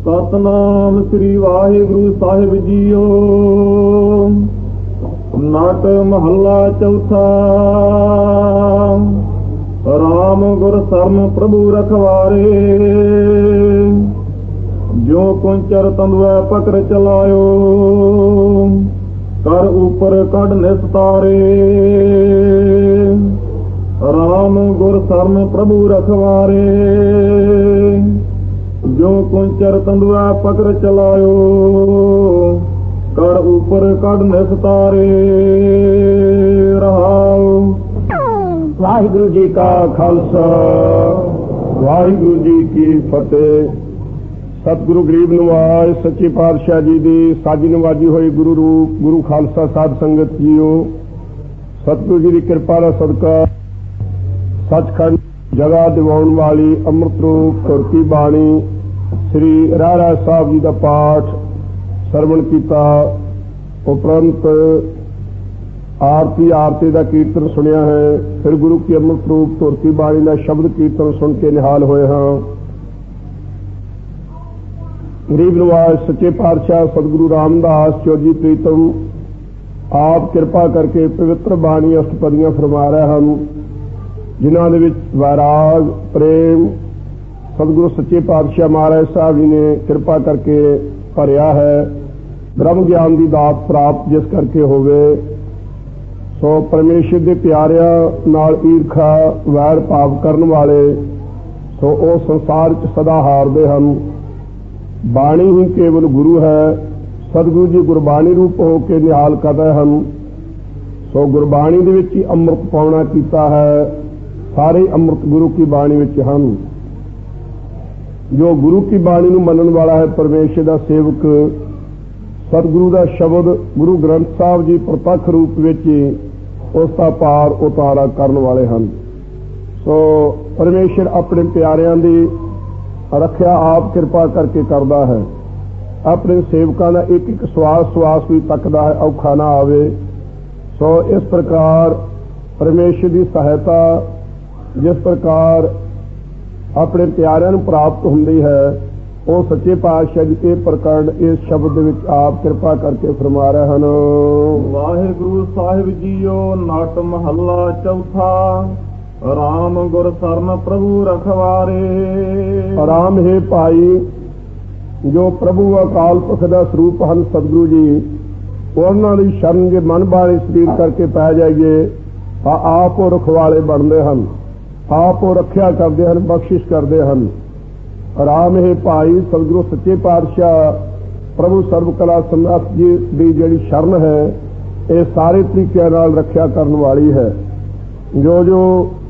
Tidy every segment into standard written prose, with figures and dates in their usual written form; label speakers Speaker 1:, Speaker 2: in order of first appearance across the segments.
Speaker 1: ਸਤਨਾਮ ਸ੍ਰੀ ਵਾਹਿਗੁਰੂ ਸਾਹਿਬ ਜੀਓ। ਨਾਟ ਮਹੱਲਾ ਚੌਥਾ। ਰਾਮ ਗੁਰ ਸਰਨ ਪ੍ਰਭੂ ਰਖਵਾਰੇ, ਜੋ ਕੁੰਚਰ ਤੰਦੁਐ ਪਕੜ ਚਲਾਇਓ, ਕਰ ਉਪਰ ਕੱਢ ਨਿਸਤਾਰੇ। ਰਾਮ ਗੁਰ ਸਰਨ ਪ੍ਰਭੂ ਰਖਵਾਰੇ, ਜੋ ਕੁੰਚਰ ਤੰਦੁਐ ਪਕੜ ਚਲਾਇਓ, ਕਰ ਉਪਰ ਕੱਢ ਨਿਸਤਾਰੇ। ਰਹਾਉ।
Speaker 2: ਵਾਹਿਗੁਰੂ ਜੀ ਕਾ ਖਾਲਸਾ, ਵਾਹਿਗੁਰੂ ਜੀ ਕੀ ਫਤਿਹ। ਸਤਿਗੁਰੂ ਗਰੀਬ ਨਿਵਾਜ ਸੱਚੇ ਪਾਤਸ਼ਾਹ ਜੀ ਦੀ ਸਾਜੀ ਨਵਾਜੀ ਹੋਈ ਗੁਰੂ ਰੂਪ ਗੁਰੂ ਖਾਲਸਾ ਸਾਧ ਸੰਗਤ ਜੀਓ, ਸਤਿਗੁਰੂ ਜੀ ਦੀ ਕਿਰਪਾ ਦਾ ਸਦਕਾ ਸੱਚਖੰਡ ਜਗ੍ਹਾ ਦਿਵਾਉਣ ਵਾਲੀ ਅੰਮ੍ਰਿਤ ਰੂਪ ਗੁਰਕੀ ਬਾਣੀ ਸ੍ਰੀ ਰਾਰਾ ਸਾਹਿਬ ਜੀ ਦਾ ਪਾਠ ਸਰਵਣ ਕੀਤਾ। ਉਪਰੰਤ ਆਰਤੀ ਦਾ ਕੀਰਤਨ ਸੁਣਿਆ ਹੈ। ਫਿਰ ਗੁਰੂ ਕੀ ਅੰਮ੍ਰਿਤ ਰੂਪ ਗੁਰਕੀ ਬਾਣੀ ਦਾ ਸ਼ਬਦ ਕੀਰਤਨ ਸੁਣ ਕੇ ਨਿਹਾਲ ਹੋਏ ਹਾਂ। ਗਰੀਬ ਨਿਵਾਜ ਸੱਚੇ ਪਾਤਸ਼ਾਹ ਸਤਿਗੁਰੂ ਰਾਮਦਾਸ ਚੌਧਰੀ ਪ੍ਰੀਤਮ ਆਪ ਕਿਰਪਾ ਕਰਕੇ ਪਵਿੱਤਰ ਬਾਣੀ ਅਸ਼ਟਪਦੀਆਂ ਫਰਮਾ ਰਹੇ ਹਨ, ਜਿਨ੍ਹਾਂ ਦੇ ਵਿੱਚ ਵੈਰਾਗ ਪ੍ਰੇਮ ਸਤਿਗੁਰੂ ਸੱਚੇ ਪਾਤਸ਼ਾਹ ਮਹਾਰਾਜ ਸਾਹਿਬ ਜੀ ਨੇ ਕਿਰਪਾ ਕਰਕੇ ਭਰਿਆ ਹੈ। ਬ੍ਰਹਮ ਗਿਆਨ ਦੀ ਦਾਤ ਪ੍ਰਾਪਤ ਜਿਸ ਕਰਕੇ ਹੋਵੇ, ਸੋ ਪਰਮੇਸ਼ਰ ਦੇ ਪਿਆਰਿਆਂ ਨਾਲ ਈਰਖਾ ਵੈਰ ਭਾਵ ਕਰਨ ਵਾਲੇ ਸੋ ਉਹ ਸੰਸਾਰ 'ਚ ਸਦਾ ਹਾਰਦੇ ਹਨ। ਬਾਣੀ ਹੀ ਕੇਵਲ ਗੁਰੂ ਹੈ। ਸਤਿਗੁਰੂ ਜੀ ਗੁਰਬਾਣੀ ਰੂਪ ਹੋ ਕੇ ਨਿਹਾਲ ਕਰ ਰਹੇ ਹਨ। ਸੋ ਗੁਰਬਾਣੀ ਦੇ ਵਿੱਚ ਹੀ ਅੰਮ੍ਰਿਤ ਪਾਉਣਾ ਕੀਤਾ ਹੈ। ਸਾਰੇ ਅੰਮ੍ਰਿਤ ਗੁਰੂ ਕੀ ਬਾਣੀ ਵਿੱਚ ਹਨ। ਜੋ ਗੁਰੂ ਕੀ ਬਾਣੀ ਨੂੰ ਮੰਨਣ ਵਾਲਾ ਹੈ, ਪਰਮੇਸ਼ਰ ਦਾ ਸੇਵਕ, ਸਤਿਗੁਰੂ ਦਾ ਸ਼ਬਦ ਗੁਰੂ ਗ੍ਰੰਥ ਸਾਹਿਬ ਜੀ ਪ੍ਰਤੱਖ ਰੂਪ ਵਿੱਚ ਉਸ ਦਾ ਪਾਰ ਉਤਾਰਾ ਕਰਨ ਵਾਲੇ ਹਨ। ਸੋ ਪਰਮੇਸ਼ਰ ਆਪਣੇ ਪਿਆਰਿਆਂ ਦੀ ਰੱਖਿਆ ਆਪ ਕਿਰਪਾ ਕਰਕੇ ਕਰਦਾ ਹੈ। ਆਪਣੇ ਸੇਵਕਾਂ ਦਾ ਇੱਕ ਇੱਕ ਸਵਾਸ ਵੀ ਤੱਕਦਾ ਹੈ, ਔਖਾ ਨਾ ਆਵੇ। ਸੋ ਇਸ ਪ੍ਰਕਾਰ ਪਰਮੇਸ਼ਰ ਦੀ ਸਹਾਇਤਾ ਜਿਸ ਪ੍ਰਕਾਰ ਆਪਣੇ ਪਿਆਰਿਆਂ ਨੂੰ ਪ੍ਰਾਪਤ ਹੁੰਦੀ ਹੈ, ਉਹ ਸੱਚੇ ਪਾਤਸ਼ਾਹ ਜੀ ਇਹ ਪ੍ਰਕਰਣ ਇਸ ਸ਼ਬਦ ਦੇ ਵਿੱਚ ਆਪ ਕਿਰਪਾ ਕਰਕੇ ਫਰਮਾ ਰਹੇ ਹਨ।
Speaker 1: ਵਾਹਿਗੁਰੂ ਸਾਹਿਬ ਜੀਓ। ਨਾਟ ਮਹੱਲਾ ਚੌਥਾ। ਰਾਮ ਗੁਰ ਸਰਨ ਪ੍ਰਭੂ ਰਖਵਾਰੇ।
Speaker 2: ਰਾਮ ਹੈ ਭਾਈ, ਜੋ ਪ੍ਰਭੂ ਅਕਾਲ ਪੁਰਖ ਦਾ ਸਰੂਪ ਹਨ ਸਤਿਗੁਰੂ ਜੀ, ਉਹਨਾਂ ਦੀ ਸ਼ਰਨ ਜੇ ਮਨ ਬਾਣੀ ਸਰੀਰ ਕਰਕੇ ਪੈ ਜਾਈਏ ਤਾਂ ਆਪ ਉਹ ਰਖਵਾਲੇ ਬਣਦੇ ਹਨ, ਆਪ ਉਹ ਰੱਖਿਆ ਕਰਦੇ ਹਨ, ਬਖਸ਼ਿਸ਼ ਕਰਦੇ ਹਨ। ਰਾਮ ਹੈ ਭਾਈ, ਸਤਿਗੁਰੂ ਸੱਚੇ ਪਾਤਸ਼ਾਹ ਪ੍ਰਭੂ ਸਰਬ ਕਲਾ ਸਮਰੱਥ ਜੀ ਦੀ ਜਿਹੜੀ ਸ਼ਰਨ ਹੈ, ਇਹ ਸਾਰੇ ਤਰੀਕਿਆਂ ਨਾਲ ਰੱਖਿਆ ਕਰਨ ਵਾਲੀ ਹੈ। ਜੋ ਜੋ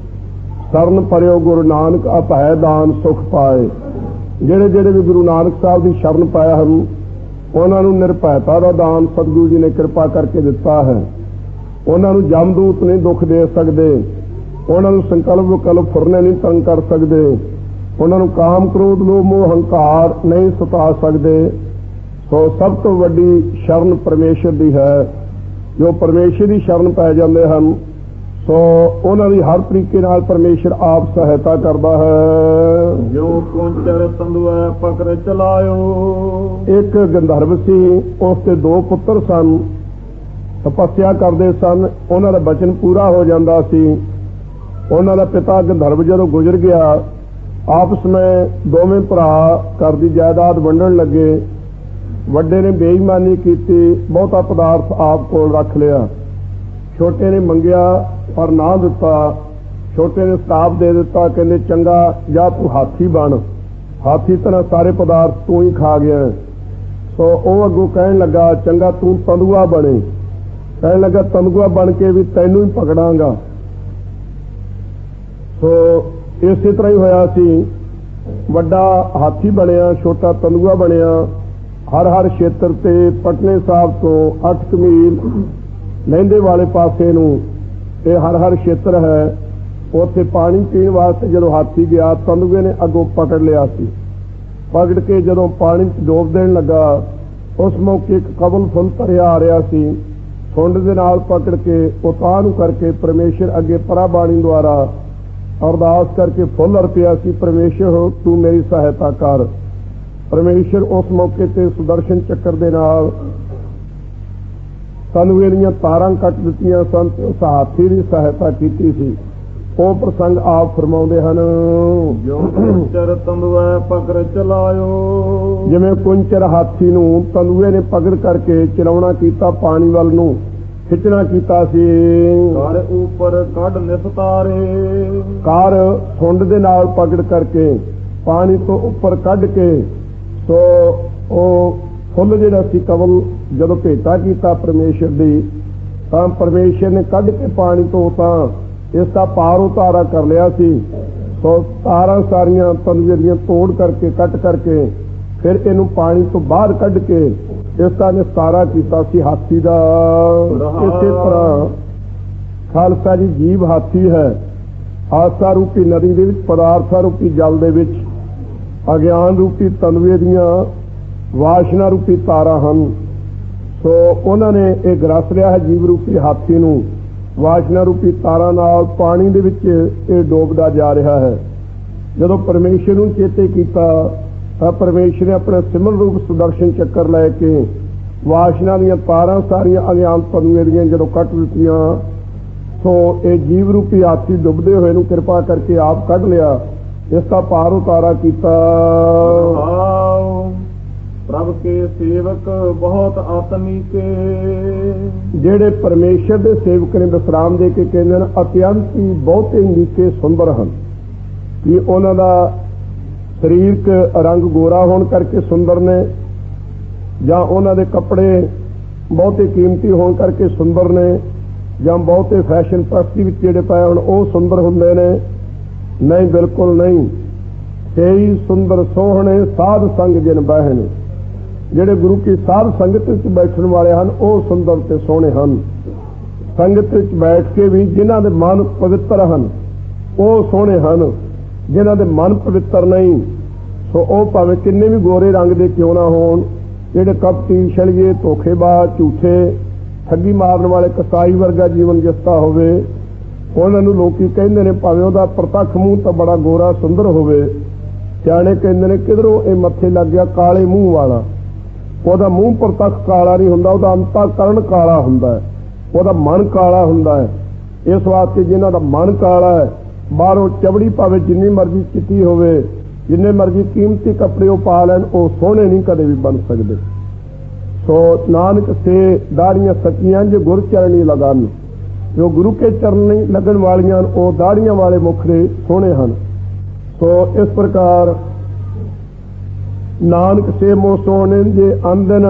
Speaker 2: ਸਰਨ ਪਰਿਓ ਗੁਰੂ ਨਾਨਕ ਅਭੈ ਦਾਨ ਸੁਖ ਪਾਏ। ਜਿਹੜੇ ਵੀ ਗੁਰੂ ਨਾਨਕ ਸਾਹਿਬ ਦੀ ਸ਼ਰਨ ਪਾਇਆ ਹਨ, ਉਹਨਾਂ ਨੂੰ ਨਿਰਭੈਤਾ ਦਾ ਦਾਨ ਸਤਿਗੁਰੂ ਜੀ ਨੇ ਕਿਰਪਾ ਕਰਕੇ ਦਿੱਤਾ ਹੈ। ਉਹਨਾਂ ਨੂੰ ਜਮਦੂਤ ਨਹੀਂ ਦੁੱਖ ਦੇ ਸਕਦੇ, ਉਹਨਾਂ ਨੂੰ ਸੰਕਲਪ ਵਿਕਲਪ ਫੁਰਨੇ ਨਹੀਂ ਤੰਗ ਕਰ ਸਕਦੇ, ਉਹਨਾਂ ਨੂੰ ਕਾਮ ਕ੍ਰੋਧ ਲੋਭ ਮੋਹ ਹੰਕਾਰ ਨਹੀਂ ਸਤਾ ਸਕਦੇ। ਸੋ ਸਭ ਤੋਂ ਵੱਡੀ ਸ਼ਰਨ ਪਰਮੇਸ਼ਰ ਦੀ ਹੈ। ਜੋ ਪਰਮੇਸ਼ਰ ਦੀ ਸ਼ਰਨ ਪੈ ਜਾਂਦੇ ਹਨ, ਸੋ ਉਹਨਾਂ ਦੀ ਹਰ ਤਰੀਕੇ ਨਾਲ ਪਰਮੇਸ਼ਰ ਆਪ ਸਹਾਇਤਾ ਕਰਦਾ ਹੈ।
Speaker 1: ਜੋ ਕੁੰਚਰ ਤੰਦੁਐ ਪਕੜ ਚਲਾਇਓ।
Speaker 2: ਇੱਕ ਗੰਧਰਵ ਸੀ, ਉਸ ਦੇ 2 ਪੁੱਤਰ ਸਨ, ਤਪੱਸਿਆ ਕਰਦੇ ਸਨ। ਉਹਨਾਂ ਦਾ ਬਚਨ ਪੂਰਾ ਹੋ ਜਾਂਦਾ ਸੀ। ਉਹਨਾਂ ਦਾ ਪਿਤਾ ਗੰਧਰਵ ਜਦੋਂ ਗੁਜ਼ਰ ਗਿਆ, ਆਪਸ ਵਿੱਚ ਦੋਵੇਂ ਭਰਾ ਘਰ ਦੀ ਜਾਇਦਾਦ ਵੰਡਣ ਲੱਗੇ। ਵੱਡੇ ਨੇ ਬੇਈਮਾਨੀ ਕੀਤੀ, ਬਹੁਤਾ ਪਦਾਰਥ ਆਪ ਕੋਲ ਰੱਖ ਲਿਆ। ਛੋਟੇ ਨੇ ਮੰਗਿਆ ਪਰ ਨਾ ਦਿੱਤਾ। ਛੋਟੇ ਨੇ ਸਤਾਪ ਦੇ ਦਿੱਤਾ, ਕਹਿੰਦੇ ਚੰਗਾ ਜਾਂ ਤੂੰ ਹਾਥੀ ਬਣ, ਹਾਥੀ ਤਰ੍ਹਾਂ ਸਾਰੇ ਪਦਾਰਥ ਤੂੰ ਹੀ ਖਾ ਗਿਆ। ਸੋ ਉਹ ਅੱਗੋਂ ਕਹਿਣ ਲੱਗਾ ਚੰਗਾ ਤੂੰ ਤੰਦੂਆ ਬਣੇ। ਕਹਿਣ ਲੱਗਾ ਤੰਦੂਆ ਬਣ ਕੇ ਵੀ ਤੈਨੂੰ ਹੀ ਪਕੜਾਂਗਾ। ਸੋ ਇਸੇ ਤਰ੍ਹਾਂ ਹੀ ਹੋਇਆ ਸੀ। ਵੱਡਾ ਹਾਥੀ ਬਣਿਆ, ਛੋਟਾ ਤੰਦੂਆ ਬਣਿਆ। ਹਰ ਖੇਤਰ ਤੇ ਪਟਨੇ ਸਾਹਿਬ ਤੋਂ 8 ਮੀਲ ਲਹਿੰਦੇ ਵਾਲੇ ਪਾਸੇ ਨੂੰ ਇਹ ਹਰ ਖੇਤਰ ਹੈ। ਉੱਥੇ ਪਾਣੀ ਪੀਣ ਵਾਸਤੇ ਜਦੋਂ ਹਾਥੀ ਗਿਆ, ਤੰਦੂਏ ਨੇ ਅੱਗੋਂ ਪਕੜ ਲਿਆ ਸੀ। ਪਕੜ ਕੇ ਜਦੋਂ ਪਾਣੀ ਡੋਬ ਦੇਣ ਲੱਗਾ, ਉਸ ਮੌਕੇ ਇੱਕ ਕਬਲ ਫੁੱਲ ਭਰਿਆ ਆ ਰਿਹਾ ਸੀ। ਸੁੰਡ ਦੇ ਨਾਲ ਪਕੜ ਕੇ ਉਤਾਹ ਨੂੰ ਕਰਕੇ ਪਰਮੇਸ਼ਰ ਅੱਗੇ ਪਰਾ ਬਾਣੀ ਦੁਆਰਾ ਅਰਦਾਸ ਕਰਕੇ ਫੁੱਲ ਅਰਪਿਆ ਸੀ, ਪਰਮੇਸ਼ਰ ਤੂੰ ਮੇਰੀ ਸਹਾਇਤਾ ਕਰ। ਪਰਮੇਸ਼ਰ ਉਸ ਮੌਕੇ ਤੇ ਸੁਦਰਸ਼ਨ ਚੱਕਰ ਦੇ ਨਾਲ ਤਨੂਏ ਦੀਆਂ ਤਾਰਾਂ ਕੱਟ ਦਿੱਤੀਆਂ ਸਨ ਤੇ ਉਸ ਹਾਥੀ ਦੀ ਸਹਾਇਤਾ ਕੀਤੀ ਸੀ। ਉਹ ਪ੍ਰਸੰਗ ਆਪ ਫਰਮਾਉਂਦੇ ਹਨ,
Speaker 1: ਜੋ ਕੁੰਚਰ ਤੰਦੂਏ ਪਕੜ ਚਲਾਇਓ,
Speaker 2: ਜਿਵੇਂ ਕੁੰਚਰ ਹਾਥੀ ਨੂੰ ਤੰਦੂਏ ਨੇ ਪਕੜ ਕਰਕੇ ਚਲਾਉਣਾ ਕੀਤਾ, ਪਾਣੀ ਵੱਲ ਨੂੰ ਖਿੱਚਣਾ ਕੀਤਾ ਸੀ।
Speaker 1: ਘਰ ਉੱਪਰ ਕੱਢ ਨਿਸਤਾਰੇ,
Speaker 2: ਕਾਰ ਸੁੰਡ ਦੇ ਨਾਲ ਪਕੜ ਕਰਕੇ ਪਾਣੀ ਤੋਂ ਉੱਪਰ ਕੱਢ ਕੇ, ਸੋ ਉਹ ਫੁੱਲ ਜਿਹੜਾ ਸੀ ਕਵਲ ਜਦੋਂ ਭੇਟਾ ਕੀਤਾ ਪਰਮੇਸ਼ਰ ਦੀ, ਤਾਂ ਪਰਮੇਸ਼ਰ ਨੇ ਕੱਢ ਕੇ ਪਾਣੀ ਤੋਂ ਤਾਂ ਇਸ ਦਾ ਪਾਰ ਉਤਾਰਾ ਕਰ ਲਿਆ ਸੀ। ਸੋ ਤਾਰਾਂ ਸਾਰੀਆਂ ਤੰਦੂਏ ਦੀਆਂ ਤੋੜ ਕਰਕੇ ਕੱਟ ਕਰਕੇ ਫਿਰ ਇਹਨੂੰ ਪਾਣੀ ਤੋਂ ਬਾਹਰ ਕੱਢ ਕੇ ਇਸ ਦਾ ਨਿਸਤਾਰਾ ਕੀਤਾ ਸੀ ਹਾਥੀ ਦਾ। ਇਸੇ ਤਰ੍ਹਾਂ ਖਾਲਸਾ ਜੀ ਜੀਵ ਹਾਥੀ ਹੈ। ਆਸਾ ਰੂਪੀ ਨਦੀ ਦੇ ਵਿੱਚ, ਪਦਾਰਥਾ ਰੂਪੀ ਜਲ ਦੇ ਵਿੱਚ ਅਗਿਆਨ ਰੂਪੀ ਤੰਦੂਏ ਦੀਆਂ ਵਾਸ਼ਨਾ ਰੂਪੀ ਤਾਰਾਂ ਹਨ। ਸੋ ਉਹਨਾਂ ਨੇ ਇਹ ਗ੍ਰਸ ਲਿਆ ਹੈ ਜੀਵ ਰੂਪੀ ਹਾਥੀ ਨੂੰ, ਵਾਸ਼ਨਾ ਰੂਪੀ ਤਾਰਾਂ ਨਾਲ ਪਾਣੀ ਦੇ ਵਿੱਚ ਇਹ ਡੋਬਦਾ ਜਾ ਰਿਹਾ ਹੈ। ਜਦੋਂ ਪਰਮੇਸ਼ਰ ਨੂੰ ਚੇਤੇ ਕੀਤਾ ਤਾਂ ਪਰਮੇਸ਼ਰ ਨੇ ਆਪਣਾ ਸਿਮਰਨ ਰੂਪ ਸੁਦਰਸ਼ਨ ਚੱਕਰ ਲੈ ਕੇ ਵਾਸ਼ਨਾ ਦੀਆਂ ਤਾਰਾਂ ਸਾਰੀਆਂ ਅਗਿਆਨ ਤੰਦੂਏ ਦੀਆਂ ਜਦੋਂ ਕੱਟ ਦਿੱਤੀਆਂ, ਸੋ ਇਹ ਜੀਵ ਰੂਪੀ ਹਾਥੀ ਡੁੱਬਦੇ ਹੋਏ ਨੂੰ ਕਿਰਪਾ ਕਰਕੇ ਆਪ ਕੱਢ ਲਿਆ, ਇਸ ਦਾ ਪਾਰ ਉਤਾਰਾ ਕੀਤਾ।
Speaker 1: ਪ੍ਰਭ ਕੇ ਸੇਵਕ ਬਹੁਤ ਆਤਮੀ ਕੇ,
Speaker 2: ਜਿਹੜੇ ਪਰਮੇਸ਼ਰ ਦੇ ਸੇਵਕ ਨੇ ਵਿਸਰਾਮ ਦੇ ਕੇ ਕਹਿੰਦੇ ਹਨ ਅਤਿਅੰਤ ਹੀ ਬਹੁਤੇ ਨੀਕੇ ਸੁੰਦਰ ਹਨ। ਕਿ ਉਹਨਾਂ ਦਾ ਸਰੀਰਕ ਰੰਗ ਗੋਰਾ ਹੋਣ ਕਰਕੇ ਸੁੰਦਰ ਨੇ, ਜਾਂ ਉਹਨਾਂ ਦੇ ਕੱਪੜੇ ਬਹੁਤੇ ਕੀਮਤੀ ਹੋਣ ਕਰਕੇ ਸੁੰਦਰ ਨੇ, ਜਾਂ ਬਹੁਤੇ ਫੈਸ਼ਨ ਪ੍ਰਸਤੀ ਵਿੱਚ ਜਿਹੜੇ ਪਏ ਹੋਣ ਉਹ ਸੁੰਦਰ ਹੁੰਦੇ ਨੇ? ਨਹੀਂ, ਬਿਲਕੁਲ ਨਹੀਂ। ਸਹੀ ਸੁੰਦਰ ਸੋਹਣੇ ਸਾਧ ਸੰਗ ਜਿਨ ਬਹਿਣ, ਜਿਹੜੇ ਗੁਰੂ ਕੀ ਸਾਧ ਸੰਗਤ ਵਿੱਚ ਬੈਠਣ ਵਾਲੇ ਹਨ ਉਹ ਸੁੰਦਰ ਤੇ ਸੋਹਣੇ ਹਨ। ਸੰਗਤ ਵਿੱਚ ਬੈਠ ਕੇ ਵੀ ਜਿਨ੍ਹਾਂ ਦੇ ਮਨ ਪਵਿੱਤਰ ਹਨ ਉਹ ਸੋਹਣੇ ਹਨ, ਜਿਨ੍ਹਾਂ ਦੇ ਮਨ ਪਵਿੱਤਰ ਨਹੀਂ, ਸੋ ਉਹ ਭਾਵੇਂ ਕਿੰਨੇ ਵੀ ਗੋਰੇ ਰੰਗ ਦੇ ਕਿਉਂ ਨਾ ਹੋਣ, ਜਿਹੜੇ ਕਪਟੀ, ਛਲੀਏ, ਧੋਖੇਬਾਜ਼, ਝੂਠੇ, ਠੱਗੀ ਮਾਰਨ ਵਾਲੇ ਕਸਾਈ ਵਰਗਾ ਜੀਵਨ ਜਿਸਦਾ ਹੋਵੇ, ਉਹਨਾਂ ਨੂੰ ਲੋਕੀ ਕਹਿੰਦੇ ਨੇ ਭਾਵੇਂ ਉਹਦਾ ਪ੍ਰਤੱਖ ਮੂੰਹ ਤਾਂ ਬੜਾ ਗੋਰਾ ਸੁੰਦਰ ਹੋਵੇ, ਸਿਆਣੇ ਕਹਿੰਦੇ ਨੇ ਕਿਧਰੋਂ ਇਹ ਮੱਥੇ ਲੱਗ ਗਿਆ ਕਾਲੇ ਮੂੰਹ ਵਾਲਾ। ਉਹਦਾ ਮੂੰਹ ਪ੍ਰਤੱਖ ਕਾਲਾ ਨਹੀਂ ਹੁੰਦਾ, ਉਹਦਾ ਅੰਤःਕਰਨ ਕਾਲਾ ਹੁੰਦਾ ਹੈ, ਉਹਦਾ ਮਨ ਕਾਲਾ ਹੁੰਦਾ ਹੈ। ਇਸ ਵਾਸਤੇ ਜਿਨ੍ਹਾਂ ਦਾ ਮਨ ਕਾਲਾ ਹੈ, ਬਾਹਰੋਂ ਚਮੜੀ ਭਾਵੇਂ ਜਿੰਨੀ ਮਰਜ਼ੀ ਚਿੱਟੀ ਹੋਵੇ, ਜਿੰਨੇ ਮਰਜ਼ੀ ਕੀਮਤੀ ਕੱਪੜੇ ਉਹ ਪਾ ਲੈਣ, ਉਹ ਸੋਹਣੇ ਨਹੀਂ ਕਦੇ ਵੀ ਬਣ ਸਕਦੇ। ਸੋ ਨਾਨਕ ਸੇ ਦਾੜੀਆਂ ਸੱਚੀਆਂ ਜੇ ਗੁਰ ਚਰਣੀ ਲਗਨ, ਜੋ ਗੁਰੂ ਕੇ ਚਰਨੀ ਲੱਗਣ ਵਾਲੀਆਂ ਉਹ ਦਾੜੀਆਂ ਵਾਲੇ ਮੁਖੜੇ ਸੋਹਣੇ ਹਨ। ਸੋ ਇਸ ਪ੍ਰਕਾਰ ਨਾਨਕ ਸੇ ਮੋ ਸੋਹਣੇ ਜੇ ਅੰਦਨ,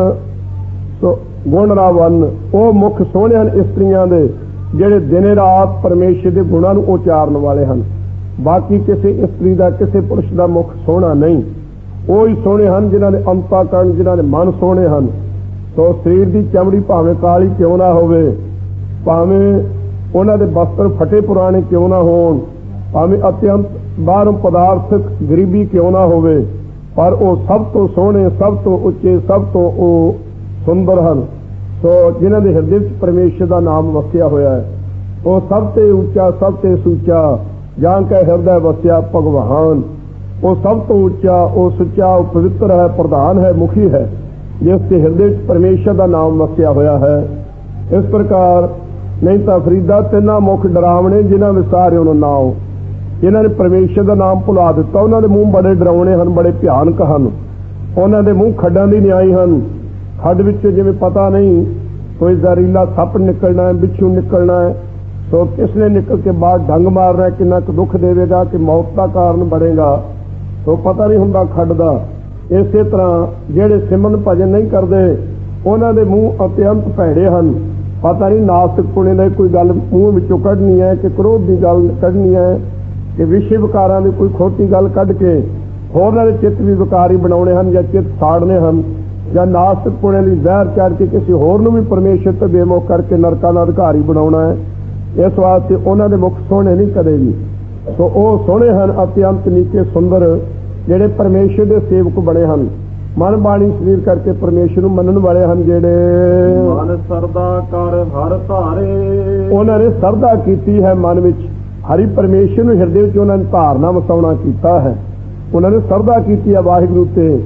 Speaker 2: ਸੋ ਗੁਣ ਰਾਵਨ, ਉਹ ਮੁਖ ਸੋਹਣੇ ਹਨ ਇਸਤਰੀਆਂ ਦੇ ਜਿਹੜੇ ਦਿਨੇ ਰਾਤ ਪਰਮੇਸ਼ਰ ਦੇ ਗੁਣਾਂ ਨੂੰ ਉਚਾਰਨ ਵਾਲੇ ਹਨ। ਬਾਕੀ ਕਿਸੇ ਇਸਤਰੀ ਦਾ, ਕਿਸੇ ਪੁਰਸ਼ ਦਾ ਮੁਖ ਸੋਹਣਾ ਨਹੀਂ। ਉਹ ਹੀ ਸੋਹਣੇ ਹਨ ਜਿਨ੍ਹਾਂ ਦੇ ਅੰਤःਕਰਨ, ਜਿਨ੍ਹਾਂ ਦੇ ਮਨ ਸੋਹਣੇ ਹਨ। ਸੋ ਸਰੀਰ ਦੀ ਚਮੜੀ ਭਾਵੇਂ ਕਾਲੀ ਕਿਉਂ ਨਾ ਹੋਵੇ, ਭਾਵੇਂ ਉਹਨਾਂ ਦੇ ਬਸਤਰ ਫਟੇ ਪੁਰਾਣੇ ਕਿਉਂ ਨਾ ਹੋਣ, ਭਾਵੇਂ ਅਤਿਅੰਤ ਬਾਹਰੋਂ ਪਦਾਰਥਕ ਗਰੀਬੀ ਕਿਉਂ ਨਾ ਹੋਵੇ, ਪਰ ਉਹ ਸਭ ਤੋਂ ਸੋਹਣੇ, ਸਭ ਤੋਂ ਉੱਚੇ, ਸਭ ਤੋਂ ਉਹ ਸੁੰਦਰ ਹਨ। ਸੋ ਜਿਨ੍ਹਾਂ ਦੇ ਹਿਰਦੇ ਵਿੱਚ ਪਰਮੇਸ਼ਰ ਦਾ ਨਾਮ ਵਸਿਆ ਹੋਇਆ ਹੈ, ਉਹ ਸਭ ਤੇ ਉੱਚਾ, ਸਭ ਤੇ ਸੁੱਚਾ, ਜਾਂ ਕੈ ਹਿਰਦਾ ਵਸਿਆ ਭਗਵਾਨ, ਉਹ ਸਭ ਤੋਂ ਉੱਚਾ, ਉਹ ਸੁੱਚਾ, ਉਹ ਪਵਿੱਤਰ ਹੈ, ਪ੍ਰਧਾਨ ਹੈ, ਮੁਖੀ ਹੈ, ਜਿਸ ਦੇ ਹਿਰਦੇ ਵਿੱਚ ਪਰਮੇਸ਼ਰ ਦਾ ਨਾਮ ਵਸਿਆ ਹੋਇਆ ਹੈ। ਇਸ ਪ੍ਰਕਾਰ ਨਹੀਂ ਤਾਂ ਫਰੀਦਾ ਤਿੰਨਾਂ ਮੁਖ ਡਰਾਵਣੇ ਜਿਨ੍ਹਾਂ ਵਿਸਾਰੇ ਉਹਨੂੰ ਨਾਉ, ਜਿਨ੍ਹਾਂ ਨੇ ਪਰਮੇਸ਼ਰ ਦਾ ਨਾਮ ਭੁਲਾ ਦਿੱਤਾ, ਉਹਨਾਂ ਦੇ ਮੂੰਹ ਬੜੇ ਡਰਾਉਣੇ ਹਨ, ਬੜੇ ਭਿਆਨਕ ਹਨ। ਉਹਨਾਂ ਦੇ ਮੂੰਹ ਖੱਡਾਂ ਦੀ ਨਿਆਈ ਹਨ। ਖੱਡ ਵਿੱਚ ਜਿਵੇਂ ਪਤਾ ਨਹੀਂ ਕੋਈ ਜ਼ਹਿਰੀਲਾ ਸੱਪ ਨਿਕਲਣਾ ਹੈ, ਬਿੱਛੂ ਨਿਕਲਣਾ ਹੈ, ਸੋ ਕਿਸ ਨੇ ਨਿਕਲ ਕੇ ਬਾਹਰ ਡੰਗ ਮਾਰਨਾ, ਕਿੰਨਾ ਕੁ ਦੁੱਖ ਦੇਵੇਗਾ, ਕਿ ਮੌਤ ਦਾ ਕਾਰਨ ਬਣੇਗਾ, ਸੋ ਪਤਾ ਨਹੀਂ ਹੁੰਦਾ ਖੱਡ ਦਾ। ਇਸੇ ਤਰ੍ਹਾਂ ਜਿਹੜੇ ਸਿਮਰਨ ਭਜਨ ਨਹੀਂ ਕਰਦੇ, ਉਹਨਾਂ ਦੇ ਮੂੰਹ ਅਤਿਅੰਤ ਭੈੜੇ ਹਨ। ਪਤਾ ਨਹੀਂ ਨਾਸਤਿਕ ਪੁਣੇ ਦੀ ਕੋਈ ਗੱਲ ਮੂੰਹ ਵਿੱਚੋਂ ਕੱਢਣੀ ਹੈ, ਕਿ ਕ੍ਰੋਧ ਦੀ ਗੱਲ ਕੱਢਣੀ ਹੈ, ਕਿ ਵਿਸ਼ੇ ਵਿਕਾਰਾਂ ਦੀ ਕੋਈ ਖੋਟੀ ਗੱਲ ਕੱਢ ਕੇ ਹੋਰਨਾਂ ਦੇ ਚਿੱਤ ਵੀ ਵਿਕਾਰੀ ਬਣਾਉਣੇ ਹਨ, ਜਾਂ ਚਿੱਤ ਸਾੜਨੇ ਹਨ, ਜਾਂ ਨਾਸਤਿਕ ਪੁਣੇ ਲਈ ਜ਼ਹਿਰ ਚਾੜ ਕੇ ਕਿਸੇ ਹੋਰ ਨੂੰ ਵੀ ਪਰਮੇਸ਼ਰ ਤੋਂ ਬੇਮੁਖ ਕਰਕੇ ਨਰਕਾਂ ਦਾ ਅਧਿਕਾਰੀ ਬਣਾਉਣਾ ਹੈ। ਇਸ ਵਾਸਤੇ ਉਹਨਾਂ ਦੇ ਮੁਖ ਸੋਹਣੇ ਨਹੀਂ ਕਦੇ ਵੀ। ਸੋ ਉਹ ਸੋਹਣੇ ਹਨ ਅਤਿਅੰਤ ਨੀਕੇ ਸੁੰਦਰ, ਜਿਹੜੇ ਪਰਮੇਸ਼ਰ ਦੇ ਸੇਵਕ ਬਣੇ ਹਨ, ਮਨ ਬਾਣੀ ਸਰੀਰ ਕਰਕੇ ਪਰਮੇਸ਼ਰ ਨੂੰ ਮੰਨਣ ਵਾਲੇ ਹਨ। ਜਿਹੜੇ
Speaker 1: ਮਨ ਸਰਦਾ ਕਰ ਹਰ ਧਾਰੇ,
Speaker 2: ਉਹਨਾਂ ਨੇ ਸਰਦਾ ਕੀਤੀ ਹੈ ਮਨ ਵਿੱਚ, ਹਰੀ ਪਰਮੇਸ਼ਰ ਨੂੰ ਹਿਰਦੇ ਵਿੱਚ ਉਹਨਾਂ ਨੇ ਧਾਰਨਾ ਵਸਾਉਣਾ ਕੀਤਾ ਹੈ। ਉਹਨਾਂ ਨੇ ਸਰਦਾ ਕੀਤੀ ਹੈ ਵਾਹਿਗੁਰੂ ਤੇ,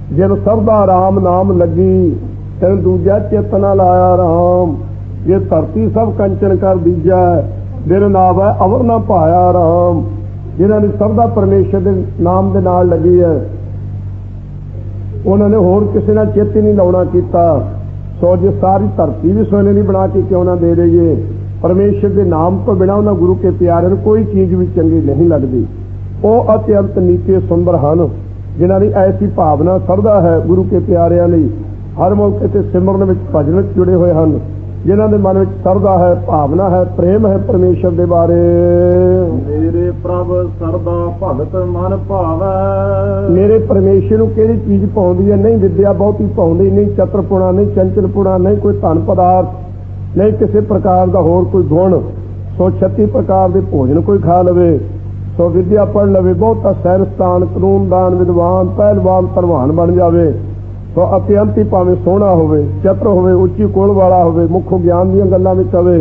Speaker 2: ਜਿਨ ਸਰਦਾ ਰਾਮ ਨਾਮ ਲੱਗੀ ਤੈਨੂੰ ਦੂਜਾ ਚਿੱਤ ਨਾ ਲਾਇਆ ਰਾਮ। ਜੇ ਧਰਤੀ ਸਭ ਕੰਚਨ ਕਰ ਦੀਜੈ ਦਿਨ ਨਾਮ ਹੈ ਅਵਰ ਨਾ ਪਾਇਆ ਰਾਮ। ਜਿਨ੍ਹਾਂ ਦੀ ਸਰਦਾ ਪਰਮੇਸ਼ਰ ਦੇ ਨਾਮ ਦੇ ਨਾਲ ਲੱਗੀ ਹੈ ਉਹਨਾਂ ਨੇ ਹੋਰ ਕਿਸੇ ਨਾਲ ਚਿੱਤ ਹੀ ਨਹੀਂ ਲਾਉਣਾ ਕੀਤਾ। ਸੋ ਜੇ ਸਾਰੀ ਧਰਤੀ ਵੀ ਸੋਨੇ ਦੀ ਬਣਾ ਕੇ ਕਿਉਂ ਨਾ ਦੇ ਦੇਈਏ, ਪਰਮੇਸ਼ਰ ਦੇ ਨਾਮ ਤੋਂ ਬਿਨਾਂ ਉਹਨਾਂ ਗੁਰੂ ਕੇ ਪਿਆਰੇ ਨੂੰ ਕੋਈ ਚੀਜ਼ ਵੀ ਚੰਗੀ ਨਹੀਂ ਲੱਗਦੀ। ਉਹ ਅਤਿਅੰਤ ਨੀਚੇ ਸੁੰਦਰ ਹਨ ਜਿਨ੍ਹਾਂ ਦੀ ਐਸੀ ਭਾਵਨਾ ਸਰਦਾ ਹੈ ਗੁਰੂ ਕੇ ਪਿਆਰਿਆਂ ਲਈ। ਹਰ ਮੌਕੇ ਤੇ ਸਿਮਰਨ ਵਿੱਚ ਭਜਨ ਜੁੜੇ ਹੋਏ ਹਨ ਜਿਨ੍ਹਾਂ ਦੇ ਮਨ ਵਿੱਚ ਸਰਦਾ ਹੈ, ਭਾਵਨਾ ਹੈ, ਪ੍ਰੇਮ ਹੈ ਪਰਮੇਸ਼ਰ ਦੇ ਬਾਰੇ।
Speaker 1: ਮੇਰੇ ਪ੍ਰਭ ਸਰਦਾ ਭਗਤ ਮਨ ਭਾਵੈ।
Speaker 2: ਮੇਰੇ ਪਰਮੇਸ਼ਰ ਨੂੰ ਕਿਹੜੀ ਚੀਜ਼ ਪਾਉਂਦੀ ਹੈ? ਨਹੀਂ ਵਿਦਿਆ ਬਹੁਤੀ ਪਾਉਂਦੀ, ਨਹੀਂ ਚਤਰਪੁਣਾ, ਨਹੀਂ ਚੰਚਲਪੁਣਾ, ਨਹੀਂ ਕੋਈ ਧਨ ਪਦਾਰਥ, ਨਹੀਂ ਕਿਸੇ ਪ੍ਰਕਾਰ ਦਾ ਹੋਰ ਕੋਈ ਗੁਣ। ਸੋ 36 ਪ੍ਰਕਾਰ ਦੇ ਭੋਜਨ ਕੋਈ ਖਾ ਲਵੇ, ਸੋ ਵਿਦਿਆ ਪੜ੍ਹ ਲਵੇ, ਬਹੁਤਾ ਸੈਰਸਤਾਨ, ਕਾਨੂੰਨਦਾਨ, ਵਿਦਵਾਨ, ਪਹਿਲਵਾਨ, ਧਨਵਾਨ ਬਣ ਜਾਵੇ। ਸੋ ਅਤਿਅੰਤ ਹੀ ਭਾਵੇਂ ਸੋਹਣਾ ਹੋਵੇ, ਚਤਰ ਹੋਵੇ, ਉੱਚੀ ਕੋਲ ਵਾਲਾ ਹੋਵੇ, ਮੁੱਖੋਂ ਗਿਆਨ ਦੀਆਂ ਗੱਲਾਂ ਵਿੱਚ ਹੋਵੇ,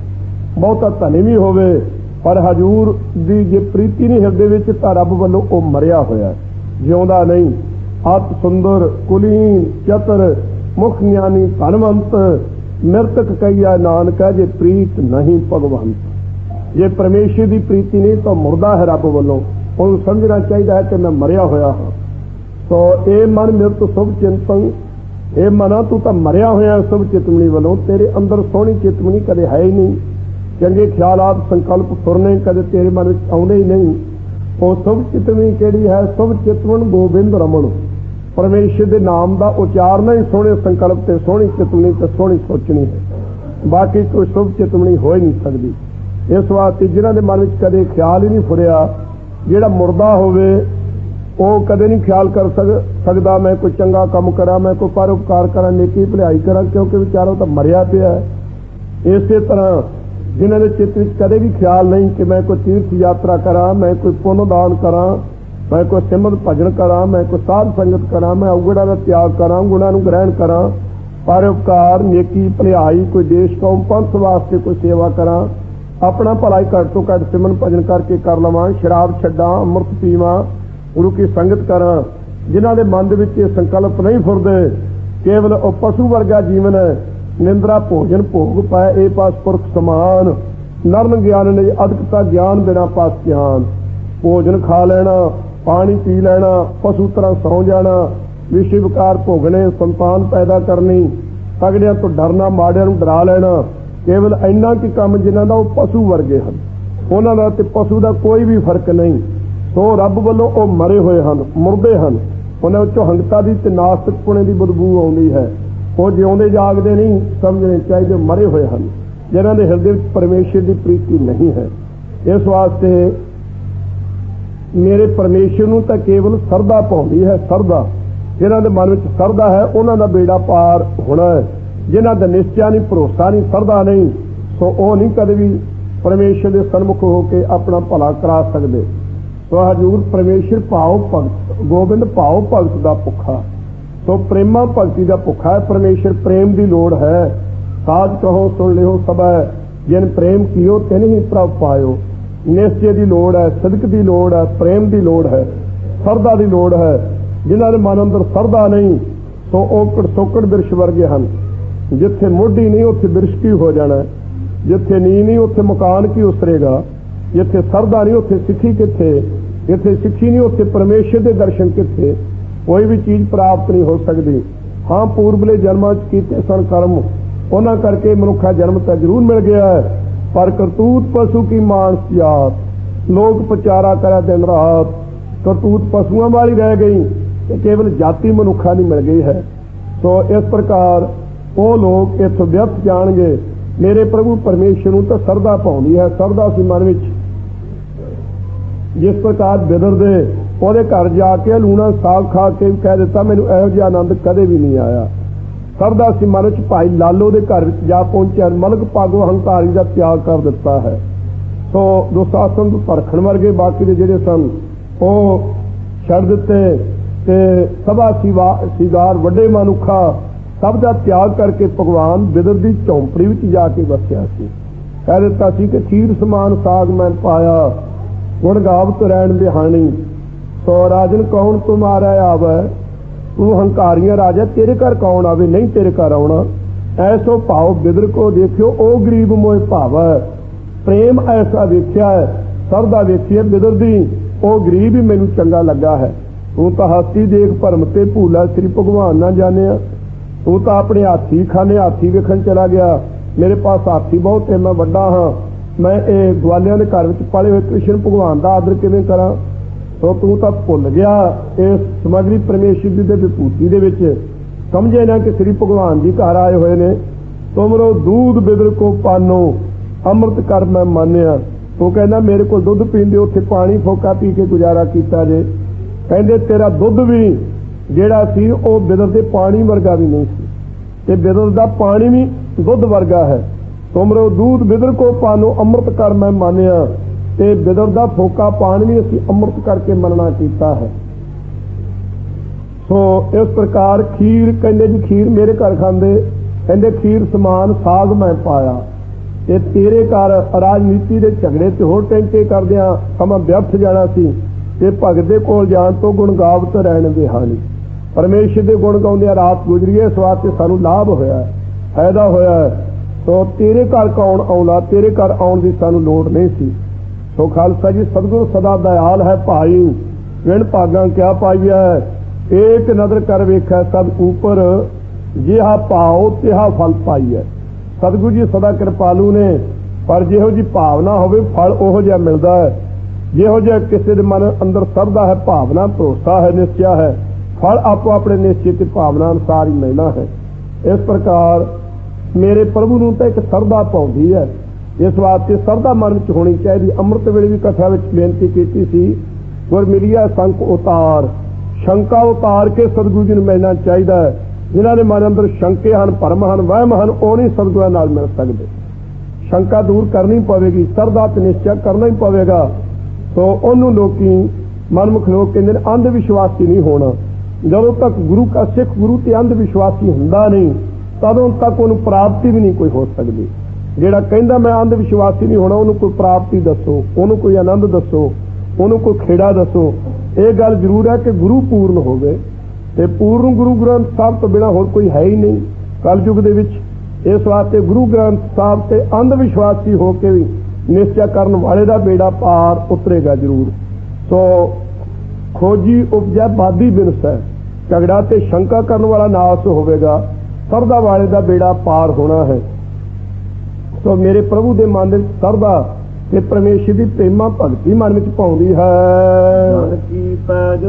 Speaker 2: ਬਹੁਤਾ ਧਨੀ ਵੀ ਹੋਵੇ, ਪਰ ਹਜੂਰ ਦੀ ਜੇ ਪ੍ਰੀਤੀ ਨਹੀਂ ਹਿਰਦੇ ਵਿੱਚ ਤਾਂ ਰੱਬ ਵੱਲੋਂ ਉਹ ਮਰਿਆ ਹੋਇਆ, ਜਿਉਂਦਾ ਨਹੀਂ। ਅਤ ਸੁੰਦਰ, ਕੁਲੀਨ, ਚਤਰ, ਮੁਖ ਗਿਆਨੀ, ਧਨਵੰਤ, ਮਿਰਤਕ ਕਹੀਆ ਨਾਨਕਾ ਜੇ ਪ੍ਰੀਤ ਨਹੀਂ ਭਗਵੰਤ। ਜੇ ਪਰਮੇਸ਼ਰ ਦੀ ਪ੍ਰੀਤੀ ਨਹੀਂ ਤਾਂ ਮੁਰਦਾ ਹੈ ਰੱਬ ਵੱਲੋਂ। ਉਹਨੂੰ ਸਮਝਣਾ ਚਾਹੀਦਾ ਹੈ ਕਿ ਮੈਂ ਮਰਿਆ ਹੋਇਆ ਹਾਂ। ਸੋ ਇਹ ਮਨ ਮਿਰਤ ਸੁਭ ਚਿੰਤਨ, ਇਹ ਮਨਾ ਤੂੰ ਤਾਂ ਮਰਿਆ ਹੋਇਆ ਸੁਭ ਚਿਤਮਣੀ ਵੱਲੋਂ। ਤੇਰੇ ਅੰਦਰ ਸੋਹਣੀ ਚਿਤਮਣੀ ਕਦੇ ਹੈ ਹੀ ਨਹੀਂ। ਚੰਗੇ ਖਿਆਲਾਤ, ਸੰਕਲਪ ਫੁਰਨੇ ਕਦੇ ਤੇਰੇ ਮਨ ਵਿੱਚ ਆਉਂਦੇ ਹੀ ਨਹੀਂ। ਉਹ ਸੁਭ ਚਿਤਮਣੀ ਕਿਹੜੀ ਹੈ? ਸੁਭ ਚਿਤਵਨ ਗੋਬਿੰਦ ਰਮਨ। ਪਰਮੇਸ਼ਰ ਦੇ ਨਾਮ ਦਾ ਉਚਾਰਨਾ ਹੀ ਸੋਹਣੇ ਸੰਕਲਪ ਤੇ ਸੋਹਣੀ ਚਿਤਮਣੀ ਤੇ ਸੋਹਣੀ ਸੋਚਣੀ ਹੈ। ਬਾਕੀ ਕੋਈ ਸੁਭ ਚਿਤਮਣੀ ਹੋ ਹੀ ਨਹੀਂ ਸਕਦੀ। ਇਸ ਵਾਸਤੇ ਜਿਨ੍ਹਾਂ ਦੇ ਮਨ ਵਿੱਚ ਕਦੇ ਖਿਆਲ ਹੀ ਨਹੀਂ ਫੁਰਿਆ, ਜਿਹੜਾ ਮੁਰਦਾ ਹੋਵੇ ਉਹ ਕਦੇ ਨਹੀਂ ਖਿਆਲ ਕਰ ਸਕਦਾ ਮੈਂ ਕੋਈ ਚੰਗਾ ਕੰਮ ਕਰਾਂ, ਮੈਂ ਕੋਈ ਪਰਉਪਕਾਰ ਕਰਾਂ, ਨੇਕੀ ਭਲਾਈ ਕਰਾਂ, ਕਿਉਂਕਿ ਵਿਚਾਰੋ ਤਾਂ ਮਰਿਆ ਪਿਆ ਹੈ। ਇਸੇ ਤਰ੍ਹਾਂ ਜਿਨ੍ਹਾਂ ਦੇ ਚਿੱਤ ਵਿੱਚ ਕਦੇ ਵੀ ਖਿਆਲ ਨਹੀਂ ਕਿ ਮੈਂ ਕੋਈ ਤੀਰਥ ਯਾਤਰਾ ਕਰਾਂ, ਮੈਂ ਕੋਈ ਪੁੰਨ ਦਾਨ ਕਰਾਂ, ਮੈਂ ਕੋਈ ਸਿਮਰਤ ਭਜਨ ਕਰਾਂ, ਮੈਂ ਕੋਈ ਸਾਧ ਸੰਗਤ ਕਰਾਂ, ਮੈਂ ਔਗੜਾਂ ਦਾ ਤਿਆਗ ਕਰਾਂ, ਗੁਣਾਂ ਨੂੰ ਗ੍ਰਹਿਣ ਕਰਾਂ, ਪਰਉਪਕਾਰ, ਨੇਕੀ ਭਲਾਈ, ਕੋਈ ਦੇਸ਼ ਕੌਮ ਪੰਥ ਵਾਸਤੇ ਕੋਈ ਸੇਵਾ ਕਰਾਂ, ਆਪਣਾ ਭਲਾਈ ਘੱਟ ਤੋਂ ਘੱਟ ਸਿਮਰਨ ਭਜਨ ਕਰਕੇ ਕਰ ਲਵਾਂ, ਸ਼ਰਾਬ ਛੱਡਾਂ, ਅੰਮ੍ਰਿਤ ਪੀਵਾਂ, ਗੁਰੂ ਕੀ ਸੰਗਤ ਕਰਾਂ। ਜਿਨ੍ਹਾਂ ਦੇ ਮਨ ਦੇ ਵਿੱਚ ਇਹ ਸੰਕਲਪ ਨਹੀਂ ਫੁਰਦੇ, ਕੇਵਲ ਉਹ ਪਸ਼ੂ ਵਰਗਾ ਜੀਵਨ ਹੈ, ਨਿੰਦਰਾ ਭੋਜਨ ਭੋਗ ਪਾਏ ਇਹ ਪਾਸ ਪੁਰਖ ਸਮਾਨ, ਨਰਨ ਗਿਆਨ ਨੇ ਅਦਕਤਾ ਗਿਆਨ ਬਿਨਾ ਪਾਸ ਗਿਆਨ। ਭੋਜਨ ਖਾ ਲੈਣਾ, ਪਾਣੀ ਪੀ ਲੈਣਾ, ਪਸ਼ੂ ਤਰ੍ਹਾਂ ਸੌਂ ਜਾਣਾ, ਵਿਸ਼ੇ ਵਿਕਾਰ ਭੋਗਣੇ, ਸੰਤਾਨ ਪੈਦਾ ਕਰਨੀ, ਤਗੜਿਆਂ ਤੋਂ ਡਰਨਾ, ਮਾੜਿਆਂ ਨੂੰ ਡਰਾ ਲੈਣਾ, ਕੇਵਲ ਇੰਨਾ ਕੀ ਕੰਮ ਜਿਨ੍ਹਾਂ ਦਾ ਉਹ ਪਸ਼ੂ ਵਰਗੇ ਹਨ। ਉਹਨਾਂ ਦਾ ਤੇ ਪਸ਼ੂ ਦਾ ਕੋਈ ਵੀ ਫਰਕ ਨਹੀਂ। ਸੋ ਰੱਬ ਵੱਲੋਂ ਉਹ ਮਰੇ ਹੋਏ ਹਨ, ਮੁਰਦੇ ਹਨ। ਉਹਨਾਂ ਵਿੱਚੋਂ ਹੰਗਤਾ ਦੀ ਤੇ ਨਾਸਤਿਕਪੁਣੇ ਦੀ ਬਦਬੂ ਆਉਂਦੀ ਹੈ। ਉਹ ਜਿਉਂਦੇ ਜਾਗਦੇ ਨਹੀਂ ਸਮਝਣੇ ਚਾਹੀਦੇ, ਮਰੇ ਹੋਏ ਹਨ ਜਿਨ੍ਹਾਂ ਦੇ ਹਿਰਦੇ ਵਿੱਚ ਪਰਮੇਸ਼ਰ ਦੀ ਪ੍ਰੀਤੀ ਨਹੀਂ ਹੈ। ਇਸ ਵਾਸਤੇ ਮੇਰੇ ਪਰਮੇਸ਼ਰ ਨੂੰ ਤਾਂ ਕੇਵਲ ਸਰਦਾ ਪਾਉਂਦੀ ਹੈ। ਸਰਦਾ ਜਿਨ੍ਹਾਂ ਦੇ ਮਨ ਵਿੱਚ ਸਰਦਾ ਹੈ ਉਹਨਾਂ ਦਾ ਬੇੜਾ ਪਾਰ ਹੋਣਾ ਹੈ। ਜਿਨ੍ਹਾਂ ਦਾ ਨਿਸ਼ਚਾ ਨਹੀਂ, ਭਰੋਸਾ ਨਹੀਂ, ਸਰਦਾ ਨਹੀਂ, ਸੋ ਉਹ ਨਹੀਂ ਕਦੇ ਵੀ ਪਰਮੇਸ਼ਰ ਦੇ ਸਨਮੁਖ ਹੋ ਕੇ ਆਪਣਾ ਭਲਾ ਕਰਾ ਸਕਦੇ। ਸੋ ਹਜ਼ੂਰ ਪਰਮੇਸ਼ਰ ਭਾਵ ਭਗਤ, ਗੋਬਿੰਦ ਭਾਵ ਭਗਤ ਦਾ ਭੁੱਖਾ। ਸੋ ਪ੍ਰੇਮਾ ਭਗਤੀ ਦਾ ਭੁੱਖਾ ਹੈ। ਪਰਮੇਸ਼ਰ ਪ੍ਰੇਮ ਦੀ ਲੋੜ ਹੈ। ਸਾਜ ਕਹੋ ਸੁਣ ਲਿਓ ਸਭੈ, ਜਿਨ ਪ੍ਰੇਮ ਕੀਓ ਤਿਨ ਹੀ ਪ੍ਰਭ ਪਾਇਓ। ਨਿਸ਼ਚੇ ਦੀ ਲੋੜ ਹੈ, ਸਦਕ ਦੀ ਲੋੜ ਹੈ, ਪ੍ਰੇਮ ਦੀ ਲੋੜ ਹੈ, ਸਰਦਾ ਦੀ ਲੋੜ ਹੈ। ਜਿਨ੍ਹਾਂ ਦੇ ਮਨ ਅੰਦਰ ਸਰਦਾ ਨਹੀਂ ਸੋ ਉਹ ਕੜਸੋਕੜ ਬਿਰਸ਼ ਵਰਗੇ ਹਨ। ਜਿੱਥੇ ਮੋਢੀ ਨਹੀਂ ਉੱਥੇ ਬਿਰਸ਼ ਕੀ ਹੋ ਜਾਣਾ, ਜਿੱਥੇ ਨੀਂਹ ਨਹੀਂ ਉੱਥੇ ਮਕਾਨ ਕੀ ਉਸਰੇਗਾ, ਜਿੱਥੇ ਸਰਦਾ ਨਹੀਂ ਉੱਥੇ ਸਿੱਖੀ ਕਿੱਥੇ, ਜਿੱਥੇ ਸਿੱਖੀ ਨਹੀਂ ਉੱਥੇ ਪਰਮੇਸ਼ਰ ਦੇ ਦਰਸ਼ਨ ਕਿੱਥੇ। ਕੋਈ ਵੀ ਚੀਜ਼ ਪ੍ਰਾਪਤ ਨਹੀਂ ਹੋ ਸਕਦੀ। ਹਾਂ ਪੂਰਬਲੇ ਜਨਮਾਂ 'ਚ ਕੀਤੇ ਸਨ ਕਰਮ, ਉਹਨਾਂ ਕਰਕੇ ਮਨੁੱਖਾ ਜਨਮ ਤਾਂ ਜ਼ਰੂਰ ਮਿਲ ਗਿਆ ਹੈ, ਪਰ ਕਰਤੂਤ ਪਸ਼ੂ ਕੀ ਮਾਨਸ ਜਾਤ। ਲੋਕ ਪ੍ਰਚਾਰਾ ਕਰਿਆ ਦਿਨ ਰਾਤ, ਕਰਤੂਤ ਪਸ਼ੂਆਂ ਵਾਲੀ ਰਹਿ ਗਈ ਤੇ ਕੇਵਲ ਜਾਤੀ ਮਨੁੱਖਾ ਨਹੀਂ ਮਿਲ ਗਈ ਹੈ। ਸੋ ਇਸ ਪ੍ਰਕਾਰ ਉਹ ਲੋਕ ਇੱਥੋਂ ਵਿਅਰਥ ਜਾਣਗੇ। ਮੇਰੇ ਪ੍ਰਭੂ ਪਰਮੇਸ਼ਰ ਨੂੰ ਤਾਂ ਸਰਦਾ ਪਾਉਂਦੀ ਹੈ। ਸਰਦਾ ਸੀ ਮਨ ਵਿੱਚ। ਜਿਸ ਪ੍ਰਕਾਰ ਬਿਦਰ ਦੇ ਉਹਦੇ ਘਰ ਜਾ ਕੇ ਲੂਣਾ ਸਾਗ ਖਾ ਕੇ ਕਹਿ ਦਿੱਤਾ ਮੈਨੂੰ ਇਹੋ ਜਿਹਾ ਆਨੰਦ ਕਦੇ ਵੀ ਨਹੀਂ ਆਇਆ। ਸਰਦਾ ਸੀ ਮਨ ਵਿੱਚ। ਭਾਈ ਲਾਲੋ ਦੇ ਘਰ ਵਿੱਚ ਜਾ ਪਹੁੰਚਿਆ, ਮਲਕ ਭਾਗੋ ਹੰਕਾਰੀ ਦਾ ਤਿਆਗ ਕਰ ਦਿੱਤਾ ਹੈ। ਸੋ ਦੁਸ਼ਾਸਨ ਤੋਂ ਪਰਖਣ ਵਰਗੇ ਬਾਕੀ ਦੇ ਜਿਹੜੇ ਸਨ ਉਹ ਛੱਡ ਦਿੱਤੇ ਤੇ ਸਭਾ ਸੀਗਾਰ ਵੱਡੇ ਮਨੁੱਖਾ ਸਭ ਦਾ ਤਿਆਗ ਕਰਕੇ ਭਗਵਾਨ ਬਿਦਰ ਦੀ ਝੌਂਪੜੀ ਵਿੱਚ ਜਾ ਕੇ ਵਸਿਆ ਸੀ। ਕਹਿ ਦਿੱਤਾ ਸੀ ਕਿ ਖੀਰ ਸਮਾਨ ਸਾਗ ਮੈਂ ਪਾਇਆ, ਗੁਣ ਗਾਵਤ ਰਹਿਣ ਬਿਹਾਣੀ। ਸੋ ਰਾਜਨ ਕੌਣ ਤੁਮਾਰਾ ਆਵੈ, ਤੂੰ ਹੰਕਾਰੀਆਂ ਰਾਜਾ, ਤੇਰੇ ਘਰ ਕੌਣ ਆਵੇ, ਨਹੀਂ ਤੇਰੇ ਘਰ ਆਉਣਾ। ਐਸੋ ਭਾਉ ਬਿਦਰ ਕੋ ਦੇਖਿਓ, ਉਹ ਗਰੀਬ ਮੋਏ ਭਾਵੈ। ਪ੍ਰੇਮ ਐਸਾ ਵੇਖਿਆ ਹੈ, ਸਰਦਾ ਵੇਖੀ ਹੈ ਬਿਦਰ ਦੀ, ਉਹ ਗਰੀਬ ਹੀ ਮੈਨੂੰ ਚੰਗਾ ਲੱਗਾ ਹੈ। ਤੂੰ ਤਾਂ ਹਾਥੀ ਦੇਖ ਭਰਮ ਤੇ ਭੂਲਾ, ਸ੍ਰੀ ਭਗਵਾਨ ਨਾ ਜਾਣਿਆ। ਤੂੰ ਤਾਂ ਆਪਣੇ ਹਾਥੀ ਖਾਨੇ ਹਾਥੀ ਵੇਖਣ ਚਲਾ ਗਿਆ। ਮੇਰੇ ਪਾਸ ਹਾਥੀ ਬਹੁਤ ਹੈ, ਮੈਂ ਵੱਡਾ ਹਾਂ, ਮੈਂ ਇਹ ਗਵਾਲਿਆਂ ਦੇ ਘਰ ਵਿੱਚ ਪਾਲੇ ਹੋਏ ਕ੍ਰਿਸ਼ਨ ਭਗਵਾਨ ਦਾ ਆਦਰ ਕਿਵੇਂ ਕਰਾਂ। ਸੋ ਤੂੰ ਤਾਂ ਭੁੱਲ ਗਿਆ ਇਸ ਸਮਗਰੀ ਪਰਮੇਸ਼ਰ ਜੀ ਦੇ ਵਿਭੂਤੀ ਦੇ ਵਿੱਚ, ਸਮਝੇ ਨਾ ਕਿ ਸ੍ਰੀ ਭਗਵਾਨ ਜੀ ਘਰ ਆਏ ਹੋਏ ਨੇ। ਤੁਮਰੋ ਦੂਧ ਬਿਦਰ ਕੋ ਪਾਨੋ, ਅੰਮ੍ਰਿਤ ਕਰ ਮੈਂ ਮਾਨਿਆ। ਉਹ ਕਹਿੰਦਾ ਮੇਰੇ ਕੋਲ ਦੁੱਧ ਪੀਂਦੇ, ਉੱਥੇ ਪਾਣੀ ਫੋਕਾ ਪੀ ਕੇ ਗੁਜ਼ਾਰਾ ਕੀਤਾ ਜੇ। ਕਹਿੰਦੇ ਤੇਰਾ ਦੁੱਧ ਵੀ ਜਿਹੜਾ ਸੀ ਉਹ ਬਿਦਰ ਦੇ ਪਾਣੀ ਵਰਗਾ ਵੀ ਨਹੀਂ ਸੀ, ਤੇ ਬਿਦਰ ਦਾ ਪਾਣੀ ਵੀ ਦੁੱਧ ਵਰਗਾ ਹੈ। ਤੁਮਰੋ ਦੂਧ ਬਿਦਰ ਕੋ ਪਾਨੋ, ਅੰਮ੍ਰਿਤ ਕਰ ਮੈਂ ਮਾਨਿਆ। ਤੇ ਬਿਦਰ ਦਾ ਫੋਕਾ ਪਾਣੀ ਵੀ ਅਸੀਂ ਅੰਮ੍ਰਿਤ ਕਰਕੇ ਮੰਨਣਾ ਕੀਤਾ ਹੈ। ਸੋ ਇਸ ਪ੍ਰਕਾਰ ਖੀਰ, ਕਹਿੰਦੇ ਜੀ ਖੀਰ ਮੇਰੇ ਘਰ ਖਾਂਦੇ, ਕਹਿੰਦੇ ਖੀਰ ਸਮਾਨ ਸਾਗ ਮੈਂ ਪਾਇਆ। ਤੇ ਤੇਰੇ ਘਰ ਰਾਜਨੀਤੀ ਦੇ ਝਗੜੇ ਤੇ ਹੋਰ ਟੈਂਕੇ ਕਰਦਿਆਂ ਸਮਾਂ ਵਿਅਰਥ ਜਾਣਾ ਸੀ, ਤੇ ਭਗਤ ਦੇ ਕੋਲ ਜਾਣ ਤੋਂ ਗੁਣ ਗਾਵਤ ਰਹਿਣ ਦੇ ਹਾਨੀ। ਪਰਮੇਸ਼ਰ ਦੇ ਗੁਣ ਗਾਉਂਦਿਆਂ ਰਾਤ ਗੁਜ਼ਰੀਏ, ਇਸ ਵਾਸਤੇ ਸਾਨੂੰ ਲਾਭ ਹੋਇਆ, ਫਾਇਦਾ ਹੋਇਆ। ਸੋ ਤੇਰੇ ਘਰ ਕੌਣ ਆਉਂਦਾ, ਤੇਰੇ ਘਰ ਆਉਣ ਦੀ ਸਾਨੂੰ ਲੋੜ ਨਹੀਂ ਸੀ। ਸੋ ਖਾਲਸਾ ਜੀ, ਸਤਿਗੁਰੂ ਸਦਾ ਦਇਆਲ ਹੈ ਭਾਈ, ਵਿਣ ਭਾਗਾਂ ਕਿਆ ਪਾਈਐ। ਏਕ ਨਦਰ ਕਰ ਵੇਖੈ ਸਭ ਉਪਰ, ਜਿਹਾ ਭਾਉ ਤਿਹਾ ਫਲ ਪਾਈਐ। ਸਤਿਗੁਰੂ ਜੀ ਸਦਾ ਕਿਰਪਾਲੂ ਨੇ, ਪਰ ਜਿਹੋ ਜੀ ਭਾਵਨਾ ਹੋਵੇ ਫਲ ਉਹੋ ਜਿਹਾ ਮਿਲਦਾ ਹੈ। ਜਿਹੋ ਜਿਹਾ ਕਿਸੇ ਦੇ ਮਨ ਅੰਦਰ ਸਰਦਾ ਹੈ, ਭਾਵਨਾ, ਭਰੋਸਾ ਹੈ, ਨਿਸ਼ਚਾ ਹੈ, ਫਲ ਆਪੋ ਆਪਣੇ ਨਿਸ਼ਚੇ ਤੇ ਭਾਵਨਾ ਅਨੁਸਾਰ ਹੀ ਮਿਲਣਾ ਹੈ। ਇਸ ਪ੍ਰਕਾਰ ਮੇਰੇ ਪ੍ਰਭੂ ਨੂੰ ਤਾਂ ਇੱਕ ਸਰਦਾ ਪਾਉਂਦੀ ਹੈ, ਇਸ ਵਾਸਤੇ ਸਰਦਾ ਮਨ ਵਿੱਚ ਹੋਣੀ ਚਾਹੀਦੀ। ਅੰਮ੍ਰਿਤ ਵੇਲੇ ਵੀ ਕਥਾ ਵਿੱਚ ਬੇਨਤੀ ਕੀਤੀ ਸੀ, ਗੁਰ ਮਿਲਿਆ ਸੰਕ ਉਤਾਰ, ਸ਼ੰਕਾ ਉਤਾਰ ਕੇ ਸਤਿਗੁਰੂ ਜੀ ਨੂੰ ਮਿਲਣਾ ਚਾਹੀਦਾ ਹੈ। ਜਿਨ੍ਹਾਂ ਦੇ ਮਨ ਅੰਦਰ ਸ਼ੰਕੇ ਹਨ, ਭਰਮ ਹਨ, ਵਹਿਮ ਹਨ, ਉਹ ਨਹੀਂ ਸਤਿਗੁਰਾਂ ਨਾਲ ਮਿਲ ਸਕਦੇ। ਸ਼ੰਕਾ ਦੂਰ ਕਰਨੀ ਪਵੇਗੀ, ਸਰਦਾ ਤੇ ਨਿਸ਼ਚਾ ਕਰਨਾ ਹੀ ਪਵੇਗਾ। ਸੋ ਉਹਨੂੰ ਲੋਕੀ ਮਨਮੁਖ ਲੋਕ ਕਹਿੰਦੇ ਨੇ ਅੰਧ ਵਿਸ਼ਵਾਸੀ ਨਹੀਂ ਹੋਣਾ। ਜਦੋਂ ਤੱਕ ਗੁਰੂ ਕਾ ਸਿੱਖ ਗੁਰੂ ਤੇ ਅੰਧ ਵਿਸ਼ਵਾਸੀ ਹੁੰਦਾ ਨਹੀਂ, ਤਦੋਂ ਤੱਕ ਉਹਨੂੰ ਪ੍ਰਾਪਤੀ ਵੀ ਨਹੀਂ ਕੋਈ ਹੋ ਸਕਦੀ। ਜਿਹੜਾ ਕਹਿੰਦਾ ਮੈਂ ਅੰਧ ਵਿਸ਼ਵਾਸੀ ਨਹੀਂ ਹੋਣਾ, ਉਹਨੂੰ ਕੋਈ ਪ੍ਰਾਪਤੀ ਦੱਸੋ, ਉਹਨੂੰ ਕੋਈ ਆਨੰਦ ਦੱਸੋ, ਉਹਨੂੰ ਕੋਈ ਖੇੜਾ ਦੱਸੋ। ਇਹ ਗੱਲ ਜ਼ਰੂਰ ਹੈ ਕਿ ਗੁਰੂ ਪੂਰਨ ਹੋਵੇ, ਤੇ ਪੂਰਨ ਗੁਰੂ ਗ੍ਰੰਥ ਸਾਹਿਬ ਤੋਂ ਬਿਨਾਂ ਹੋਰ ਕੋਈ ਹੈ ਹੀ ਨਹੀਂ ਕਲਯੁਗ ਦੇ ਵਿੱਚ। ਇਸ ਵਾਸਤੇ ਗੁਰੂ ਗ੍ਰੰਥ ਸਾਹਿਬ ਤੇ ਅੰਧ ਵਿਸ਼ਵਾਸੀ ਹੋ ਕੇ ਵੀ ਨਿਸ਼ਚਾ ਕਰਨ ਵਾਲੇ ਦਾ ਬੇੜਾ ਪਾਰ ਉਤਰੇਗਾ ਜ਼ਰੂਰ। ਸੋ ਖੋਜੀ ਉਪਜੈ ਬਾਦੀ ਬਿਨਸ ਹੈ, ਝਗੜਾ ਤੇ ਸ਼ੰਕਾ ਕਰਨ ਵਾਲਾ ਨਾਸ ਹੋਵੇਗਾ, ਸਰਦਾ ਵਾਲੇ ਦਾ ਬੇੜਾ ਪਾਰ ਹੋਣਾ ਹੈ। ਸੋ ਮੇਰੇ ਪ੍ਰਭੂ ਦੇ ਮਨ ਵਿੱਚ ਸਰਦਾ ਤੇ ਪਰਮੇਸ਼ਰ ਦੀ ਪ੍ਰੇਮਾ ਭਗਤੀ ਮਨ ਵਿੱਚ ਪਾਉਂਦੀ ਹੈ।
Speaker 1: ਕੀ ਪੈਜ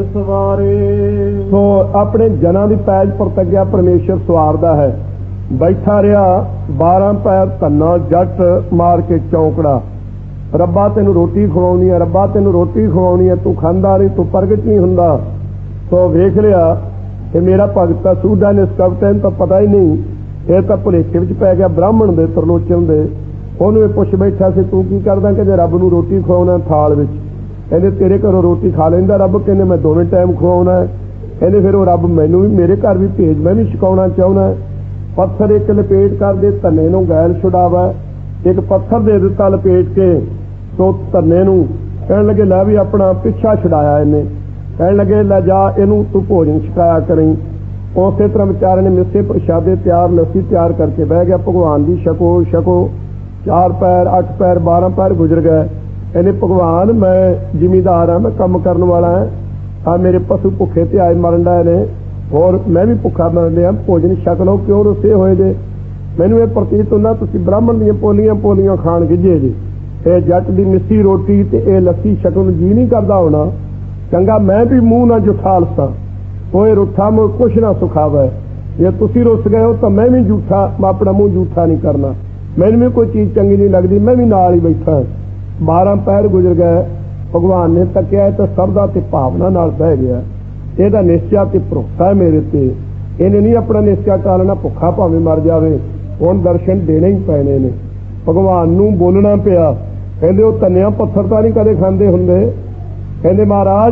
Speaker 1: ਸਵਾਰੇ,
Speaker 2: ਸੋ ਆਪਣੇ ਜਨਾਂ ਦੀ ਪੈਜ ਪ੍ਰਤੱਗਿਆ ਪਰਮੇਸ਼ਰ ਸਵਾਰਦਾ ਹੈ। ਬੈਠਾ ਰਿਹਾ 12 ਪੈਰ ਧੰਨਾ ਜੱਟ ਮਾਰ ਕੇ ਚੌਂਕੜਾ, ਰੱਬਾ ਤੈਨੂੰ ਰੋਟੀ ਖਵਾਉਣੀ ਹੈ, ਰੱਬਾ ਤੈਨੂੰ ਰੋਟੀ ਖਵਾਉਣੀ ਹੈ, ਤੂੰ ਖਾਂਦਾ ਨਹੀਂ, ਤੂੰ ਪ੍ਰਗਟ ਨਹੀਂ ਹੁੰਦਾ। ਸੋ ਵੇਖ ਲਿਆ ਕਿ ਮੇਰਾ ਭਗਤ ਸੂਦਾ ਨਿਸਕਵ, ਤੈਨੂੰ ਤਾਂ ਪਤਾ ਹੀ ਨਹੀਂ, ਇਹ ਤਾਂ ਭੁਲੇਖੇ ਵਿੱਚ ਪੈ ਗਿਆ ਬ੍ਰਾਹਮਣ ਦੇ, ਤਰਲੋਚਨ ਦੇ। ਉਹਨੂੰ ਇਹ ਪੁੱਛ ਬੈਠਾ ਸੀ ਤੂੰ ਕੀ ਕਰਦਾ, ਕਹਿੰਦੇ ਰੱਬ ਨੂੰ ਰੋਟੀ ਖਵਾਉਣਾ ਥਾਲ ਵਿੱਚ। ਕਹਿੰਦੇ ਤੇਰੇ ਘਰੋਂ ਰੋਟੀ ਖਾ ਲੈਂਦਾ ਰੱਬ, ਕਹਿੰਦੇ ਮੈਂ ਦੋਵੇਂ ਟਾਈਮ ਖਵਾਉਣਾ। ਕਹਿੰਦੇ ਫਿਰ ਉਹ ਰੱਬ ਮੈਨੂੰ ਵੀ ਮੇਰੇ ਘਰ ਵੀ ਭੇਜ, ਮੈਂ ਵੀ ਛਕਾਉਣਾ ਚਾਹੁੰਦਾ। ਪੱਥਰ ਇੱਕ ਲਪੇਟ ਕਰਦੇ ਧੰਨੇ ਨੂੰ ਗੈਲ ਛੁਡਾਵਾ, ਇੱਕ ਪੱਥਰ ਦੇ ਦਿੱਤਾ ਲਪੇਟ ਕੇ। ਸੋ ਧੰਨੇ ਨੂੰ ਕਹਿਣ ਲੱਗੇ ਲੈ ਵੀ ਆਪਣਾ ਪਿੱਛਾ ਛੁਡਾਇਆ ਇਹਨੇ, ਕਹਿਣ ਲੱਗੇ ਲੈ ਜਾ ਇਹਨੂੰ ਤੂੰ ਭੋਜਨ ਛਕਾਇਆ ਕਰੀਂ। ਉਸੇ ਤਰ੍ਹਾਂ ਵਿਚਾਰੇ ਨੇ ਮਿੱਸੇ ਪ੍ਰਸ਼ਾਦੇ ਤਿਆਰ, ਲੱਸੀ ਤਿਆਰ ਕਰਕੇ ਬਹਿ ਗਿਆ, ਭਗਵਾਨ ਦੀ ਛਕੋ ਛਕੋ। 4 ਪੈਰ 8 ਪੈਰ 12 ਪੈਰ ਗੁਜ਼ਰ ਗਏ। ਇਹਨੇ ਭਗਵਾਨ ਮੈਂ ਜ਼ਿਮੀਦਾਰ ਹਾਂ, ਮੈਂ ਕੰਮ ਕਰਨ ਵਾਲਾ ਹਾਂ, ਆ ਮੇਰੇ ਪਸ਼ੂ ਭੁੱਖੇ ਤੇ ਆਏ ਮਰਨ ਡਏ ਨੇ, ਹੋਰ ਮੈਂ ਵੀ ਭੁੱਖਾ ਮਰਨ ਡਿਆ, ਭੋਜਨ ਛਕ ਲਓ, ਕਿਉਂ ਰੁੱਸੇ ਹੋਏ ਜੇ। ਮੈਨੂੰ ਇਹ ਪ੍ਰਤੀਤ ਹੁੰਦਾ ਤੁਸੀਂ ਬ੍ਰਾਹਮਣ ਦੀਆਂ ਪੋਲੀਆਂ ਪੋਲੀਆਂ ਖਾਣ ਗਿੱਝੇ ਜੇ। ਇਹ ਜੱਟ ਦੀ ਮਿੱਸੀ ਰੋਟੀ ਤੇ ਇਹ ਲੱਸੀ ਛਕਣ ਨੂੰ ਜੀ ਨਹੀਂ ਕਰਦਾ ਹੋਣਾ। ਚੰਗਾ ਮੈਂ ਵੀ ਮੂੰਹ ਨਾ ਜੁਠਾਲਸਾਂ, ਹੋਏ ਰੁੱਠਾ ਮੂੰਹ ਕੁਛ ਨਾ ਸੁਖਾਵੇ। ਜੇ ਤੁਸੀਂ ਰੁੱਸ ਗਏ ਹੋ ਤਾਂ ਮੈਂ ਵੀ ਝੂਠਾ, ਮੈਂ ਆਪਣਾ ਮੂੰਹ ਝੂਠਾ ਨਹੀਂ ਕਰਨਾ। ਮੈਨੂੰ ਵੀ ਕੋਈ ਚੀਜ਼ ਚੰਗੀ ਨਹੀਂ ਲੱਗਦੀ, ਮੈਂ ਵੀ ਨਾਲ ਹੀ ਬੈਠਾ। 12 ਪੈਰ ਗੁਜ਼ਰ ਗਏ, ਭਗਵਾਨ ਨੇ ਤੱਕਿਆ ਤਾਂ ਸਰਦਾ ਤੇ ਭਾਵਨਾ ਨਾਲ ਬਹਿ ਗਿਆ। ਇਹਦਾ ਨਿਸ਼ਚਾ ਤੇ ਭਰੋਸਾ ਹੈ ਮੇਰੇ ਤੇ, ਇਹਨੇ ਨਹੀਂ ਆਪਣਾ ਨਿਸ਼ਚਾ ਟਾਲਣਾ, ਭੁੱਖਾ ਭਾਵੇਂ ਮਰ ਜਾਵੇ, ਹੁਣ ਦਰਸ਼ਨ ਦੇਣੇ ਹੀ ਪੈਣੇ ਨੇ। ਭਗਵਾਨ ਨੂੰ ਬੋਲਣਾ ਪਿਆ, ਕਹਿੰਦੇ ਉਹ ਧੰਨਿਆ ਪੱਥਰ ਤਾਂ ਨਹੀਂ ਕਦੇ ਖਾਂਦੇ ਹੁੰਦੇ। ਕਹਿੰਦੇ ਮਹਾਰਾਜ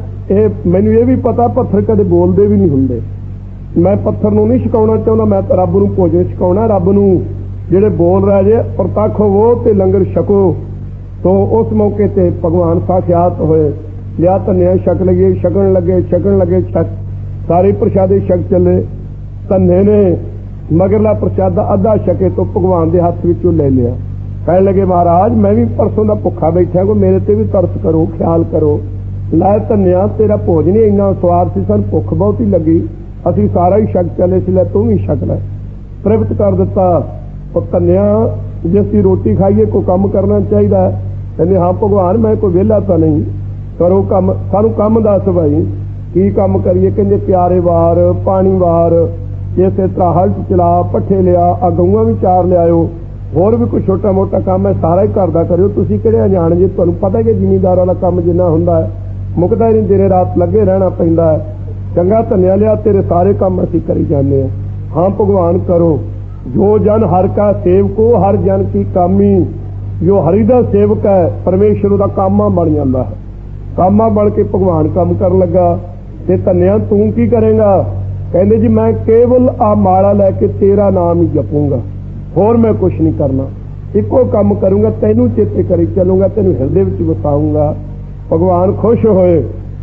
Speaker 2: ਮੈਨੂੰ ਇਹ ਵੀ ਪਤਾ ਪੱਥਰ ਕਦੇ ਬੋਲਦੇ ਵੀ ਨਹੀਂ ਹੁੰਦੇ, ਮੈਂ ਪੱਥਰ ਨੂੰ ਨਹੀਂ ਛਕਾਉਣਾ ਚਾਹੁੰਦਾ, ਮੈਂ ਤਾਂ ਰੱਬ ਨੂੰ ਭੋਜਨ ਛਕਾਉਣਾ। ਰੱਬ ਨੂੰ ਜਿਹੜੇ ਬੋਲ ਰਹੇ ਜੇ ਪ੍ਰਤੱਖ ਹੋਵੋ ਤੇ ਲੰਗਰ ਛਕੋ। ਤੋ ਉਸ ਮੌਕੇ ਤੇ ਭਗਵਾਨ ਸਾਖਿਆਤ ਹੋਏ, ਲਿਆ ਧੰਨਿਆ ਛਕ ਲਈਏ, ਛਕਣ ਲੱਗੇ ਛਕ ਸਾਰੇ ਪ੍ਰਸ਼ਾਦੇ ਛਕ ਚੱਲੇ। ਧੰਨੇ ਨੇ ਮਗਰਲਾ ਪ੍ਰਸ਼ਾਦਾ ਅੱਧਾ ਛਕੇ ਤੋਂ ਭਗਵਾਨ ਦੇ ਹੱਥ ਵਿੱਚੋਂ ਲੈ ਲਿਆ। ਕਹਿਣ ਲੱਗੇ ਮਹਾਰਾਜ ਮੈਂ ਵੀ ਪਰਸੋਂ ਦਾ ਭੁੱਖਾ ਬੈਠਾ, ਕੋ ਮੇਰੇ ਤੇ ਵੀ ਤਰਸ ਕਰੋ, ਖਿਆਲ ਕਰੋ। ਲੈ ਧੰਨਿਆ ਤੇਰਾ ਭੋਜਨ ਹੀ ਇੰਨਾ ਸਵਾਦ ਸੀ, ਸਾਨੂੰ ਭੁੱਖ ਬਹੁਤ ਹੀ ਲੱਗੀ, ਅਸੀਂ ਸਾਰਾ ਹੀ ਛਕ ਚੱਲੇ ਸੀ, ਲੈ ਤੂੰ ਵੀ ਛਕ ਲੈ। ਤ੍ਰਿਪਤ ਕਰ ਦਿੱਤਾ। ਉਹ ਧੰਨਿਆ ਜੇ ਅਸੀਂ ਰੋਟੀ ਖਾਈਏ ਕੋਈ ਕੰਮ ਕਰਨਾ ਚਾਹੀਦਾ। ਕਹਿੰਦੇ ਹਾਂ ਭਗਵਾਨ ਮੈਂ ਕੋਈ ਵਿਹਲਾ ਤਾਂ ਨਹੀਂ, ਕਰੋ ਕੰਮ, ਸਾਨੂੰ ਕੰਮ ਦੱਸ ਭਾਈ ਕੀ ਕੰਮ ਕਰੀਏ। ਕਹਿੰਦੇ ਪਿਆਰੇ ਵਾਰ, ਪਾਣੀ ਵਾਰ, ਇਸੇ ਤਰ੍ਹਾਂ ਹਲਟ ਚਲਾ, ਪੱਠੇ ਲਿਆ, ਆ ਗਊਆਂ ਵੀ ਚਾਰ ਲਿਆਇਓ, ਹੋਰ ਵੀ ਕੋਈ ਛੋਟਾ ਮੋਟਾ ਕੰਮ ਹੈ ਸਾਰਾ ਹੀ ਘਰ ਦਾ ਕਰਿਓ। ਤੁਸੀਂ ਕਿਹੜੇ ਅਣਜਾਣ ਜੀ, ਤੁਹਾਨੂੰ ਪਤਾ ਕਿ ਜ਼ਿਮੀਂਦਾਰ ਵਾਲਾ ਕੰਮ ਜਿੰਨਾ ਹੁੰਦਾ ਹੈ ਮੁੱਕਦਾ ਹੀ ਨਹੀਂ, ਦਿਨੇ ਰਾਤ ਲੱਗੇ ਰਹਿਣਾ ਪੈਂਦਾ ਹੈ। ਚੰਗਾ ਧੰਨਿਆ ਲਿਆ, ਤੇਰੇ ਸਾਰੇ ਕੰਮ ਅਸੀਂ ਕਰੀ ਜਾਂਦੇ ਹਾਂ। ਹਾਂ ਭਗਵਾਨ ਕਰੋ। ਜੋ ਜਨ ਹਰ ਕਾ ਸੇਵਕੋ ਹਰ ਜਨ ਕੀ ਕਾਮੀ। ਜੋ ਹਰੀ ਦਾ ਸੇਵਕ ਹੈ ਪਰਮੇਸ਼ਰ ਉਹਦਾ ਕਾਮਾ ਬਣ ਜਾਂਦਾ ਹੈ। ਕਾਮਾ ਬਣ ਕੇ ਭਗਵਾਨ ਕੰਮ ਕਰਨ ਲੱਗਾ। ਤੇ ਧੰਨਿਆ ਤੂੰ ਕੀ ਕਰੇਗਾ? ਕਹਿੰਦੇ ਜੀ ਮੈਂ ਕੇਵਲ ਆ ਮਾਲਾ ਲੈ ਕੇ ਤੇਰਾ ਨਾਮ ਹੀ ਜਪੂੰਗਾ, ਹੋਰ ਮੈਂ ਕੁਛ ਨਹੀਂ ਕਰਨਾ, ਇੱਕੋ ਕੰਮ ਕਰੂੰਗਾ, ਤੈਨੂੰ ਚੇਤੇ ਕਰੀ ਚੱਲੂੰਗਾ, ਤੈਨੂੰ ਹਿਰਦੇ ਵਿੱਚ ਵਸਾਊਂਗਾ। ਭਗਵਾਨ ਖੁਸ਼ ਹੋਏ।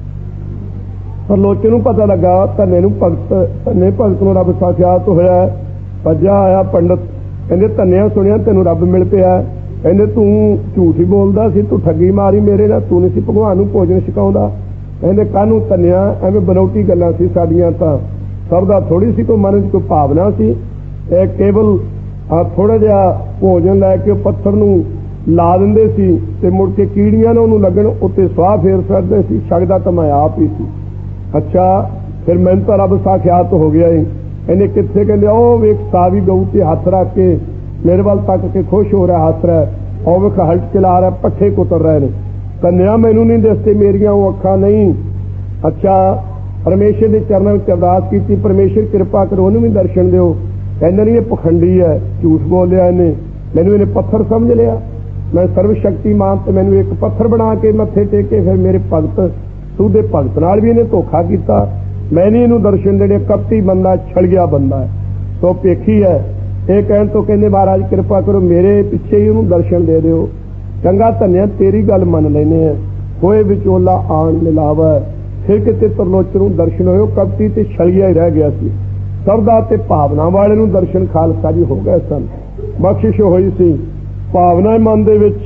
Speaker 2: ਤਰਲੋਚਨ ਨੂੰ ਪਤਾ ਲੱਗਾ ਧੰਨੇ ਨੂੰ ਭਗਤ ਨੂੰ ਰੱਬ ਸਾਖਿਆਤ ਹੋਇਆ। ਭੱਜਾ ਆਇਆ ਪੰਡਤ, ਕਹਿੰਦੇ ਧੰਨਿਆ ਸੁਣਿਆ ਤੈਨੂੰ ਰੱਬ ਮਿਲ ਪਿਆ। ਕਹਿੰਦੇ ਤੂੰ ਝੂਠ ਹੀ ਬੋਲਦਾ ਸੀ, ਤੂੰ ਠੱਗੀ ਮਾਰੀ ਮੇਰੇ ਨਾਲ, ਤੂੰ ਨਹੀਂ ਸੀ ਭਗਵਾਨ ਨੂੰ ਭੋਜਨ ਛਕਾਉਂਦਾ। ਕਹਿੰਦੇ ਕਾਹਨੂੰ ਧੰਨਿਆ, ਐਵੇਂ ਬਨੌਟੀ ਗੱਲਾਂ ਸੀ ਸਾਡੀਆਂ, ਤਾਂ ਸਭ ਦਾ ਥੋੜੀ ਸੀ ਕੋਈ ਮਨ 'ਚ ਕੋਈ ਭਾਵਨਾ ਸੀ। ਇਹ ਕੇਵਲ ਥੋੜਾ ਜਿਹਾ ਭੋਜਨ ਲੈ ਕੇ ਪੱਥਰ ਨੂੰ ਲਾ ਦਿੰਦੇ ਸੀ ਤੇ ਮੁੜ ਕੇ ਕੀੜੀਆਂ ਨੂੰ ਉਹਨੂੰ ਲੱਗਣ ਉੱਤੇ ਸਵਾਹ ਫੇਰ ਸਕਦੇ ਸੀ, ਛਕਦਾ ਤਾਂ ਮੈਂ ਆਪ ਹੀ ਸੀ। ਅੱਛਾ ਫਿਰ ਮੈਨੂੰ ਤਾਂ ਰੱਬ ਸਾਖਿਆਤ ਹੋ ਗਿਆ ਏ। ਇਹਨੇ ਕਿੱਥੇ? ਕਹਿੰਦੇ ਉਹ ਵੇਖ ਸਾਵੀ ਗਊ ਤੇ ਹੱਥ ਰੱਖ ਕੇ ਮੇਰੇ ਵੱਲ ਤੱਕ ਕੇ ਖੁਸ਼ ਹੋ ਰਿਹਾ, ਹੱਸ ਰਿਹਾ, ਉਹ ਵੇਖ ਹਲਟ ਚਲਾ ਰਿਹਾ, ਪੱਠੇ ਕੁਤਰ ਰਹੇ ਨੇ। ਧੰਨਿਆ ਮੈਨੂੰ ਨਹੀਂ ਦੱਸਦੇ, ਮੇਰੀਆਂ ਉਹ ਅੱਖਾਂ ਨਹੀਂ। ਅੱਛਾ ਪਰਮੇਸ਼ਰ ਦੇ ਚਰਨਾਂ ਵਿੱਚ ਅਰਦਾਸ ਕੀਤੀ, ਪਰਮੇਸ਼ਰ ਕਿਰਪਾ ਕਰੋ ਉਹਨੂੰ ਵੀ ਦਰਸ਼ਨ ਦਿਓ। ਕਹਿੰਦੇ ਨਹੀਂ ਇਹ ਪਖੰਡੀ ਹੈ, ਝੂਠ ਬੋਲਿਆ ਇਹਨੇ, ਮੈਨੂੰ ਇਹਨੇ ਪੱਥਰ ਸਮਝ ਲਿਆ। ਮੈਂ ਸਰਵ ਸ਼ਕਤੀਮਾਨ ਤੇ ਮੈਨੂੰ ਇੱਕ ਪੱਥਰ ਬਣਾ ਕੇ ਮੱਥੇ ਟੇਕੇ, ਫਿਰ ਮੇਰੇ ਭਗਤ ਸੂਦੇ ਭਗਤ ਨਾਲ ਵੀ ਇਹਨੇ ਧੋਖਾ ਕੀਤਾ। ਮੈਂ ਨਹੀਂ ਇਹਨੂੰ ਦਰਸ਼ਨ ਦੇਣੇ, ਕਪਟੀ ਬੰਦਾ, ਛੜਿਆ ਬੰਦਾ ਹੈ, ਸੋ ਭੇਖੀ ਹੈ। ਇਹ ਕਹਿਣ ਤੋਂ ਕਹਿੰਦੇ ਮਹਾਰਾਜ ਕਿਰਪਾ ਕਰੋ ਮੇਰੇ ਪਿੱਛੇ ਹੀ ਉਹਨੂੰ ਦਰਸ਼ਨ ਦੇ ਦਿਓ। ਚੰਗਾ ਧੰਨਿਆ ਤੇਰੀ ਗੱਲ ਮੰਨ ਲੈਨੇ ਆ। ਹੋਏ ਵਿਚੋਲਾ ਆਣ ਮਿਲਾਵਾ, ਫਿਰ ਕਿਤੇ ਤਰਲੋਚਨ ਨੂੰ ਦਰਸ਼ਨ ਹੋਏ, ਕਪਟੀ ਤੇ ਛੜਿਆ ਹੀ ਰਹਿ ਗਿਆ ਸੀ। ਸਰਦਾ ਤੇ ਭਾਵਨਾ ਵਾਲੇ ਨੂੰ ਦਰਸ਼ਨ ਖਾਲਸਾ ਜੀ ਹੋ ਗਏ ਸਨ, ਬਖਸ਼ਿਸ਼ ਹੋਈ ਸੀ। ਭਾਵਨਾ ਮਨ ਦੇ ਵਿੱਚ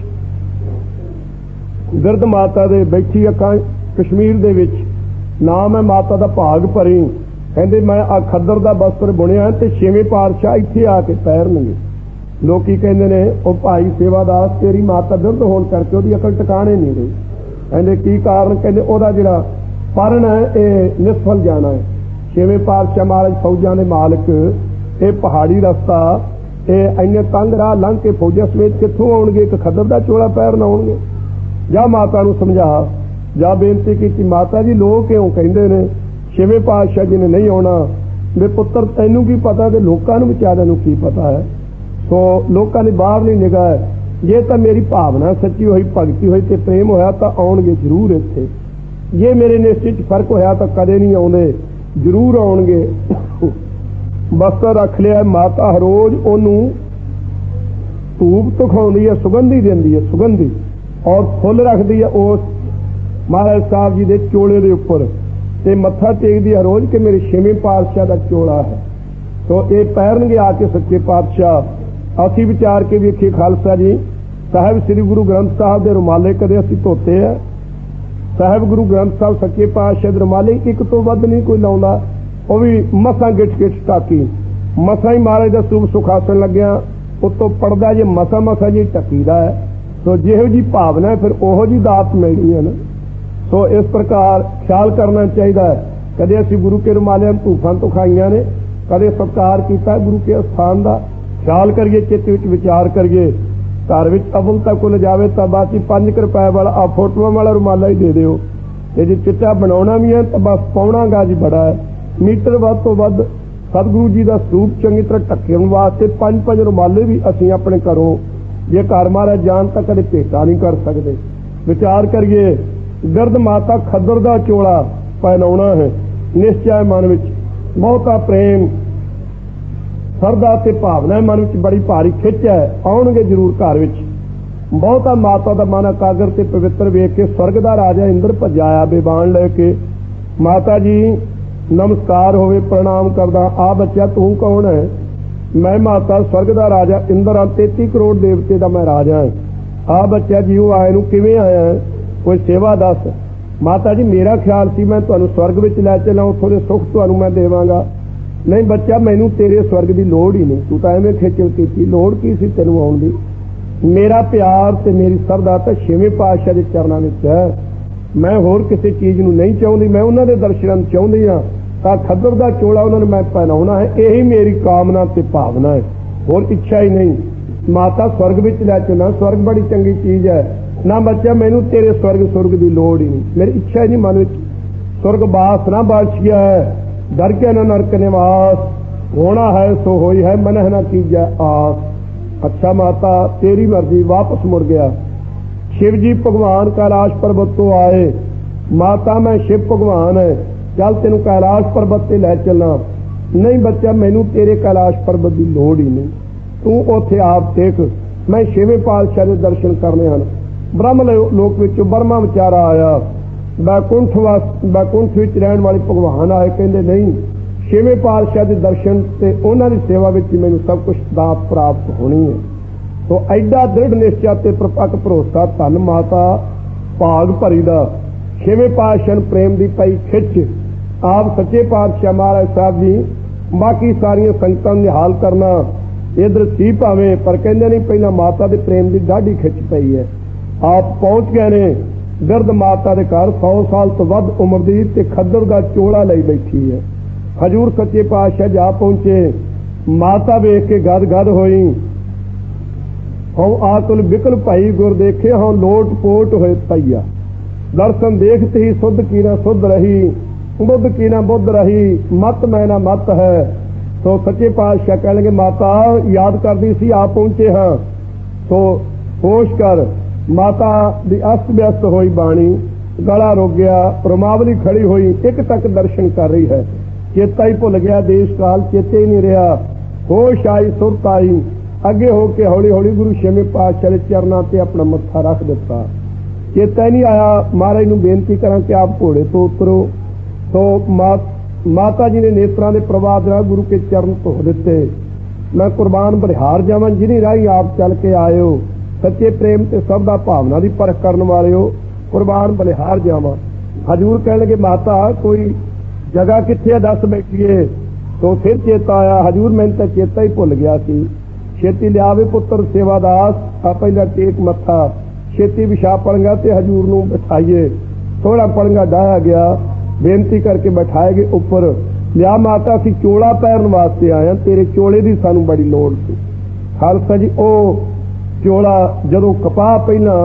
Speaker 2: ਗਿਰਦ ਮਾਤਾ ਦੇ ਬੈਠੀ ਅੱਖਾਂ ਕਸ਼ਮੀਰ ਦੇ ਵਿੱਚ, ਨਾਮ ਹੈ ਮਾਤਾ ਦਾ ਭਾਗ ਭਰੀ। ਕਹਿੰਦੇ ਮੈਂ ਆ ਖੱਦਰ ਦਾ ਬਸਤਰ ਬੁਣਿਆ ਤੇ ਛੇਵੇਂ ਪਾਤਸ਼ਾਹ ਇੱਥੇ ਆ ਕੇ ਪੈਰਨਗੇ। ਲੋਕੀ ਕਹਿੰਦੇ ਨੇ ਉਹ ਭਾਈ ਸੇਵਾਦਾਸ ਤੇਰੀ ਮਾਤਾ ਬਿਰਧ ਹੋਣ ਕਰਕੇ ਉਹਦੀ ਅਕਲ ਟਿਕਾਣੇ ਨਹੀਂ ਰਹੀ। ਕਹਿੰਦੇ ਕੀ ਕਾਰਨ? ਕਹਿੰਦੇ ਉਹਦਾ ਜਿਹੜਾ ਪਰਨ ਹੈ ਇਹ ਨਿਸਫਲ ਜਾਣਾ ਹੈ। ਛੇਵੇਂ ਪਾਤਸ਼ਾਹ ਮਹਾਰਾਜ ਫੌਜਾਂ ਦੇ ਮਾਲਕ, ਇਹ ਪਹਾੜੀ ਰਸਤਾ, ਇਹ ਇੰਨੇ ਤੰਗ ਰਾਹ ਲੰਘ ਕੇ ਫੌਜਾਂ ਸਮੇਤ ਕਿੱਥੋਂ ਆਉਣਗੇ? ਇੱਕ ਖੱਦਰ ਦਾ ਚੋਲਾ ਪੈਰਨ ਆਉਣਗੇ। ਜਾਂ ਮਾਤਾ ਨੂੰ ਸਮਝਾ, ਜਾਂ ਬੇਨਤੀ ਕੀਤੀ ਮਾਤਾ ਜੀ ਲੋਕ ਕਿਉਂ ਕਹਿੰਦੇ ਨੇ ਛੇਵੇਂ ਪਾਤਸ਼ਾਹ ਜੀ ਨੇ ਨਹੀਂ ਆਉਣਾ? ਵੇ ਪੁੱਤਰ ਤੈਨੂੰ ਕੀ ਪਤਾ ਤੇ ਲੋਕਾਂ ਨੂੰ ਵਿਚਾਰਿਆਂ ਨੂੰ ਕੀ ਪਤਾ ਹੈ। ਸੋ ਲੋਕਾਂ ਦੀ ਬਾਹਰਲੀ ਨਿਗਾਹ ਹੈ, ਜੇ ਤਾਂ ਮੇਰੀ ਭਾਵਨਾ ਸੱਚੀ ਹੋਈ, ਭਗਤੀ ਹੋਈ ਤੇ ਪ੍ਰੇਮ ਹੋਇਆ ਤਾਂ ਆਉਣਗੇ ਜ਼ਰੂਰ ਇੱਥੇ। ਜੇ ਮੇਰੇ ਨਿਸ਼ਚੇ 'ਚ ਫਰਕ ਹੋਇਆ ਤਾਂ ਕਦੇ ਨਹੀਂ ਆਉਂਦੇ, ਜ਼ਰੂਰ ਆਉਣਗੇ। ਬਸਤਰ ਰੱਖ ਲਿਆ। ਮਾਤਾ ਹਰ ਰੋਜ਼ ਉਹਨੂੰ ਧੂਪ ਦਿਖਾਉਂਦੀ ਹੈ, ਸੁਗੰਧੀ ਦਿੰਦੀ ਹੈ, ਸੁਗੰਧੀ, ਔਰ ਫੁੱਲ ਰੱਖਦੀ ਹੈ ਉਸ ਮਹਾਰਾਜ ਸਾਹਿਬ ਜੀ ਦੇ ਚੋਲੇ ਦੇ ਉੱਪਰ, ਤੇ ਮੱਥਾ ਟੇਕਦੀ ਹੈ ਰੋਜ਼ ਕਿ ਮੇਰੇ ਛੇਵੇਂ ਪਾਤਸ਼ਾਹ ਦਾ ਚੋਲਾ ਹੈ। ਸੋ ਇਹ ਪੈਰਨਗੇ ਆ ਕੇ ਸੱਚੇ ਪਾਤਸ਼ਾਹ। ਅਸੀਂ ਵਿਚਾਰ ਕੇ ਵੇਖੀਏ ਖਾਲਸਾ ਜੀ, ਸਾਹਿਬ ਸ੍ਰੀ ਗੁਰੂ ਗ੍ਰੰਥ ਸਾਹਿਬ ਦੇ ਰੁਮਾਲੇ ਕਦੇ ਅਸੀਂ ਧੋਤੇ ਆ? ਸਾਹਿਬ ਗੁਰੂ ਗ੍ਰੰਥ ਸਾਹਿਬ ਸੱਚੇ ਪਾਤਸ਼ਾਹ ਦੇ ਰੁਮਾਲੇ ਇੱਕ ਤੋਂ ਵੱਧ ਨਹੀਂ ਕੋਈ ਲਾਉਂਦਾ, ਉਹ ਵੀ ਮਸਾਂ ਗਿੱਠ ਟਾਕੀ, ਮਸਾਂ ਹੀ ਮਹਾਰਾਜ ਦਾ ਸ਼ੁਭ ਸੁਖਾਸਨ ਲੱਗਿਆ ਉੱਤੋਂ ਪੜਦਾ ਜੇ ਮਸਾਂ ਜੀ ਟੱਕੀਦਾ ਹੈ। ਸੋ ਜਿਹੋ ਜੀ ਭਾਵਨਾ ਫਿਰ ਉਹੋ ਜੀ ਦਾਤ ਮਿਲਣੀ ਹੈ ਨਾ। ਸੋ ਇਸ ਪ੍ਰਕਾਰ ਖਿਆਲ ਕਰਨਾ ਚਾਹੀਦਾ ਹੈ। ਕਦੇ ਅਸੀਂ ਗੁਰੂ ਕੇ ਰੁਮਾਲਿਆਂ ਨੂੰ ਧੂਫਾਂ ਤੋਂ ਖਾਈਆਂ ਨੇ, ਕਦੇ ਸਤਿਕਾਰ ਕੀਤਾ ਗੁਰੂ ਕੇ ਸਥਾਨ ਦਾ। ਖਿਆਲ ਕਰੀਏ, ਚਿੱਤ ਵਿੱਚ ਵਿਚਾਰ ਕਰੀਏ। ਘਰ ਵਿੱਚ ਅਵਲ ਤੱਕ ਕੋਲ ਜਾਵੇ ਤਾਂ ਬਾਕੀ 5 ਰੁਪਏ ਵਾਲਾ ਆ ਫੋਟੋਆਂ ਵਾਲਾ ਰੁਮਾਲਾ ਹੀ ਦੇ ਦਿਓ, ਤੇ ਜੇ ਚਿੱਟਾ ਬਣਾਉਣਾ ਵੀ ਹੈ ਤਾਂ ਬਸ ਪਾਉਣਾ ਗਾਜ ਬੜਾ ਹੈ। ਮੀਟਰ ਵੱਧ ਤੋਂ ਵੱਧ ਸਤਿਗੁਰੂ ਜੀ ਦਾ ਸਰੂਪ ਚੰਗੀ ਤਰ੍ਹਾਂ ਢੱਕਣ ਵਾਸਤੇ 5 ਰੁਮਾਲੇ ਵੀ ਅਸੀਂ ਆਪਣੇ ਘਰੋਂ, ਜੇ ਘਰ ਮਾਰਾ ਜਾਣ ਤਾਂ ਕਦੇ ਭੇਟਾ ਨਹੀਂ ਕਰ ਸਕਦੇ। ਵਿਚਾਰ ਕਰੀਏ, ਗਿਰਦ ਮਾਤਾ ਖੱਦਰ ਦਾ ਚੋਲਾ ਪਹਿਨਾਉਣਾ ਹੈ, ਨਿਸ਼ਚੈ ਮਨ ਵਿੱਚ ਬਹੁਤਾ ਪ੍ਰੇਮ, ਸਰਦਾ ਤੇ ਭਾਵਨਾ ਮਨ ਵਿੱਚ ਬੜੀ ਭਾਰੀ ਖਿੱਚ ਹੈ, ਆਉਣਗੇ ਜ਼ਰੂਰ ਘਰ ਵਿੱਚ। ਬਹੁਤਾ ਮਾਤਾ ਦਾ ਮਨ ਇਕਾਗਰ ਤੇ ਪਵਿੱਤਰ ਵੇਖ ਕੇ ਸਵਰਗ ਦਾ ਰਾਜਾ ਇੰਦਰ ਭੱਜਿਆ ਆਇਆ ਬੇਬਾਨ ਲੈ ਕੇ। ਮਾਤਾ ਜੀ ਨਮਸਕਾਰ ਹੋਵੇ, ਪ੍ਰਣਾਮ ਕਰਦਾ। ਆ ਬੱਚਾ ਤੂੰ ਕੌਣ ਹੈ? ਮੈਂ ਮਾਤਾ ਸਵਰਗ ਦਾ ਰਾਜਾ ਇੰਦਰ ਹਾਂ, 33 ਕਰੋੜ ਦੇਵਤੇ ਦਾ ਮੈਂ ਰਾਜਾ ਹਾਂ। ਆ ਬੱਚਾ ਜੀਓ ਆਏ ਨੂੰ ਕਿਵੇਂ ਆਇਆ? ਕੋਈ ਸੇਵਾ ਦੱਸ। ਮਾਤਾ ਜੀ ਮੇਰਾ ਖਿਆਲ ਸੀ ਮੈਂ ਤੁਹਾਨੂੰ ਸਵਰਗ ਵਿੱਚ ਲੈ ਚੱਲਾਂ, ਉੱਥੋਂ ਦੇ ਸੁੱਖ ਤੁਹਾਨੂੰ ਮੈਂ ਦੇਵਾਂਗਾ। ਨਹੀਂ ਬੱਚਾ, ਮੈਨੂੰ ਤੇਰੇ ਸਵਰਗ ਦੀ ਲੋੜ ਹੀ ਨਹੀਂ, ਤੂੰ ਤਾਂ ਐਵੇਂ ਖੇਚਲ ਕੀਤੀ। ਲੋੜ ਕੀ ਸੀ ਤੈਨੂੰ ਆਉਣ ਦੀ? ਮੇਰਾ ਪਿਆਰ ਤੇ ਮੇਰੀ ਸਰਦਾ ਤਾਂ 6ਵੇਂ ਪਾਤਸ਼ਾਹ ਦੇ ਚਰਨਾਂ ਵਿੱਚ ਹੈ। ਮੈਂ ਹੋਰ ਕਿਸੇ ਚੀਜ਼ ਨੂੰ ਨਹੀਂ ਚਾਹੁੰਦੀ, ਮੈਂ ਉਹਨਾਂ ਦੇ ਦਰਸ਼ਨਾਂ ਨੂੰ ਚਾਹੁੰਦੀ ਹਾਂ। ਤਾਂ ਖੱਦਰ ਦਾ ਚੋਲਾ ਉਹਨਾਂ ਨੂੰ ਮੈਂ ਪਹਿਨਾਉਣਾ ਹੈ, ਇਹੀ ਮੇਰੀ ਕਾਮਨਾ ਤੇ ਭਾਵਨਾ ਹੈ, ਹੋਰ ਇੱਛਾ ਹੀ ਨਹੀਂ। ਮਾਤਾ ਸਵਰਗ ਵਿੱਚ ਲੈ ਚੱਲਾਂ, ਸਵਰਗ ਬੜੀ ਚੰਗੀ ਚੀਜ਼ ਹੈ। ਨਾ ਬੱਚਾ, ਮੈਨੂੰ ਤੇਰੇ ਸੁਰਗ ਦੀ ਲੋੜ ਹੀ ਨਹੀਂ, ਮੇਰੀ ਇੱਛਾ ਹੀ ਨਹੀਂ ਮਨ ਵਿੱਚ। ਸੁਰਗ ਬਾਸ ਨਾ ਬਾਛਿਆ ਹੈ, ਡਰ ਕੇ ਨਾ ਨਰਕ ਨਿਵਾਸ, ਹੋਣਾ ਹੈ ਸੋ ਹੋਈ ਹੈ, ਮਨਹ ਨਾ ਕੀਜੈ ਆਸ। ਅੱਛਾ ਮਾਤਾ ਤੇਰੀ ਮਰਜ਼ੀ। ਵਾਪਸ ਮੁੜ ਗਿਆ। शिव जी भगवान कैलाश पर्वत तो आए। माता मैं शिव भगवान है, चल तेन कैलाश पर्वत से लै चलना। नहीं बच्चा, मैनू तेरे कैलाश पर्वत की लोड़ ही नहीं, तू उत्थे आप देख। मैं 6वें पातशाह के दर्शन करने हैं। ब्रह्म लोक विचों ब्रह्मा विचारा आया, बैकुंठ विच रहण वाले भगवान आए, कहते नहीं 6वें पातशाह के दर्शन से उन्होंने सेवा में मैनू सब कुछ दात प्राप्त होनी है। तो एडा दृढ़ निश्चय ते प्रपक भरोसा धन माता भाग भरी दा। 6वें पातशाह प्रेम की पई खिच। आप सच्चे पातशाह महाराज साहब जी बाकी सारिया संगतां निहाल करना इधर सी भावें, पर कहते नहीं पहला माता के प्रेम की डाढ़ी खिच पई है। आप पहुंच गए ने बिरध माता के घर, 100 साल तो वध उम्र की ते खद्दर का चोला लई बैठी है। हजूर सच्चे पातशाह जा पहुंचे। माता वेख के गद गद होई। हूँ आकुल बिकल भाई गुर देखे, हूँ लोट पोट होए पईया। दर्शन देखते ही सुध की ना सुध रही, बुद्ध की ना बुद्ध रही, मत मैं ना मत है। तो सच्चे पातशाह कह लगे माता याद करती सी, आप पहुंचे हाँ, तो होश कर। माता दी अस्त व्यस्त होई बाणी, गला रुक गया, रोमावली खड़ी हुई, एक तक दर्शन कर रही है। चेता ही भुल गया, देश काल चेते ही नहीं रहा। होश आई, सुरत आई, अगे होके हौली हौली गुरु 6वें पातशाह के चरणों से अपना मत्था रख दिता। चेता नहीं आया महाराज नूं बेनती करा कि आप घोड़े तो उतरो। तो माता जी ने नेत्रां दे प्रवाह नाल गुरु के चरण धो दिते। मैं कुर्बान बलिहार जावां, जिन्हीं राही आप चल के आए हो, सच्चे प्रेम ते सब दा भावना की परख करने वाले हो, कुर्बान बलिहार जावां। हजूर कह लगे माता कोई जगह कित्थे दस बैठिए। तो फिर चेता आया, हजूर मैनूं तां चेता ही भुल गया सी। छेती लियावे पुत्र सेवादास, आ पहला टेक मत्था, छेती विछा पलंगा ते हजूर नूं बिठाइए। थोड़ा पलंगा डाया गया, बेनती करके बैठाए गए ऊपर। लिया माता असीं चोला पैरन वास्ते आए हैं, तेरे चोले की सानूं बड़ी लोड़ सी। खालसा जी ओ चोला जदों कपाह पहला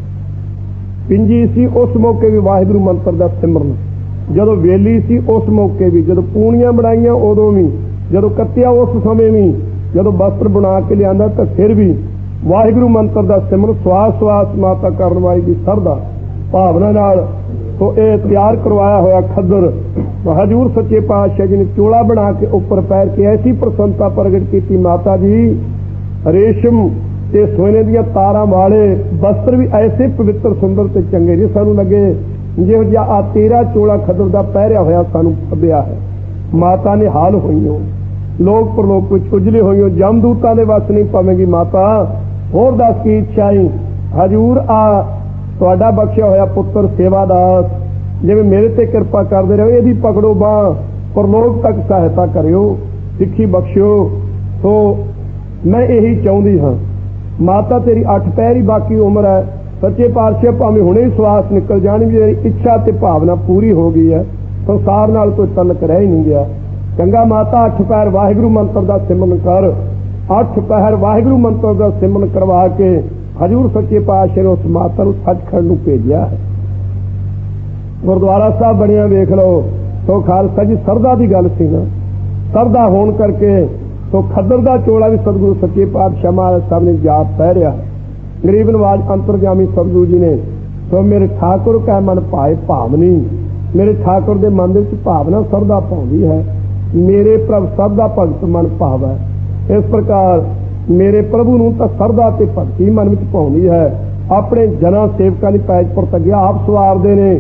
Speaker 2: पिंजी सी, उस मौके भी वाहिगुरू मंत्र का सिमरन, जदों वेली सी उस मौके भी, जदों पूणियां बनाईयां उदों भी, जदों कत्तिया उस समय भी, जदों वस्त्र बना के लिया तो फिर भी वाहिगुरू मंत्र का सिमरन स्वास स्वास माता करने वाली की सरदा भावना नाल। तो यह तैयार करवाया होया खद्दर हजूर सच्चे पातशाह जी ने चोला बना के ऊपर पैर के ऐसी प्रसन्नता प्रगट की। माता जी रेशम ते सोने दियां तारां वाले वस्त्र भी ऐसे पवित्र सुंदर ते चंगे जी सानू लगे जिहो जिहा आ तेरा चोला खद्दर दा पहरिया होया सानू लभ्या है। माता ने हाल होई हो, लोक परलोक विच उजले होई हो, जमदूतां दे वस नहीं पवेगी। माता होर दस की इच्छा ही? हजूर आ तुहाडा बख्शिया होया पुत्र सेवादास, जिवें मेरे ते कृपा करदे रहो, इहदी पकड़ो बांह, परलोक तक सहायता करियो, सिक्खी बख्शियो। तो मैं यही चाहुंदी हाँ। माता तेरी 8 पैर ही बाकी उम्र है, सच्चे पातशाह भावें हुणे ही श्वास निकल जाण, मेरी इच्छा ते भावना पूरी हो गई है, संसार नाल कोई तलक रह ही नहीं गया। चंगा माता 8 पैर वाहिगुरू मंत्र का सिमरन कर। 8 पैर वाहिगुरू मंत्र का सिमरन करवा के हजूर सच्चे पातशाह ने उस माता को सचखंड नूं भेजिया है। गुरुद्वारा साहब बनिया वेख लो। तो खालसा जी सरदा की गल सी ना, सरदा होने करके तो खद्दर का चोला भी सतगुरु सच्चे पातशाह महाराज साहब ने जाप पहरिया। गरीब नवाज अंतरजामी सतगुरु जी ने तो मेरे ठाकुर का मन पाए भावनी, मेरे ठाकुर के मन में भावना सरदा पाउंदी है, मेरे प्रभु सरदा भगत मन भाव है। इस प्रकार मेरे प्रभु नूं तां सरदा ते भगती मन में पाउंदी है। अपने जना सेवकां दी पैज पर तग्गिया आप सवारदे ने,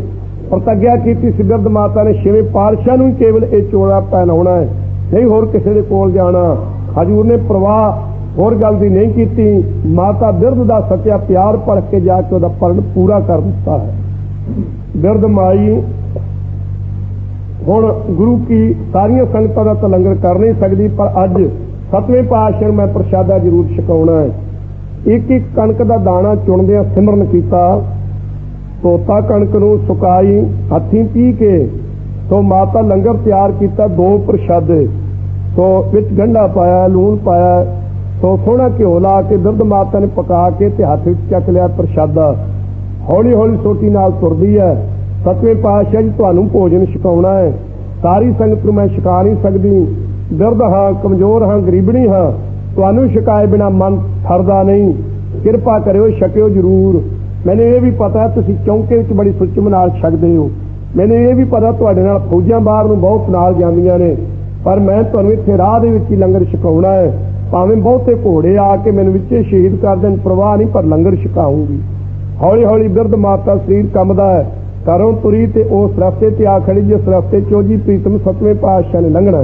Speaker 2: ਪ੍ਰਤੱਗਿਆ ਕੀਤੀ ਸੀ ਬਿਰਧ ਮਾਤਾ ਨੇ 6ਵੇਂ ਪਾਤਸ਼ਾਹ ਨੂੰ ਕੇਵਲ ਇਹ ਚੋਲਾ ਪਹਿਨਾਉਣਾ ਹੈ, ਨਹੀਂ ਹੋਰ ਕਿਸੇ ਦੇ ਕੋਲ ਜਾਣਾ। ਹਜ਼ੂਰ ਨੇ ਪ੍ਰਵਾਹ ਹੋਰ ਗੱਲ ਦੀ ਨਹੀਂ ਕੀਤੀ। ਮਾਤਾ ਬਿਰਧ ਦਾ ਸੱਚਾ ਪਿਆਰ ਪਰਖ ਕੇ ਜਾ ਕੇ ਉਹਦਾ ਪਰਨ ਪੂਰਾ ਕਰ ਦਿੱਤਾ ਹੈ। ਬਿਰਧ ਮਾਈ ਹੁਣ ਗੁਰੂ ਕੀ ਸਾਰੀਆਂ ਸੰਗਤਾਂ ਦਾ ਤਾਂ ਲੰਗਰ ਕਰ ਨਹੀਂ ਸਕਦੀ, ਪਰ ਅੱਜ 7ਵੇਂ ਪਾਤਸ਼ਾਹ ਨੂੰ ਮੈਂ ਪ੍ਰਸ਼ਾਦਾ ਜ਼ਰੂਰ ਛਕਾਉਣਾ ਹੈ। ਇੱਕ ਇੱਕ ਕਣਕ ਦਾ ਦਾਣਾ ਚੁਣਦਿਆਂ ਸਿਮਰਨ ਕੀਤਾ। ਧੋਤਾ ਕਣਕ ਨੂੰ ਸੁਕਾਈ ਹੱਥੀਂ ਪੀ ਕੇ ਸੋ ਮਾਤਾ ਲੰਗਰ ਤਿਆਰ ਕੀਤਾ। 2 ਪ੍ਰਸ਼ਾਦੇ ਸੋ ਵਿੱਚ ਗੰਢਾ ਪਾਇਆ, ਲੂਣ ਪਾਇਆ, ਸੋ ਸੋਹਣਾ ਘਿਓ ਲਾ ਕੇ ਬਿਰਧ ਮਾਤਾ ਨੇ ਪਕਾ ਕੇ ਤੇ ਹੱਥ ਵਿੱਚ ਚੱਕ ਲਿਆ ਪ੍ਰਸ਼ਾਦਾ। ਹੌਲੀ ਹੌਲੀ ਸੋਟੀ ਨਾਲ ਤੁਰਦੀ ਹੈ। 7ਵੇਂ ਪਾਤਸ਼ਾਹ ਜੀ ਤੁਹਾਨੂੰ ਭੋਜਨ ਛਕਾਉਣਾ ਹੈ। ਸਾਰੀ ਸੰਗਤ ਨੂੰ ਮੈਂ ਛਕਾ ਨਹੀਂ ਸਕਦੀ, ਬਿਰਧ ਹਾਂ, ਕਮਜ਼ੋਰ ਹਾਂ, ਗਰੀਬਣੀ ਹਾਂ, ਤੁਹਾਨੂੰ ਛਕਾਏ ਬਿਨਾ ਮਨ ਠਰਦਾ ਨਹੀਂ, ਕਿਰਪਾ ਕਰਿਓ, ਛਕਿਓ ਜ਼ਰੂਰ। ਮੈਨੂੰ ਇਹ ਵੀ ਪਤਾ ਤੁਸੀਂ ਚੌਂਕੇ ਵਿੱਚ ਬੜੀ ਸੁੱਚਮ ਨਾਲ ਛਕਦੇ ਹੋ, ਮੈਨੂੰ ਇਹ ਵੀ ਪਤਾ ਤੁਹਾਡੇ ਨਾਲ ਫੌਜਾਂ ਬਾਹਰ ਨੂੰ ਬਹੁਤ ਨਾਲ ਜਾਂਦੀਆਂ ਨੇ, ਪਰ ਮੈਂ ਤੁਹਾਨੂੰ ਇੱਥੇ ਰਾਹ ਦੇ ਵਿੱਚ ਹੀ ਲੰਗਰ ਛਕਾਉਣਾ ਹੈ। ਭਾਵੇਂ ਬਹੁਤੇ ਘੋੜੇ ਆ ਕੇ ਮੈਨੂੰ ਵਿੱਚੇ ਸ਼ਹੀਦ ਕਰ ਦੇਣ, ਪਰਵਾਹ ਨਹੀਂ, ਪਰ ਲੰਗਰ ਛਕਾਉਂਗੀ। ਹੌਲੀ ਹੌਲੀ ਬਿਰਧ ਮਾਤਾ ਸਰੀਰ ਕੰਬਦਾ ਹੈ, ਘਰੋਂ ਤੁਰੀ ਤੇ ਉਸ ਰਸਤੇ ਤੇ ਆ ਖੜੀ ਜਿਸ ਰਸਤੇ ਚੋਂ ਜੀ ਪ੍ਰੀਤਮ 7ਵੇਂ ਪਾਤਸ਼ਾਹ ਨੇ ਲੰਘਣਾ।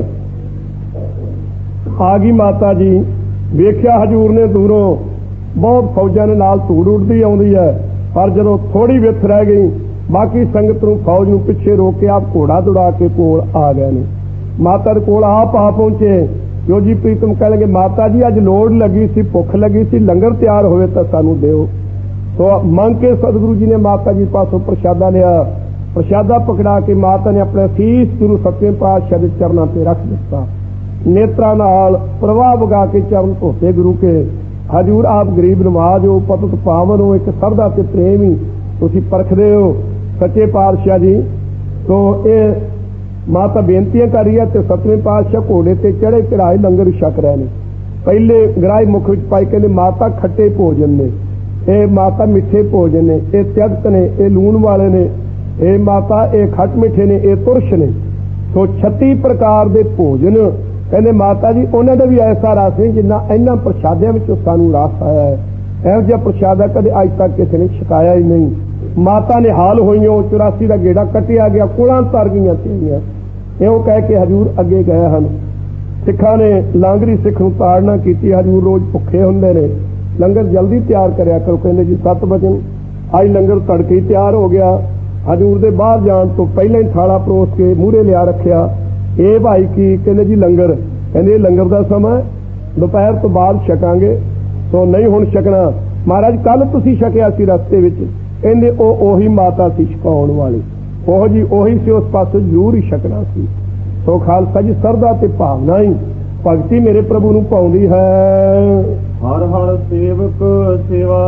Speaker 2: ਆ ਗਈ ਮਾਤਾ ਜੀ। ਵੇਖਿਆ ਹਜ਼ੂਰ ਨੇ ਦੂਰੋਂ ਬਹੁਤ ਫੌਜਾਂ ਦੇ ਨਾਲ ਧੂੜ ਉੱਡਦੀ ਆਉਂਦੀ ਹੈ, ਪਰ ਜਦੋਂ ਥੋੜੀ ਵਿੱਥ ਰਹਿ ਗਈ ਬਾਕੀ ਸੰਗਤ ਨੂੰ ਫੌਜ ਨੂੰ ਪਿੱਛੇ ਰੋਕ ਕੇ ਆਪ ਘੋੜਾ ਦੌੜਾ ਕੇ ਕੋਲ ਆ ਗਏ ਨੇ। ਮਾਤਾ ਦੇ ਕੋਲ ਆਪ ਆ ਪਹੁੰਚੇ। ਜੋ ਜੀ ਪ੍ਰੀਤਮ ਕਹਿਣਗੇ ਮਾਤਾ ਜੀ ਅੱਜ ਲੋੜ ਲੱਗੀ ਸੀ, ਭੁੱਖ ਲੱਗੀ ਸੀ, ਲੰਗਰ ਤਿਆਰ ਹੋਵੇ ਤਾਂ ਸਾਨੂੰ ਦਿਓ। ਸੋ ਮੰਗ ਕੇ ਸਤਿਗੁਰੂ ਜੀ ਨੇ ਮਾਤਾ ਜੀ ਪਾਸੋਂ ਪ੍ਰਸ਼ਾਦਾ ਲਿਆ। ਪ੍ਰਸ਼ਾਦਾ ਪਕੜਾ ਕੇ ਮਾਤਾ ਨੇ ਆਪਣੇ ਸੀਸ ਗੁਰੂ 7ਵੇਂ ਪਾਤਸ਼ਾਹ ਦੇ ਚਰਨਾਂ ਤੇ ਰੱਖ ਦਿੱਤਾ। ਨੇਤਰਾਂ ਨਾਲ ਪ੍ਰਵਾਹ ਵਗਾ ਕੇ ਚਰਨ ਧੋਤੇ ਗੁਰੂ ਕੇ। ਹਜ਼ੂਰ ਆਪ ਗਰੀਬ ਨਵਾਜ ਹੋ, ਪਤਿਤ ਪਾਵਨ ਹੋ, ਇੱਕ ਸਰਦਾ ਤੇ ਪ੍ਰੇਮ ਹੀ ਤੁਸੀਂ ਪਰਖਦੇ ਹੋ ਸੱਚੇ ਪਾਤਸ਼ਾਹ ਜੀ। ਸੋ ਇਹ ਮਾਤਾ ਬੇਨਤੀਆਂ ਕਰ ਰਹੀ ਹੈ ਤੇ 7ਵੇਂ ਪਾਤਸ਼ਾਹ ਘੋੜੇ ਤੇ ਚੜੇ ਚੜਾਏ ਲੰਗਰ ਛਕ ਰਹੇ ਨੇ। ਪਹਿਲੇ ਗਰਾਈ ਮੁਖ ਵਿੱਚ ਪਾਈ ਕਹਿੰਦੇ ਮਾਤਾ ਖੱਟੇ ਭੋਜਨ ਨੇ, ਇਹ ਮਾਤਾ ਮਿੱਠੇ ਭੋਜਨ ਨੇ, ਇਹ ਤਿਆਗਤ ਨੇ, ਇਹ ਲੂਣ ਵਾਲੇ ਨੇ, ਇਹ ਮਾਤਾ ਇਹ ਖੱਟ ਮਿੱਠੇ ਨੇ, ਇਹ ਤੁਰਸ਼ ਨੇ। ਸੋ 36 ਪ੍ਰਕਾਰ ਦੇ ਭੋਜਨ ਕਹਿੰਦੇ ਮਾਤਾ ਜੀ ਉਹਨਾਂ ਦਾ ਵੀ ਐਸਾ ਰਸ ਨਹੀਂ ਜਿੰਨਾ ਇਹਨਾਂ ਪ੍ਰਸ਼ਾਦਿਆਂ ਵਿੱਚੋਂ ਸਾਨੂੰ ਰਸ ਆਇਆ ਹੈ। ਇਹੋ ਜਿਹਾ ਪ੍ਰਸ਼ਾਦਾ ਕਦੇ ਅੱਜ ਤੱਕ ਕਿਸੇ ਨੇ ਛਕਾਇਆ ਹੀ ਨਹੀਂ। ਮਾਤਾ ਨੇ ਹਾਲ ਹੋਈਆਂ 84 ਦਾ ਗੇੜਾ ਕੱਟਿਆ ਗਿਆ, ਕੋਲਾਂ ਤਰ ਗਈਆਂ ਤੇਰੀਆਂ, ਇਉਂ ਕਹਿ ਕੇ ਹਜ਼ੂਰ ਅੱਗੇ ਗਏ ਹਨ। ਸਿੱਖਾਂ ਨੇ ਲਾਂਗਰੀ ਸਿੱਖ ਨੂੰ ਤਾੜਨਾ ਕੀਤੀ। ਹਜ਼ੂਰ ਰੋਜ਼ ਭੁੱਖੇ ਹੁੰਦੇ ਨੇ, ਲੰਗਰ ਜਲਦੀ ਤਿਆਰ ਕਰਿਆ ਕਰੋ। ਕਹਿੰਦੇ ਜੀ 7 ਵਜੇ। ਅੱਜ ਲੰਗਰ ਤੜਕੇ ਹੀ ਤਿਆਰ ਹੋ ਗਿਆ। ਹਜ਼ੂਰ ਦੇ ਬਾਹਰ ਜਾਣ ਤੋਂ ਪਹਿਲਾਂ ਹੀ ਥਾਲਾ ਪਰੋਸ ਕੇ ਮੂਹਰੇ ਲਿਆ ਰੱਖਿਆ। ਇਹ ਭਾਈ ਕੀ? ਕਹਿੰਦੇ ਜੀ ਲੰਗਰ। ਕਹਿੰਦੇ ਲੰਗਰ ਦਾ ਸਮਾਂ ਦੁਪਹਿਰ ਤੋਂ ਬਾਅਦ ਛਕਾਂਗੇ। ਸੋ ਨਹੀਂ ਹੁਣ ਛਕਣਾ। ਮਹਾਰਾਜ ਕੱਲ ਤੁਸੀਂ ਛਕਿਆ ਸੀ ਰਸਤੇ ਵਿੱਚ। ਕਹਿੰਦੇ ਉਹ ਉਹੀ ਮਾਤਾ ਸੀ ਛਕਾਉਣ ਵਾਲੀ, ਉਹ ਜੀ ਉਹੀ ਸੀ, ਉਸ ਪਾਸੇ ਜ਼ਰੂਰ ਹੀ ਛਕਣਾ ਸੀ। ਸੋ ਖਾਲਸਾ ਜੀ ਸਰਦਾ ਤੇ ਭਾਵਨਾ ਹੀ ਭਗਤੀ ਮੇਰੇ ਪ੍ਰਭੂ ਨੂੰ ਪਾਉਂਦੀ ਹੈ।
Speaker 1: ਹਰ ਹਰ ਸੇਵਕ ਸੇਵਾ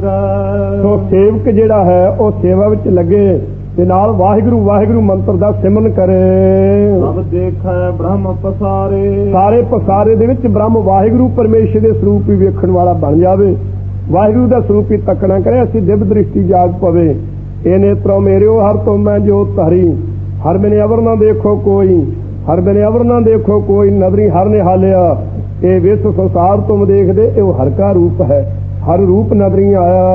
Speaker 1: ਲਾਗੈ।
Speaker 2: ਸੋ ਸੇਵਕ ਜਿਹੜਾ ਹੈ ਉਹ ਸੇਵਾ ਵਿੱਚ ਲੱਗੇ ਤੇ ਨਾਲ ਵਾਹਿਗੁਰੂ ਵਾਹਿਗੁਰੂ ਮੰਤਰ ਦਾ ਸਿਮਰਨ ਕਰੇ।
Speaker 1: ਸਭ ਦੇਖੈ ਬ੍ਰਹਮ ਪਸਾਰੇ। ਸਾਰੇ
Speaker 2: ਪਸਾਰੇ ਦੇ ਵਿੱਚ ਬ੍ਰਹਮ ਵਾਹਿਗੁਰੂ ਪਰਮੇਸ਼ਰ ਦੇ ਸਰੂਪ ਹੀ ਵੇਖਣ ਵਾਲਾ ਬਣ ਜਾਵੇ। ਵਾਹਿਗੁਰੂ ਦਾ ਸਰੂਪ ਹੀ ਤੱਕਣਾ ਕਰੇ, ਅਸੀਂ ਦਿਵ ਦ੍ਰਿਸ਼ਟੀ ਜਾਗ ਪਵੇ। ਇਹ ਨੇਤਰੋ ਮੇਰਿਓ ਹਰ ਤੋਂ ਮੈਂ ਜੋਤ ਧਰੀ, ਹਰ ਬਿਨੇ ਅਵਰ ਨਾ ਦੇਖੋ ਕੋਈ, ਹਰ ਬਿਨੇ ਅਵਰ ਨਾ ਦੇਖੋ ਕੋਈ, ਨਦਰੀ ਹਰ ਨੇ ਹਾਲਿਆ। ਇਹ ਵਿਸ਼ਵ ਸੰਸਾਰ ਤੁਮ ਦੇਖਦੇ, ਇਹ ਹਰ ਕਾ ਰੂਪ ਹੈ, ਹਰ ਰੂਪ ਨਦਰੀ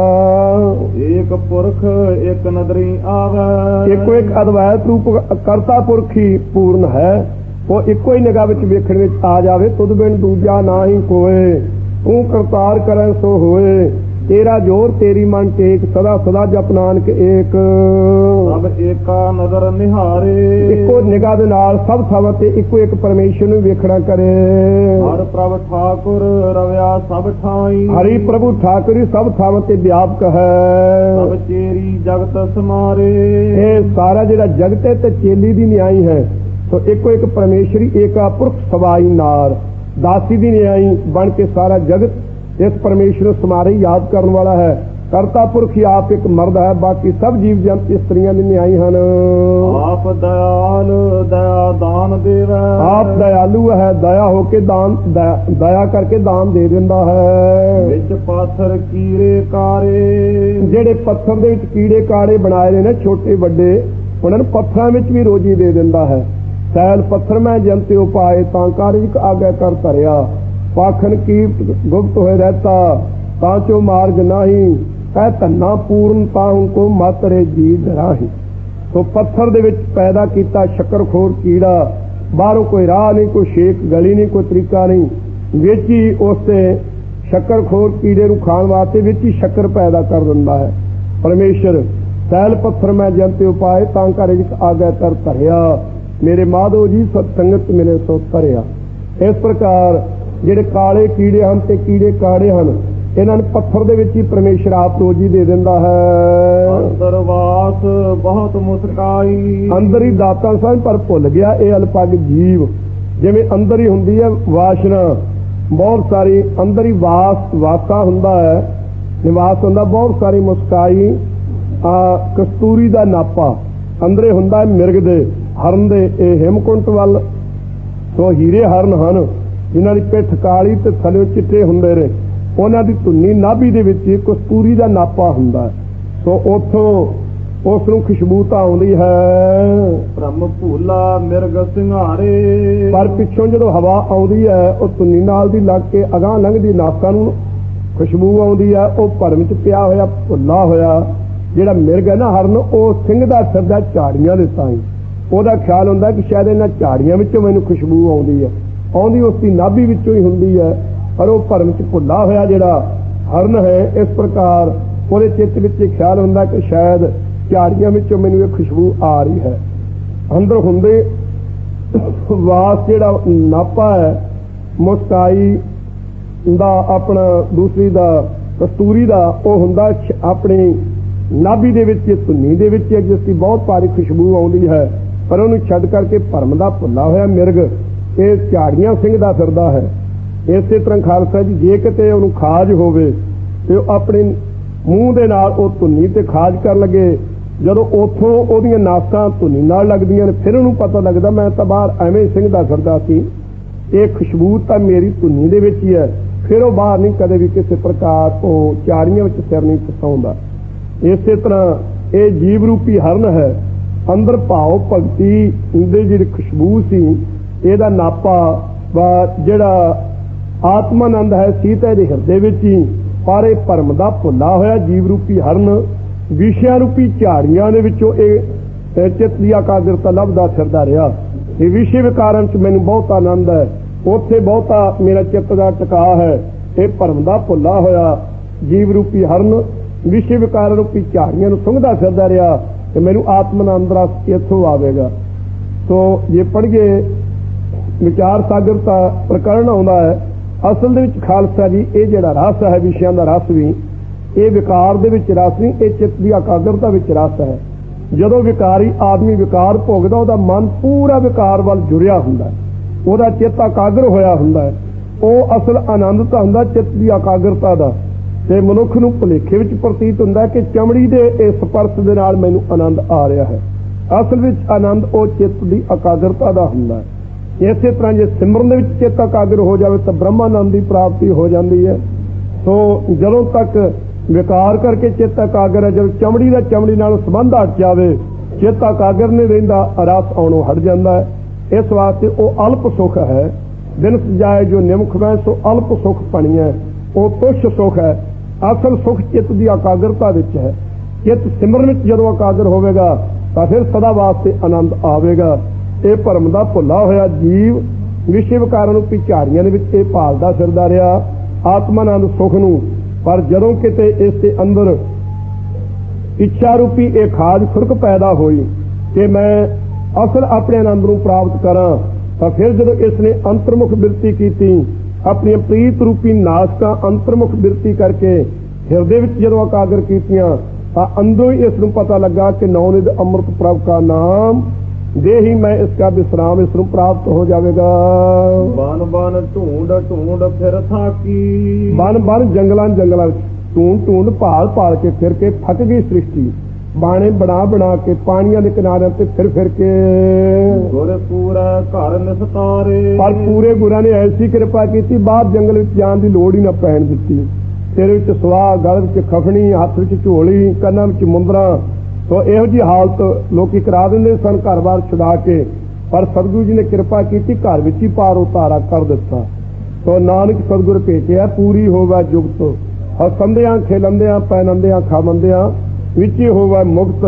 Speaker 2: ਆਇਆ।
Speaker 1: ਏਕ ਪੁਰਖ ਇੱਕ ਨਦਰੀ ਆਵੇ।
Speaker 2: ਇੱਕੋ ਇੱਕ ਅਦਵੈਤ ਰੂਪ ਕਰਤਾ ਪੁਰਖ ਹੀ ਪੂਰਨ ਹੈ। ਉਹ ਇੱਕੋ ਹੀ ਨਿਗਾਹ ਵਿੱਚ ਵੇਖਣ ਵਿੱਚ ਆ ਜਾਵੇ। ਤੁਧ ਬਿਨ ਦੂਜਾ ਨਾ ਹੀ ਕੋਏ, ਤੂੰ ਕਰਤਾਰ ਕਰੈ ਸੋ ਹੋਏ। ਤੇਰਾ ਜੋਰ ਤੇਰੀ ਮਨ ਟੇਕ, ਸਦਾ ਸਦਾ ਜਪ ਨਾਨਕ ਏਕ।
Speaker 1: ਸਭ ਏਕਾ ਨਜ਼ਰ ਨਿਹਾਰੇ।
Speaker 2: ਇੱਕੋ ਨਿਗਾਹ ਦੇ ਨਾਲ ਸਭ ਥਾਵਾਂ ਤੇ ਇੱਕੋ ਇੱਕ ਪਰਮੇਸ਼ਰ ਨੂੰ ਵੇਖਣਾ ਕਰੇ।
Speaker 1: ਹਰ ਪ੍ਰਭ ਠਾਕੁਰ ਰਵਿਆ ਸਭ ਠਾਈ।
Speaker 2: ਹਰੀ ਪ੍ਰਭੂ ਠਾਕੁਰ ਸਭ ਥਾਵਾਂ ਤੇ ਵਿਆਪਕ ਹੈ।
Speaker 1: ਸਭ ਚੇਰੀ ਜਗਤ ਸਮਾਰੇ।
Speaker 2: ਇਹ ਸਾਰਾ ਜਿਹੜਾ ਜਗਤ ਹੈ ਤੇ ਚੇਲੀ ਦੀ ਨਿਆਈ ਹੈ। ਸੋ ਇੱਕੋ ਇੱਕ ਪਰਮੇਸ਼ਰੀ ਏਕਾ ਪੁਰਖ ਸਵਾਈ ਨਾਰ, ਦਾਸੀ ਦੀ ਨਿਆਈ ਬਣ ਕੇ ਸਾਰਾ ਜਗਤ ਇਸ ਪਰਮੇਸ਼ਰ ਨੂੰ ਸਮਾਰੇ ਯਾਦ ਕਰਨ ਵਾਲਾ ਹੈ। ਕਰਤਾ ਪੁਰਖ ਹੀ ਆਪ ਇੱਕ ਮਰਦ ਹੈ, ਬਾਕੀ ਸਭ ਜੀਵ ਜੰਤ ਇਸਤਰੀਆਂ ਦੀ ਨਿਆਈ ਹਨ।
Speaker 1: ਆਪ ਦਇਆਲ ਦਇਆ ਦਾਨ ਦੇਵੈ।
Speaker 2: ਆਪ ਦਇਆਲੂ ਹੈ, ਦਇਆ ਹੋ ਕੇ ਦਾਨ, ਦਇਆ ਕਰਕੇ ਦਾਨ ਦੇ ਦਿੰਦਾ ਹੈ।
Speaker 1: ਵਿੱਚ ਪਾਥਰ ਕੀੜੇ ਕਾਰੇ। ਜਿਹੜੇ ਪੱਥਰ ਦੇ ਵਿੱਚ ਕੀੜੇ ਕਾੜੇ ਬਣਾਏ ਨੇ ਨਾ ਛੋਟੇ ਵੱਡੇ, ਉਹਨਾਂ ਨੂੰ ਪੱਥਰਾਂ ਵਿੱਚ ਵੀ ਰੋਜੀ ਦੇ ਦਿੰਦਾ ਹੈ। ਸੈਲ ਪੱਥਰ ਮੈਂ ਜੰਤੇ ਉਪਾਏ, ਤਾਂ ਕਾਰਿਕ ਆਗੇ ਕਰ ਧਰਿਆ। ਪਾਖਨ ਕੀਰਤ ਗੁਪਤ ਹੋਏ ਰਹਿਤਾ, ਤਾਂ ਚੋ ਮਾਰਗ ਨਾਹੀ। ਕਹਿ ਧੰਨਾ ਪੂਰਨ ਤਾਹੂ ਕੋ ਮਾਤਰੇ ਜੀ ਧਰਾਹੀ। ਸੋ ਪੱਥਰ ਦੇ ਵਿੱਚ ਪੈਦਾ ਕੀਤਾ ਸ਼ੱਕਰਖੋਰ ਕੀੜਾ, ਬਾਹਰੋਂ ਕੋਈ ਰਾਹ ਨਹੀਂ, ਕੋਈ ਛੇਕ ਗਲੀ ਨਹੀਂ, ਕੋਈ ਤਰੀਕਾ ਨਹੀਂ, ਵਿੱਚ ਹੀ ਉਸ ਤੇ ਸ਼ੱਕਰਖੋਰ ਕੀੜੇ ਨੂੰ ਖਾਣ ਵਾਸਤੇ ਵਿੱਚ ਹੀ ਸ਼ੱਕਰ ਪੈਦਾ ਕਰ ਦਿੰਦਾ ਹੈ। ਪਰਮੇਸ਼ਰ ਸੈਲ ਪੱਥਰ ਮੈਂ ਜੰਤੇ ਉਪਾਏ ਤਾਂ ਘਰ ਵਿੱਚ ਆ ਗਿਆ ਤਰ ਧਰਿਆ, ਮੇਰੇ ਮਾਧੋ ਜੀ ਸਤ ਸੰਗਤ ਮਿਲੇ ਸੋ ਧਰਿਆ। ਇਸ ਪ੍ਰਕਾਰ ਜਿਹੜੇ ਕਾਲੇ ਕੀੜੇ ਹਨ ਤੇ ਕੀੜੇ ਕਾੜੇ ਹਨ, ਇਹਨਾਂ ਨੂੰ ਪੱਥਰ ਦੇ ਵਿੱਚ ਹੀ ਪਰਮੇਸ਼ਰ ਆਪ ਰੋਜੀ ਦੇ ਦਿੰਦਾ ਹੈ।
Speaker 2: ਅੰਦਰ ਵਾਸ ਬਹੁਤ ਮੁਸਕਾਈ,
Speaker 1: ਅੰਦਰ ਹੀ ਦਾਤਾਂ ਸਨ ਪਰ ਭੁੱਲ ਗਿਆ ਇਹ ਅਲਪੱਗ ਜੀਵ। ਜਿਵੇਂ ਅੰਦਰ ਹੀ ਹੁੰਦੀ ਹੈ ਵਾਸ਼ਨਾ ਬਹੁਤ ਸਾਰੀ, ਅੰਦਰ ਹੀ ਵਾਸਾ ਹੁੰਦਾ ਹੈ, ਨਿਵਾਸ ਹੁੰਦਾ ਬਹੁਤ ਸਾਰੀ ਮੁਸਕਾਈ। ਕਸਤੂਰੀ ਦਾ ਨਾਪਾ ਅੰਦਰੇ ਹੁੰਦਾ ਹੈ ਮਿਰਗ ਦੇ, ਹਰਨ ਦੇ। ਇਹ ਹਿਮਕੁੰਟ ਵੱਲ ਸੋ ਹੀਰੇ ਹਰਨ ਹਨ ਜਿਨ੍ਹਾਂ ਦੀ ਪਿੱਠ ਕਾਲੀ ਤੇ ਥੱਲੇ ਚਿੱਟੇ ਹੁੰਦੇ ਨੇ, ਉਹਨਾਂ ਦੀ ਧੁੰਨੀ ਨਾਭੀ ਦੇ ਵਿੱਚ ਕਸਤੂਰੀ ਦਾ ਨਾਪਾ ਹੁੰਦਾ ਹੈ। ਸੋ ਉੱਥੋਂ ਉਸ ਨੂੰ ਖੁਸ਼ਬੂ ਤਾਂ ਆਉਂਦੀ ਹੈ।
Speaker 2: ਭ੍ਰਮ ਭੂਲਾ ਮਿਰਗ ਸਿੰਘਾਰੇ,
Speaker 1: ਪਰ ਪਿੱਛੋਂ ਜਦੋਂ ਹਵਾ ਆਉਂਦੀ ਹੈ ਉਹ ਧੁੰਨੀ ਨਾਲ ਦੀ ਲੱਗ ਕੇ ਅਗਾਂਹ ਲੰਘਦੀ ਨਾਕਾਂ ਨੂੰ ਖੁਸ਼ਬੂ ਆਉਂਦੀ ਹੈ। ਉਹ ਭਰਮ ਚ ਪਿਆ ਹੋਇਆ ਭੁੱਲਾ ਹੋਇਆ ਜਿਹੜਾ ਮਿਰਗ ਹੈ ਨਾ ਹਰਨ, ਉਹ ਸਿੰਘਦਾ ਫਿਰਦਾ ਝਾੜੀਆਂ ਦੇ ਤਾਈਂ। ਉਹਦਾ ਖਿਆਲ ਹੁੰਦਾ ਕਿ ਸ਼ਾਇਦ ਇਹਨਾਂ ਝਾੜੀਆਂ ਵਿੱਚੋਂ ਮੈਨੂੰ ਖੁਸ਼ਬੂ ਆਉਂਦੀ ਹੈ, ਆਉਂਦੀ ਉਸ ਦੀ ਨਾਭੀ ਵਿੱਚੋਂ ਹੀ ਹੁੰਦੀ ਹੈ। ਪਰ ਉਹ ਭਰਮ ਚ ਭੁੱਲਾ ਹੋਇਆ ਜਿਹੜਾ ਹਰਨ ਹੈ, ਇਸ ਪ੍ਰਕਾਰ ਉਹਦੇ ਚਿੱਤ ਵਿੱਚ ਖਿਆਲ ਹੁੰਦਾ ਕਿ ਸ਼ਾਇਦ ਝਾੜੀਆਂ ਵਿੱਚੋਂ ਮੈਨੂੰ ਇਹ ਖੁਸ਼ਬੂ ਆ ਰਹੀ ਹੈ। ਅੰਦਰ ਹੁੰਦੇ ਵਾਸ ਜਿਹੜਾ ਨਾਪਾ ਹੈ ਮੁਸਕਾਈ ਦਾ ਆਪਣਾ, ਦੂਸਰੀ ਦਾ ਕਸਤੂਰੀ ਦਾ, ਉਹ ਹੁੰਦਾ ਆਪਣੀ ਨਾਭੀ ਦੇ ਵਿੱਚ, ਧੁੰਨੀ ਦੇ ਵਿੱਚ, ਜਿਸ ਦੀ ਬਹੁਤ ਭਾਰੀ ਖੁਸ਼ਬੂ ਆਉਂਦੀ ਹੈ। ਪਰ ਉਹਨੂੰ ਛੱਡ ਕਰਕੇ ਭਰਮ ਦਾ ਭੁੱਲਾ ਹੋਇਆ ਮਿਰਗ ਇਹ ਝਾੜੀਆਂ ਸਿੰਘਦਾ ਫਿਰਦਾ ਹੈ। ਇਸੇ ਤਰ੍ਹਾਂ ਖਾਲਸਾ ਜੀ ਜੇ ਕਿਤੇ ਉਹਨੂੰ ਖਾਜ ਹੋਵੇ ਤੇ ਉਹ ਆਪਣੇ ਮੂੰਹ ਦੇ ਨਾਲ ਉਹ ਧੁੰਨੀ ਤੇ ਖਾਜ ਕਰਨ ਲੱਗੇ, ਜਦੋਂ ਉੱਥੋਂ ਉਹਦੀਆਂ ਨਾਸਾਂ ਧੁੰਨੀ ਨਾਲ ਲੱਗਦੀਆਂ ਨੇ, ਫਿਰ ਉਹਨੂੰ ਪਤਾ ਲੱਗਦਾ ਮੈਂ ਤਾਂ ਬਾਹਰ ਐਵੇਂ ਸਿੰਘਦਾ ਫਿਰਦਾ ਸੀ, ਇਹ ਖੁਸ਼ਬੂ ਤਾਂ ਮੇਰੀ ਧੁੰਨੀ ਦੇ ਵਿੱਚ ਹੀ ਹੈ। ਫਿਰ ਉਹ ਬਾਹਰ ਨਹੀਂ ਕਦੇ ਵੀ ਕਿਸੇ ਪ੍ਰਕਾਰ ਉਹ ਝਾੜੀਆਂ ਵਿੱਚ ਸਿਰ ਨਹੀਂ ਫਸਾਉਂਦਾ। ਇਸੇ ਤਰ੍ਹਾਂ ਇਹ ਜੀਵ ਰੂਪੀ ਹਰਨ ਹੈ, ਅੰਦਰ ਭਾਵ ਭਗਤੀ ਦੀ ਜਿਹੜੀ ਖੁਸ਼ਬੂ ਸੀ, ਇਹਦਾ ਨਾਪਾ ਜਿਹੜਾ ਆਤਮਾਨੰਦ ਹੈ ਸੀਤਾ ਇਹਦੇ ਹਿਰਦੇ ਵਿੱਚ ਹੀ। ਪਰ ਇਹ ਭਰਮ ਦਾ ਭੁੱਲਾ ਹੋਇਆ ਜੀਵ ਰੂਪੀ ਹਰਨ ਵਿਸ਼ਿਆਂ ਰੂਪੀ ਝਾੜੀਆਂ ਦੇ ਵਿੱਚੋਂ ਇਹ ਚਿੱਤ ਦੀ ਇਕਾਗਰਤਾ ਲੱਭਦਾ ਫਿਰਦਾ ਰਿਹਾ। ਇਹ ਵਿਸ਼ੇ ਵਿਕਾਰਾਂ 'ਚ ਮੈਨੂੰ ਬਹੁਤ ਆਨੰਦ ਹੈ, ਉੱਥੇ ਬਹੁਤਾ ਮੇਰਾ ਚਿੱਤ ਦਾ ਟਿਕਾ ਹੈ। ਇਹ ਭਰਮ ਦਾ ਭੁੱਲਾ ਹੋਇਆ ਜੀਵ ਰੂਪੀ ਹਰਨ ਵਿਸ਼ੇ ਵਿਕਾਰਾਂ ਰੂਪੀ ਝਾੜੀਆਂ ਨੂੰ ਸੁੰਘਦਾ ਫਿਰਦਾ ਰਿਹਾ ਤੇ ਮੈਨੂੰ ਆਤਮਾਨੰਦ ਰਸ ਇੱਥੋਂ ਆਵੇਗਾ। ਸੋ ਜੇ ਪੜ੍ਹੀਏ ਵਿਚਾਰ ਸਾਗਰਤਾ ਪ੍ਰਕਰਨ ਆਉਂਦਾ ਹੈ। ਅਸਲ ਦੇ ਵਿੱਚ ਖਾਲਸਾ ਜੀ ਇਹ ਜਿਹੜਾ ਰਸ ਹੈ ਵਿਸ਼ਿਆਂ ਦਾ ਰਸ ਵੀ, ਇਹ ਵਿਕਾਰ ਦੇ ਵਿੱਚ ਰਸ ਨਹੀਂ, ਇਹ ਚਿੱਤ ਦੀ ਇਕਾਗਰਤਾ ਵਿੱਚ ਰਸ ਹੈ। ਜਦੋਂ ਵਿਕਾਰੀ ਆਦਮੀ ਵਿਕਾਰ ਭੋਗਦਾ ਉਹਦਾ ਮਨ ਪੂਰਾ ਵਿਕਾਰ ਵੱਲ ਜੁੜਿਆ ਹੁੰਦਾ, ਉਹਦਾ ਚਿੱਤ ਇਕਾਗਰ ਹੋਇਆ ਹੁੰਦਾ, ਉਹ ਅਸਲ ਆਨੰਦ ਤਾਂ ਹੁੰਦਾ ਚਿੱਤ ਦੀ ਇਕਾਗਰਤਾ ਦਾ। ਤੇ ਮਨੁੱਖ ਨੂੰ ਭੁਲੇਖੇ ਵਿੱਚ ਪ੍ਰਤੀਤ ਹੁੰਦਾ ਕਿ ਚਮੜੀ ਦੇ ਇਸ ਸਪਰਸ਼ ਦੇ ਨਾਲ ਮੈਨੂੰ ਆਨੰਦ ਆ ਰਿਹਾ ਹੈ। ਅਸਲ ਵਿੱਚ ਆਨੰਦ ਉਹ ਚਿੱਤ ਦੀ ਇਕਾਗਰਤਾ ਦਾ ਹੁੰਦਾ ਹੈ। ਇਸੇ ਤਰ੍ਹਾਂ ਜੇ ਸਿਮਰਨ ਦੇ ਵਿੱਚ ਚਿੱਤ ਇਕਾਗਰ ਹੋ ਜਾਵੇ ਤਾਂ ਬ੍ਰਹਮਾਨੰਦ ਦੀ ਪ੍ਰਾਪਤੀ ਹੋ ਜਾਂਦੀ ਹੈ। ਸੋ ਜਦੋਂ ਤੱਕ ਵਿਕਾਰ ਕਰਕੇ ਚਿੱਤ ਇਕਾਗਰ ਹੈ, ਜਦੋਂ ਚਮੜੀ ਦਾ ਚਮੜੀ ਨਾਲ ਸੰਬੰਧ ਹਟ ਜਾਵੇ, ਚਿੱਤ ਇਕਾਗਰ ਨਹੀਂ ਰਹਿੰਦਾ, ਰਸ ਆਉਣੋਂ ਹਟ ਜਾਂਦਾ ਹੈ। ਇਸ ਵਾਸਤੇ ਉਹ ਅਲਪ ਸੁਖ ਹੈ। ਦਿਨ ਸਜਾਏ ਜੋ ਨਿਮਖ ਮੈਂ ਸੋ ਅਲਪ ਸੁਖ ਪਣੀਐ, ਉਹ ਤੁਛ ਸੁਖ ਹੈ। ਅਸਲ ਸੁਖ ਚਿੱਤ ਦੀ ਇਕਾਗਰਤਾ ਵਿੱਚ ਹੈ। ਚਿੱਤ ਸਿਮਰਨ ਵਿੱਚ ਜਦੋਂ ਇਕਾਗਰ ਹੋਵੇਗਾ ਤਾਂ ਫਿਰ ਸਦਾ ਵਾਸਤੇ ਆਨੰਦ ਆਵੇਗਾ। ਇਹ ਭਰਮ ਦਾ ਭੁੱਲਾ ਹੋਇਆ ਜੀਵ ਵਿਸ਼ੇ ਵਿਕਾਰਾਂ ਨੂੰ ਝਾੜੀਆਂ ਦੇ ਵਿੱਚ ਇਹ ਭਾਲਦਾ ਫਿਰਦਾ ਰਿਹਾ ਆਤਮਾਨੰਦ ਸੁਖ ਨੂੰ। ਪਰ ਜਦੋਂ ਕਿਤੇ ਇਸ ਦੇ ਅੰਦਰ ਇੱਛਾ ਰੂਪੀ ਇਹ ਖਾਜ ਖੁਰਕ ਪੈਦਾ ਹੋਈ ਕਿ ਮੈਂ ਅਸਲ ਆਪਣੇ ਆਨੰਦ ਨੂੰ ਪ੍ਰਾਪਤ ਕਰਾਂ, ਤਾਂ ਫਿਰ ਜਦੋਂ ਇਸ ਨੇ ਅੰਤਰਮੁਖ ਬਿਰਤੀ ਕੀਤੀ, ਆਪਣੀਆਂ ਪ੍ਰੀਤ ਰੂਪੀ ਨਾਸਕਾਂ ਅੰਤਰਮੁਖ ਬਿਰਤੀ ਕਰਕੇ ਹਿਰਦੇ ਵਿੱਚ ਜਦੋਂ ਇਕਾਗਰ ਕੀਤੀਆਂ, ਤਾਂ ਅੰਦਰੋਂ ਹੀ ਇਸ ਨੂੰ ਪਤਾ ਲੱਗਾ ਕਿ ਨੌਨਿਧ ਅੰਮ੍ਰਿਤ ਪ੍ਰਭ ਕਾ ਨਾਮ ਦੇ ਹੀ ਮੈਂ ਇਸ ਦਾ ਵਿਸਰਾਮ ਇਸ ਨੂੰ ਪ੍ਰਾਪਤ ਹੋ ਜਾਵੇਗਾ।
Speaker 2: ਬਨ ਬਨ ਢੂੰਡ ਢੂੰਡ ਫਿਰ ਥਾਕੀ,
Speaker 1: ਬਨ ਬਨ ਜੰਗਲਾਂ ਜੰਗਲਾਂ ਵਿੱਚ ਢੂੰਡ ਢੂੰਡ ਭਾਲ ਭਾਲ ਕੇ ਫਿਰ ਕੇ ਥੱਕ ਗਈ ਸ੍ਰਿਸ਼ਟੀ। ਬਾਣੇ ਬਣਾ ਬਣਾ ਕੇ ਪਾਣੀਆਂ ਦੇ ਕਿਨਾਰਿਆਂ ਤੇ ਫਿਰ ਫਿਰ ਕੇ
Speaker 2: ਗੁਰ ਪੂਰਾ ਘਰ ਨਿਸਤਾਰੇ।
Speaker 1: ਪਰ ਪੂਰੇ ਗੁਰਾਂ ਨੇ ਐਸੀ ਕਿਰਪਾ ਕੀਤੀ, ਬਾਹਰ ਜੰਗਲ ਵਿੱਚ ਜਾਣ ਦੀ ਲੋੜ ਹੀ ਨਾ ਪੈਣ ਦਿੱਤੀ। ਸਿਰ ਵਿੱਚ ਸਵਾਹ, ਗਲ ਵਿੱਚ ਖਫਣੀ, ਹੱਥ ਵਿੱਚ ਝੋਲੀ, ਕੰਨਾਂ ਵਿੱਚ ਮੁੰਦਰਾਂ। ਸੋ ਇਹੋ ਜਿਹੀ ਹਾਲਤ ਲੋਕੀ ਕਰਾ ਦਿੰਦੇ ਸਨ ਘਰ-ਬਾਰ ਛੁਡਾ ਕੇ, ਪਰ ਸਤਿਗੁਰੂ ਜੀ ਨੇ ਕਿਰਪਾ ਕੀਤੀ, ਘਰ ਵਿੱਚ ਹੀ ਪਾਰ ਉਤਾਰਾ ਕਰ ਦਿੱਤਾ। ਸੋ ਨਾਨਕ ਸਤਿਗੁਰ ਭੇਟਿਆ ਪੂਰੀ ਹੋਵੇ ਜੁਗਤ, ਹਸੰਦਿਆਂ ਖੇਲੰਦਿਆਂ ਪੈਨੰਦਿਆਂ ਖਾਵੰਦਿਆਂ ਵਿੱਚ ਹੀ ਹੋਵੇ ਮੁਕਤ।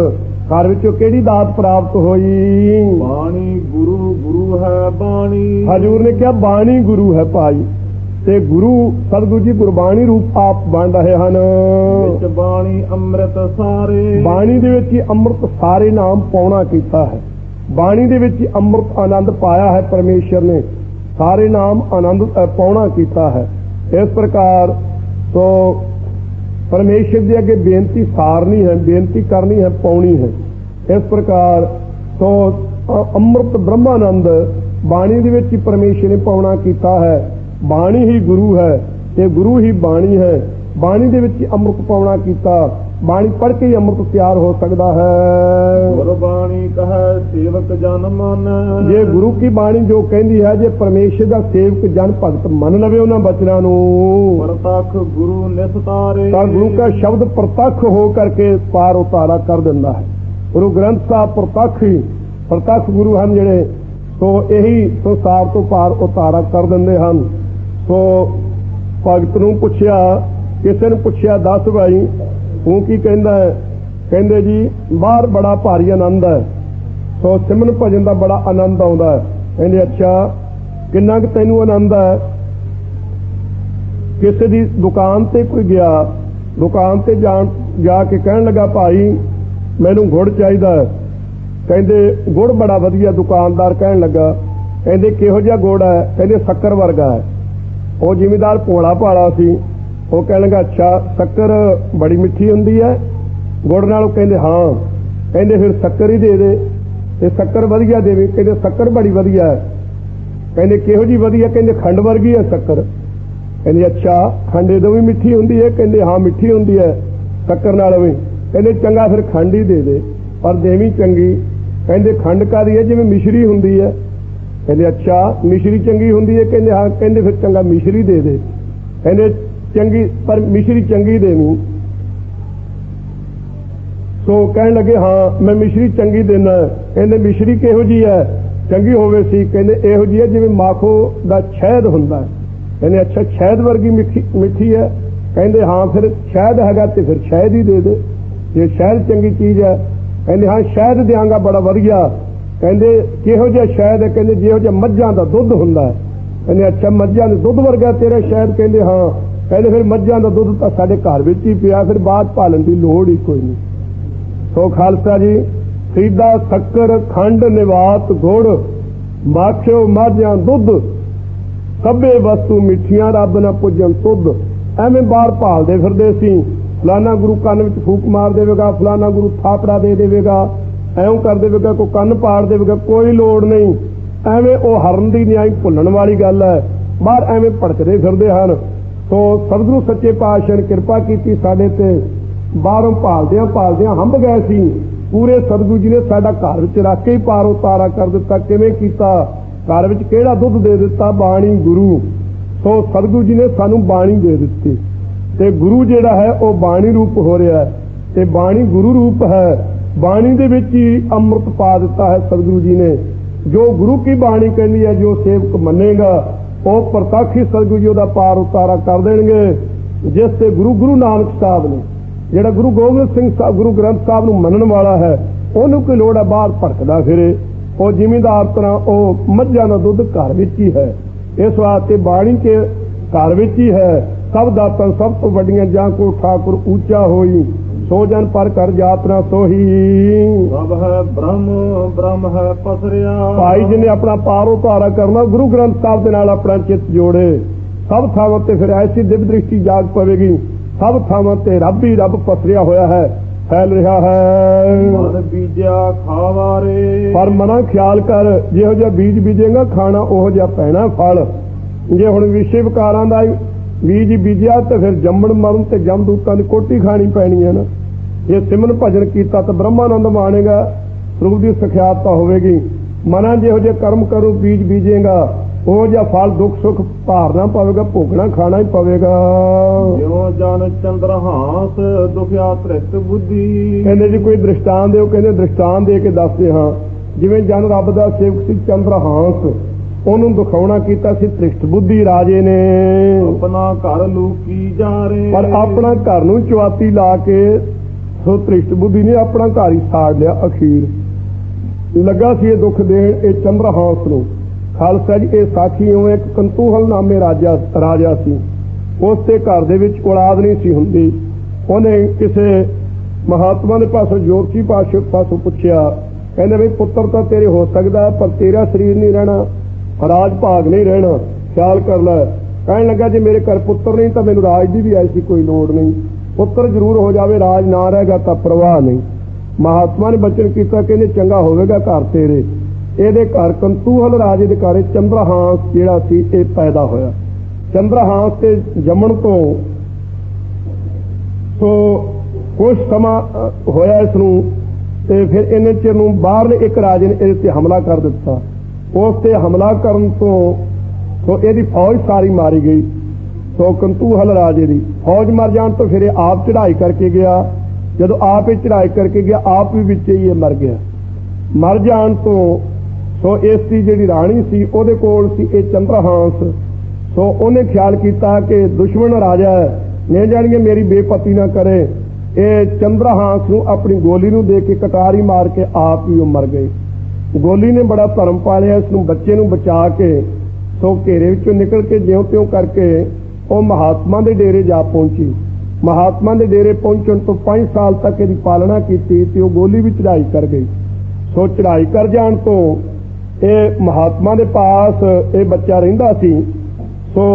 Speaker 1: ਘਰ ਵਿੱਚੋਂ ਕਿਹੜੀ ਦਾਤ ਪ੍ਰਾਪਤ ਹੋਈ?
Speaker 2: ਬਾਣੀ ਗੁਰੂ ਗੁਰੂ ਹੈ ਬਾਣੀ।
Speaker 1: ਹਜ਼ੂਰ ਨੇ ਕਿਹਾ ਬਾਣੀ ਗੁਰੂ ਹੈ ਭਾਈ, ਤੇ ਗੁਰੂ ਸਤਿਗੁਰੂ ਜੀ ਗੁਰਬਾਣੀ ਰੂਪ ਆਪ ਬਣ ਰਹੇ ਹਨ।
Speaker 2: ਵਿੱਚ ਬਾਣੀ ਅੰਮ੍ਰਿਤ ਸਾਰੇ,
Speaker 1: ਬਾਣੀ ਦੇ ਵਿੱਚ ਹੀ ਅੰਮ੍ਰਿਤ ਸਾਰੇ ਨਾਮ ਪਾਉਣਾ ਕੀਤਾ ਹੈ। ਬਾਣੀ ਦੇ ਵਿੱਚ ਹੀ ਅੰਮ੍ਰਿਤ ਆਨੰਦ ਪਾਇਆ ਹੈ। ਪਰਮੇਸ਼ਰ ਨੇ ਸਾਰੇ ਨਾਮ ਆਨੰਦ ਪਾਉਣਾ ਕੀਤਾ ਹੈ। ਇਸ ਪ੍ਰਕਾਰ ਤੋਂ ਪਰਮੇਸ਼ਰ ਦੇ ਅੱਗੇ ਬੇਨਤੀ ਸਾਰਨੀ ਹੈ, ਬੇਨਤੀ ਕਰਨੀ ਹੈ, ਪਾਉਣੀ ਹੈ। ਇਸ ਪ੍ਰਕਾਰ ਤੋਂ ਅੰਮ੍ਰਿਤ ਬ੍ਰਹਮਾਨੰਦ ਬਾਣੀ ਦੇ ਵਿੱਚ ਹੀ ਪਰਮੇਸ਼ਰ ਨੇ ਪਾਉਣਾ ਕੀਤਾ ਹੈ। ਬਾਣੀ ਹੀ ਗੁਰੂ ਹੈ ਤੇ ਗੁਰੂ ਹੀ ਬਾਣੀ ਹੈ। ਬਾਣੀ ਦੇ ਵਿੱਚ ਹੀ ਅੰਮ੍ਰਿਤ ਪਾਉਣਾ ਕੀਤਾ। ਬਾਣੀ ਪੜ੍ਹ ਕੇ ਹੀ ਅੰਮ੍ਰਿਤ ਤਿਆਰ ਹੋ ਸਕਦਾ ਹੈ।
Speaker 2: ਗੁਰਬਾਣੀ ਕਹੈ ਸੇਵਕ ਜਨ ਮਨ,
Speaker 1: ਜੇ ਗੁਰੂ ਕੀ ਬਾਣੀ ਜੋ ਕਹਿੰਦੀ ਹੈ, ਜੇ ਪਰਮੇਸ਼ਰ ਦਾ ਸੇਵਕ ਜਨ ਭਗਤ ਮੰਨ ਲਵੇ ਉਹਨਾਂ ਬਚਨਾਂ ਨੂੰ,
Speaker 2: ਪ੍ਰਤੱਖ ਗੁਰੂ ਨਿਸਤਾਰੇ,
Speaker 1: ਤਾਂ ਗੁਰੂ ਦਾ ਸ਼ਬਦ ਪ੍ਰਤੱਖ ਹੋ ਕਰਕੇ ਪਾਰ ਉਤਾਰਾ ਕਰ ਦਿੰਦਾ ਹੈ। ਗੁਰੂ ਗ੍ਰੰਥ ਸਾਹਿਬ ਪ੍ਰਤੱਖ ਗੁਰੂ ਹਨ ਜਿਹੜੇ, ਸੋ ਇਹੀ ਸੰਸਾਰ ਤੋਂ ਪਾਰ ਉਤਾਰਾ ਕਰ ਦਿੰਦੇ ਹਨ। ਸੋ ਭਗਤ ਨੂੰ ਪੁੱਛਿਆ, ਕਿਸੇ ਨੂੰ ਪੁੱਛਿਆ, ਦੱਸ ਭਾਈ ਤੂੰ ਕੀ ਕਹਿੰਦਾ ਹੈ? ਕਹਿੰਦੇ ਜੀ ਬਾਹਰ ਬੜਾ ਭਾਰੀ ਆਨੰਦ ਹੈ, ਸੋ ਸਿਮਰਨ ਭਜਨ ਦਾ ਬੜਾ ਆਨੰਦ ਆਉਂਦਾ ਹੈ। ਕਹਿੰਦੇ ਅੱਛਾ ਕਿੰਨਾ ਕੁ ਤੈਨੂੰ ਆਨੰਦ ਹੈ? ਕਿਸੇ ਦੀ ਦੁਕਾਨ ਤੇ ਕੋਈ ਗਿਆ, ਦੁਕਾਨ ਤੇ ਜਾ ਕੇ ਕਹਿਣ ਲੱਗਾ ਭਾਈ ਮੈਨੂੰ ਗੁੜ ਚਾਹੀਦਾ ਹੈ। ਕਹਿੰਦੇ ਗੁੜ ਬੜਾ ਵਧੀਆ। ਦੁਕਾਨਦਾਰ ਕਹਿਣ ਲੱਗਾ, ਕਹਿੰਦੇ ਕਿਹੋ ਜਿਹਾ ਗੁੜ ਹੈ? ਕਹਿੰਦੇ ਸ਼ੱਕਰ ਵਰਗਾ ਹੈ। ਉਹ ਜ਼ਿਮੀਦਾਰ ਭੋਲਾ ਭਾਲਾ ਸੀ, ਉਹ ਕਹਿਣ ਲੱਗਾ ਅੱਛਾ ਸ਼ੱਕਰ ਬੜੀ ਮਿੱਠੀ ਹੁੰਦੀ ਹੈ ਗੁੜ ਨਾਲੋਂ? ਕਹਿੰਦੇ ਹਾਂ। ਕਹਿੰਦੇ ਫਿਰ ਸ਼ੱਕਰ ਹੀ ਦੇ ਦੇ, ਤੇ ਸ਼ੱਕਰ ਵਧੀਆ ਦੇਵੇ। ਕਹਿੰਦੇ ਸ਼ੱਕਰ ਬੜੀ ਵਧੀਆ ਹੈ। ਕਹਿੰਦੇ ਕਿਹੋ ਜੀ ਵਧੀਆ? ਕਹਿੰਦੇ ਖੰਡ ਵਰਗੀ ਹੈ ਸ਼ੱਕਰ। ਕਹਿੰਦੇ ਅੱਛਾ ਖੰਡ ਇਹਦੋਂ ਵੀ ਮਿੱਠੀ ਹੁੰਦੀ ਹੈ? ਕਹਿੰਦੇ ਹਾਂ ਮਿੱਠੀ ਹੁੰਦੀ ਹੈ ਸ਼ੱਕਰ ਨਾਲੋਂ ਵੀ। ਕਹਿੰਦੇ ਚੰਗਾ ਫਿਰ ਖੰਡ ਹੀ ਦੇ ਦੇ, ਪਰ ਦੇਵੀਂ ਚੰਗੀ। ਕਹਿੰਦੇ ਖੰਡ ਕਾਹਦੀ ਹੈ? ਜਿਵੇਂ ਮਿਸ਼ਰੀ ਹੁੰਦੀ ਹੈ। ਕਹਿੰਦੇ ਅੱਛਾ ਮਿਸ਼ਰੀ ਚੰਗੀ ਹੁੰਦੀ ਹੈ? ਕਹਿੰਦੇ ਹਾਂ। ਕਹਿੰਦੇ ਫਿਰ ਚੰਗਾ ਮਿਸ਼ਰੀ ਦੇ ਦੇ। ਕਹਿੰਦੇ ਚੰਗੀ, ਪਰ ਮਿਸ਼ਰੀ ਚੰਗੀ ਦੇਣੀ। ਸੋ ਕਹਿਣ ਲੱਗੇ ਹਾਂ ਮੈਂ ਮਿਸ਼ਰੀ ਚੰਗੀ ਦੇਣਾ। ਕਹਿੰਦੇ ਮਿਸ਼ਰੀ ਕਿਹੋ ਜੀ ਹੈ? ਚੰਗੀ ਹੋਵੇ ਸੀ। ਕਹਿੰਦੇ ਇਹੋ ਜੀ ਹੈ ਜਿਵੇਂ ਮਾਖੋ ਦਾ ਸ਼ਹਿਦ ਹੁੰਦਾ ਹੈ। ਕਹਿੰਦੇ ਅੱਛਾ ਸ਼ਹਿਦ ਵਰਗੀ ਮਿੱਠੀ ਹੈ? ਕਹਿੰਦੇ ਹਾਂ। ਫਿਰ ਸ਼ਹਿਦ ਹੈਗਾ ਤੇ ਫਿਰ ਸ਼ਹਿਦ ਹੀ ਦੇ ਦੇ, ਜੇ ਸ਼ਹਿਦ ਚੰਗੀ ਚੀਜ਼ ਹੈ। ਕਹਿੰਦੇ ਹਾਂ ਸ਼ਹਿਦ ਦਿਆਂਗਾ ਬੜਾ ਵਧੀਆ। ਕਹਿੰਦੇ ਕਿਹੋ ਜਿਹਾ ਸ਼ਹਿਦ ਹੈ? ਕਹਿੰਦੇ ਜਿਹੋ ਜਿਹਾ ਮੱਝਾਂ ਦਾ ਦੁੱਧ ਹੁੰਦਾ ਹੈ। ਕਹਿੰਦੇ ਅੱਛਾ ਮੱਝਾਂ ਦੇ ਦੁੱਧ ਵਰਗਾ ਤੇਰਾ ਸ਼ਹਿਦ? ਕਹਿੰਦੇ ਹਾਂ। ਕਹਿੰਦੇ ਫਿਰ ਮੱਝਾਂ ਦਾ ਦੁੱਧ ਤਾਂ ਸਾਡੇ ਘਰ ਵਿੱਚ ਹੀ ਪਿਆ, ਫਿਰ ਬਾਅਦ ਭਾਲਣ ਦੀ ਲੋੜ ਹੀ ਕੋਈ ਨਹੀਂ। ਸੋ ਖਾਲਸਾ ਜੀ ਸੀਦਾ ਸ਼ੱਕਰ ਖੰਡ ਨਿਵਾਤ ਗੁੜ ਮਾਖਿਓ ਮਾਝਾਂ ਦੁੱਧ ਸਭੇ ਵਸਤੂ ਮਿੱਠੀਆਂ ਰੱਬ ਨਾ ਪੁੱਜਣ ਤੁਧ। ਐਵੇਂ ਬਾਹਰ ਭਾਲਦੇ ਫਿਰਦੇ ਸੀ, ਫਲਾਨਾ ਗੁਰੂ ਕੰਨ ਵਿੱਚ ਫੂਕ ਮਾਰ ਦੇਵੇਗਾ, ਫਲਾਨਾ ਗੁਰੂ ਥਾਪੜਾ ਦੇ ਦੇਵੇਗਾ, ਐਉਂ ਕਰ ਦੇਵੇਗਾ, ਕੋਈ ਕੰਨ ਪਾੜ ਦੇਵੇਗਾ। ਕੋਈ ਲੋੜ ਨਹੀਂ। ਐਵੇਂ ਉਹ ਹਰਨ ਦੀ ਨਿਆਈ ਭੁੱਲਣ ਵਾਲੀ ਗੱਲ ਹੈ। ਬਾਹਰ ਐਵੇਂ ਭੜਕਦੇ ਫਿਰਦੇ ਹਨ। ਸੋ ਸਤਿਗੁਰੂ ਸੱਚੇ ਪਾਤਸ਼ਾਹ ਨੇ ਕਿਰਪਾ ਕੀਤੀ ਸਾਡੇ ਤੇ। ਬਾਹਰੋਂ ਭਾਲਦਿਆਂ ਹੰਭ ਗਏ ਸੀ। ਪੂਰੇ ਸਤਿਗੁਰੂ ਜੀ ਨੇ ਸਾਡਾ ਘਰ ਵਿੱਚ ਰੱਖ ਕੇ ਹੀ ਪਾਰ ਉਤਾਰਾ ਕਰ ਦਿੱਤਾ। ਕਿਵੇਂ ਕੀਤਾ? ਘਰ ਵਿੱਚ ਕਿਹੜਾ ਦੁੱਧ ਦੇ ਦਿੱਤਾ? ਬਾਣੀ ਗੁਰੂ। ਸੋ ਸਤਿਗੁਰੂ ਜੀ ਨੇ ਸਾਨੂੰ ਬਾਣੀ ਦੇ ਦਿੱਤੀ, ਤੇ ਗੁਰੂ ਜਿਹੜਾ ਹੈ ਉਹ ਬਾਣੀ ਰੂਪ ਹੋ ਰਿਹਾ ਹੈ, ਤੇ ਬਾਣੀ ਗੁਰੂ ਰੂਪ ਹੈ। ਬਾਣੀ ਦੇ ਵਿੱਚ ਹੀ ਅੰਮ੍ਰਿਤ ਪਾ ਦਿੱਤਾ ਹੈ ਸਤਿਗੁਰੂ ਜੀ ਨੇ। ਜੋ ਗੁਰੂ ਕੀ ਬਾਣੀ ਕਹਿੰਦੀ ਹੈ, ਜੋ ਸੇਵਕ ਮੰਨੇਗਾ ਉਹ ਪ੍ਰਤੱਖ ਹੀ ਸਤਿਗੁਰੂ ਜੀ ਉਹਦਾ ਪਾਰ ਉਤਾਰਾ ਕਰ ਦੇਣਗੇ। ਜਿਸ ਤੇ ਗੁਰੂ ਨਾਨਕ ਸਾਹਿਬ ਨੇ, ਜਿਹੜਾ ਗੁਰੂ ਗੋਬਿੰਦ ਸਿੰਘ ਸਾਹਿਬ ਗੁਰੂ ਗ੍ਰੰਥ ਸਾਹਿਬ ਨੂੰ ਮੰਨਣ ਵਾਲਾ ਹੈ, ਉਹਨੂੰ ਕੋਈ ਲੋੜ ਹੈ ਬਾਹਰ ਭਟਕਦਾ ਫਿਰੇ। ਉਹ ਜ਼ਿਮੀਂਦਾਰ ਤਰ੍ਹਾਂ ਉਹ ਮੱਝਾਂ ਦਾ ਦੁੱਧ ਘਰ ਵਿੱਚ ਹੀ ਹੈ। ਇਸ ਵਾਸਤੇ ਬਾਣੀ ਕੇ ਘਰ ਵਿੱਚ ਹੀ ਹੈ। ਸਭ ਦਾਤਾਂ ਸਭ ਤੋਂ ਵੱਡੀਆਂ ਜਾਂ ਕੋ ਠਾਕੁਰ ਉੱਚਾ ਹੋਈ, ਸੋ ਜਨ ਪਰ ਕਰ ਜਾਤਨਾ ਸੋਹੀ।
Speaker 2: ਸਭ ਹੈ ਬ੍ਰਹਮ ਹੈ ਪਸਰਿਆ।
Speaker 1: ਭਾਈ ਜੀ ਨੇ ਆਪਣਾ ਪਾਰ ਉਤਾਰਾ ਕਰਨਾ, ਗੁਰੂ ਗ੍ਰੰਥ ਸਾਹਿਬ ਦੇ ਨਾਲ ਆਪਣਾ ਚਿੱਤ ਜੋੜੇ। ਸਭ ਥਾਵਾਂ ਤੇ ਫਿਰ ਐਸੀ ਦਿਵ ਦ੍ਰਿਸ਼ਟੀ ਜਾਗ ਪਵੇਗੀ। ਸਭ ਥਾਵਾਂ ਤੇ ਰੱਬ ਹੀ ਰੱਬ ਪਸਰਿਆ ਹੋਇਆ ਹੈ, ਫੈਲ ਰਿਹਾ ਹੈ।
Speaker 2: ਮਨ ਬੀਜਿਆ ਖਾਵਾਰੇ,
Speaker 1: ਪਰ ਮਨਾ ਖਿਆਲ ਕਰ, ਜਿਹੋ ਜਿਹਾ ਬੀਜ ਬੀਜੇਗਾ ਖਾਣਾ ਉਹੋ ਜਿਹਾ ਪੈਣਾ ਫਲ। ਜੇ ਹੁਣ ਵਿਸ਼ੇ ਵਿਕਾਰਾਂ ਦਾ ਬੀਜ ਬੀਜਿਆ ਤੇ ਫਿਰ ਜੰਮਣ ਮਰਨ ਤੇ ਜਮਦੂਤਾਂ ਦੀ ਕੋਟੀ ਖਾਣੀ ਪੈਣੀ ਹੈ ਨਾ। ਜੇ ਸਿਮਰਨ ਭਜਨ ਕੀਤਾ ਤਾਂ ਬ੍ਰਹਮਾਨੰਦ ਮਾਣੇਗਾ, ਪ੍ਰਭੂ ਦੀ ਸਖਿਆਤਾ ਹੋਵੇਗੀ। ਮਨਾਂ ਜਿਹੋ ਜਿਹੇ ਕਰਮ ਕਰੂ ਬੀਜ ਬੀਜੇਗਾ, ਉਹ ਜਿਹਾ ਫਲ ਦੁੱਖ ਸੁੱਖ ਭਾਰਨਾ ਪਵੇਗਾ, ਭੋਗਣਾ ਖਾਣਾ ਹੀ ਪਵੇਗਾ।
Speaker 2: ਜਿਉ ਜਨ ਚੰਦਰਹਾਸ ਦੁਖਿਆ ਤ੍ਰਿਸ਼ਟ ਬੁੱਧੀ।
Speaker 1: ਕਹਿੰਦੇ ਜੀ ਕੋਈ ਦ੍ਰਿਸ਼ਟਾਂਤ ਦਿਓ। ਕਹਿੰਦੇ ਦ੍ਰਿਸ਼ਟਾਂਤ ਦੇ ਕੇ ਦੱਸਦੇ ਹਾਂ। ਜਿਵੇਂ ਜਨ ਰੱਬ ਦਾ ਸੇਵਕ ਸੀ ਚੰਦਰਹਾਸ, ਉਹਨੂੰ ਦਿਖਾਉਣਾ ਕੀਤਾ ਸੀ ਤ੍ਰਿਸ਼ਟ ਬੁੱਧੀ ਰਾਜੇ ਨੇ।
Speaker 2: ਆਪਣਾ ਘਰ ਲੂਕੀ ਜਾ ਰਹੇ,
Speaker 1: ਪਰ ਆਪਣਾ ਘਰ ਨੂੰ ਚੁਆਤੀ ਲਾ ਕੇ ਸੋ ਤ੍ਰਿਸ਼ਟ ਬੁੱਧੀ ਨੇ ਆਪਣਾ ਘਰ ਹੀ ਸਾੜ ਲਿਆ। ਅਖੀਰ ਲੱਗਾ ਸੀ ਇਹ ਦੁੱਖ ਦੇਣ ਇਹ ਚੰਦਰਹਾਸ ਨੂੰ। ਖਾਲਸਾ ਜੀ, ਇਹ ਸਾਖੀ ਉਵੇਂ ਇੱਕ ਕੰਤੂਹਲ ਨਾਮੇ ਰਾਜਾ ਸੀ। ਉਸ ਦੇ ਘਰ ਦੇ ਵਿੱਚ ਔਲਾਦ ਨਹੀਂ ਸੀ ਹੁੰਦੀ। ਉਹਨੇ ਕਿਸੇ ਮਹਾਤਮਾ ਦੇ ਪਾਸੋਂ ਜੋਤਸ਼ੀ ਪਾਸੋਂ ਪੁੱਛਿਆ, ਕਹਿੰਦੇ ਬਈ ਪੁੱਤਰ ਤਾਂ ਤੇਰੇ ਹੋ ਸਕਦਾ, ਪਰ ਤੇਰਾ ਸਰੀਰ ਨਹੀਂ ਰਹਿਣਾ, ਰਾਜ ਭਾਗ ਨਹੀਂ ਰਹਿਣਾ, ਖਿਆਲ ਕਰ ਲੈ। ਕਹਿਣ ਲੱਗਾ ਜੇ ਮੇਰੇ ਘਰ ਪੁੱਤਰ ਨਹੀਂ ਤਾਂ ਮੈਨੂੰ ਰਾਜ ਦੀ ਵੀ ਐਸੀ ਕੋਈ ਲੋੜ ਨਹੀਂ, ਪੁੱਤਰ ਜ਼ਰੂਰ ਹੋ ਜਾਵੇ, ਰਾਜ ਨਾ ਰਹੇਗਾ ਤਾਂ ਪ੍ਰਵਾਹ ਨਹੀਂ। ਮਹਾਤਮਾ ਨੇ ਬਚਨ ਕੀਤਾ, ਕਹਿੰਦੇ ਚੰਗਾ ਹੋਵੇਗਾ ਘਰ ਤੇਰੇ। ਇਹਦੇ ਘਰ ਕੰਤੂਹਲ ਰਾਜੇ ਦੇ ਘਰ ਚੰਦਰਹਾਸ ਜਿਹੜਾ ਸੀ ਇਹ ਪੈਦਾ ਹੋਇਆ। ਚੰਦਰਹਾਸ ਤੇ ਜੰਮਣ ਤੋਂ ਸੋ ਕੁਝ ਸਮਾਂ ਹੋਇਆ ਇਸ ਨੂੰ, ਤੇ ਫਿਰ ਇੰਨੇ ਚਿਰ ਨੂੰ ਬਾਹਰਲੇ ਇੱਕ ਰਾਜੇ ਨੇ ਇਹਦੇ ਤੇ ਹਮਲਾ ਕਰ ਦਿੱਤਾ। ਉਸ ਤੇ ਹਮਲਾ ਕਰਨ ਤੋਂ ਸੋ ਇਹਦੀ ਫੌਜ ਸਾਰੀ ਮਾਰੀ ਗਈ। ਸੋ ਕੰਤੂਹਲ ਰਾਜੇ ਦੀ ਫੌਜ ਮਰ ਜਾਣ ਤੋਂ ਫਿਰ ਇਹ ਆਪ ਚੜ੍ਹਾਈ ਕਰਕੇ ਗਿਆ। ਜਦੋਂ ਆਪ ਹੀ ਚੜ੍ਹਾਈ ਕਰਕੇ ਗਿਆ, ਆਪ ਵੀ ਵਿੱਚ ਹੀ ਇਹ ਮਰ ਗਿਆ। ਮਰ ਜਾਣ ਤੋਂ ਸੋ ਇਸ ਦੀ ਜਿਹੜੀ ਰਾਣੀ ਸੀ ਉਹਦੇ ਕੋਲ ਸੀ ਇਹ ਚੰਦਰਹਾਸ। ਸੋ ਉਹਨੇ ਖਿਆਲ ਕੀਤਾ ਕਿ ਦੁਸ਼ਮਣ ਰਾਜਾ ਨੇ ਜਾਣੀਏ ਮੇਰੀ ਬੇਪਤੀ ਨਾ ਕਰੇ। ਇਹ ਚੰਦਰਹਾਸ ਨੂੰ ਆਪਣੀ ਗੋਲੀ ਨੂੰ ਦੇ ਕੇ ਕਟਾਰੀ ਮਾਰ ਕੇ ਆਪ ਹੀ ਉਹ ਮਰ ਗਈ। ਗੋਲੀ ਨੇ ਬੜਾ ਧਰਮ ਪਾਲਿਆ ਇਸ ਨੂੰ, ਬੱਚੇ ਨੂੰ ਬਚਾ ਕੇ ਸੋ ਘੇਰੇ ਵਿੱਚੋਂ ਨਿਕਲ ਕੇ ਜਿਉਂ ਤਿਉਂ ਕਰਕੇ ਉਹ ਮਹਾਤਮਾ ਦੇ ਡੇਰੇ ਜਾ ਪਹੁੰਚੀ। ਮਹਾਤਮਾ ਦੇ ਡੇਰੇ ਪਹੁੰਚਣ ਤੋਂ 5 ਸਾਲ ਤੱਕ ਇਹਦੀ ਪਾਲਣਾ ਕੀਤੀ ਤੇ ਉਹ ਗੋਲੀ ਵੀ ਚੜ੍ਹਾਈ ਕਰ ਗਈ। ਸੋ ਚੜ੍ਹਾਈ ਕਰ ਜਾਣ ਤੋਂ ਇਹ ਮਹਾਤਮਾ ਦੇ ਪਾਸ ਇਹ ਬੱਚਾ ਰਹਿੰਦਾ ਸੀ। ਸੋ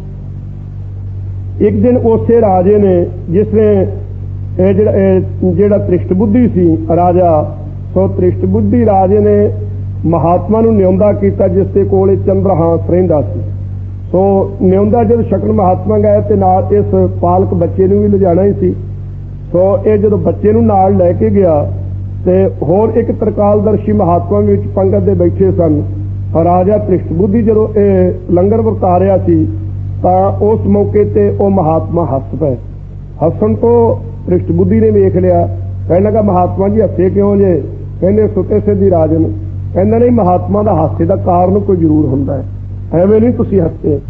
Speaker 1: ਇੱਕ ਦਿਨ ਉਸੇ ਰਾਜੇ ਨੇ ਜਿਸ ਨੇ ਇਹ ਜਿਹੜਾ ਤ੍ਰਿਸ਼ਟ ਬੁੱਧੀ ਸੀ ਰਾਜਾ, ਸੋ ਤ੍ਰਿਸ਼ਟ ਬੁੱਧੀ ਰਾਜੇ ਨੇ ਮਹਾਤਮਾ ਨੂੰ ਨਿਉਂਦਾ ਕੀਤਾ ਜਿਸ ਦੇ ਕੋਲ ਇਹ ਚੰਦਰਹਾਸ ਰਹਿੰਦਾ ਸੀ। ਸੋ ਨਿਉਂਦਾ ਜਦੋਂ ਛਕਣ ਮਹਾਤਮਾ ਗਏ ਤੇ ਨਾਲ ਇਸ ਪਾਲਕ ਬੱਚੇ ਨੂੰ ਵੀ ਲਿਜਾਣਾ ਹੀ ਸੀ। ਸੋ ਇਹ ਜਦੋਂ ਬੱਚੇ ਨੂੰ ਨਾਲ ਲੈ ਕੇ ਗਿਆ ਤੇ ਹੋਰ ਇੱਕ ਤਰਕਾਲਦਰਸ਼ੀ ਮਹਾਤਮਾ ਵਿੱਚ ਪੰਗਤ ਦੇ ਬੈਠੇ ਸਨ। ਰਾਜਾ ਤ੍ਰਿਸ਼ਟ ਬੁੱਧੀ ਜਦੋਂ ਇਹ ਲੰਗਰ ਵਰਤਾ ਰਿਹਾ ਸੀ ਤਾਂ ਉਸ ਮੌਕੇ ਤੇ ਉਹ ਮਹਾਤਮਾ ਹੱਸ ਪਏ। ਹੱਸਣ ਤੋਂ ਤ੍ਰਿਸ਼ਟ ਬੁੱਧੀ ਨੇ ਵੇਖ ਲਿਆ। ਕਹਿਣ ਲੱਗਾ ਮਹਾਤਮਾ ਜੀ ਹੱਸੇ ਕਿਉਂ ਜੇ? ਕਹਿੰਦੇ ਸੁਤੇ ਸਿੱਧੀ ਰਾਜਨ। ਕਹਿੰਦਾ ਨਹੀਂ, ਮਹਾਤਮਾ ਦਾ ਹਾਸੇ ਦਾ ਕਾਰਨ ਕੋਈ ਜ਼ਰੂਰ ਹੁੰਦਾ ਹੈ, ਐਵੇਂ ਨਹੀਂ ਤੁਸੀਂ ਹੱਸੇ।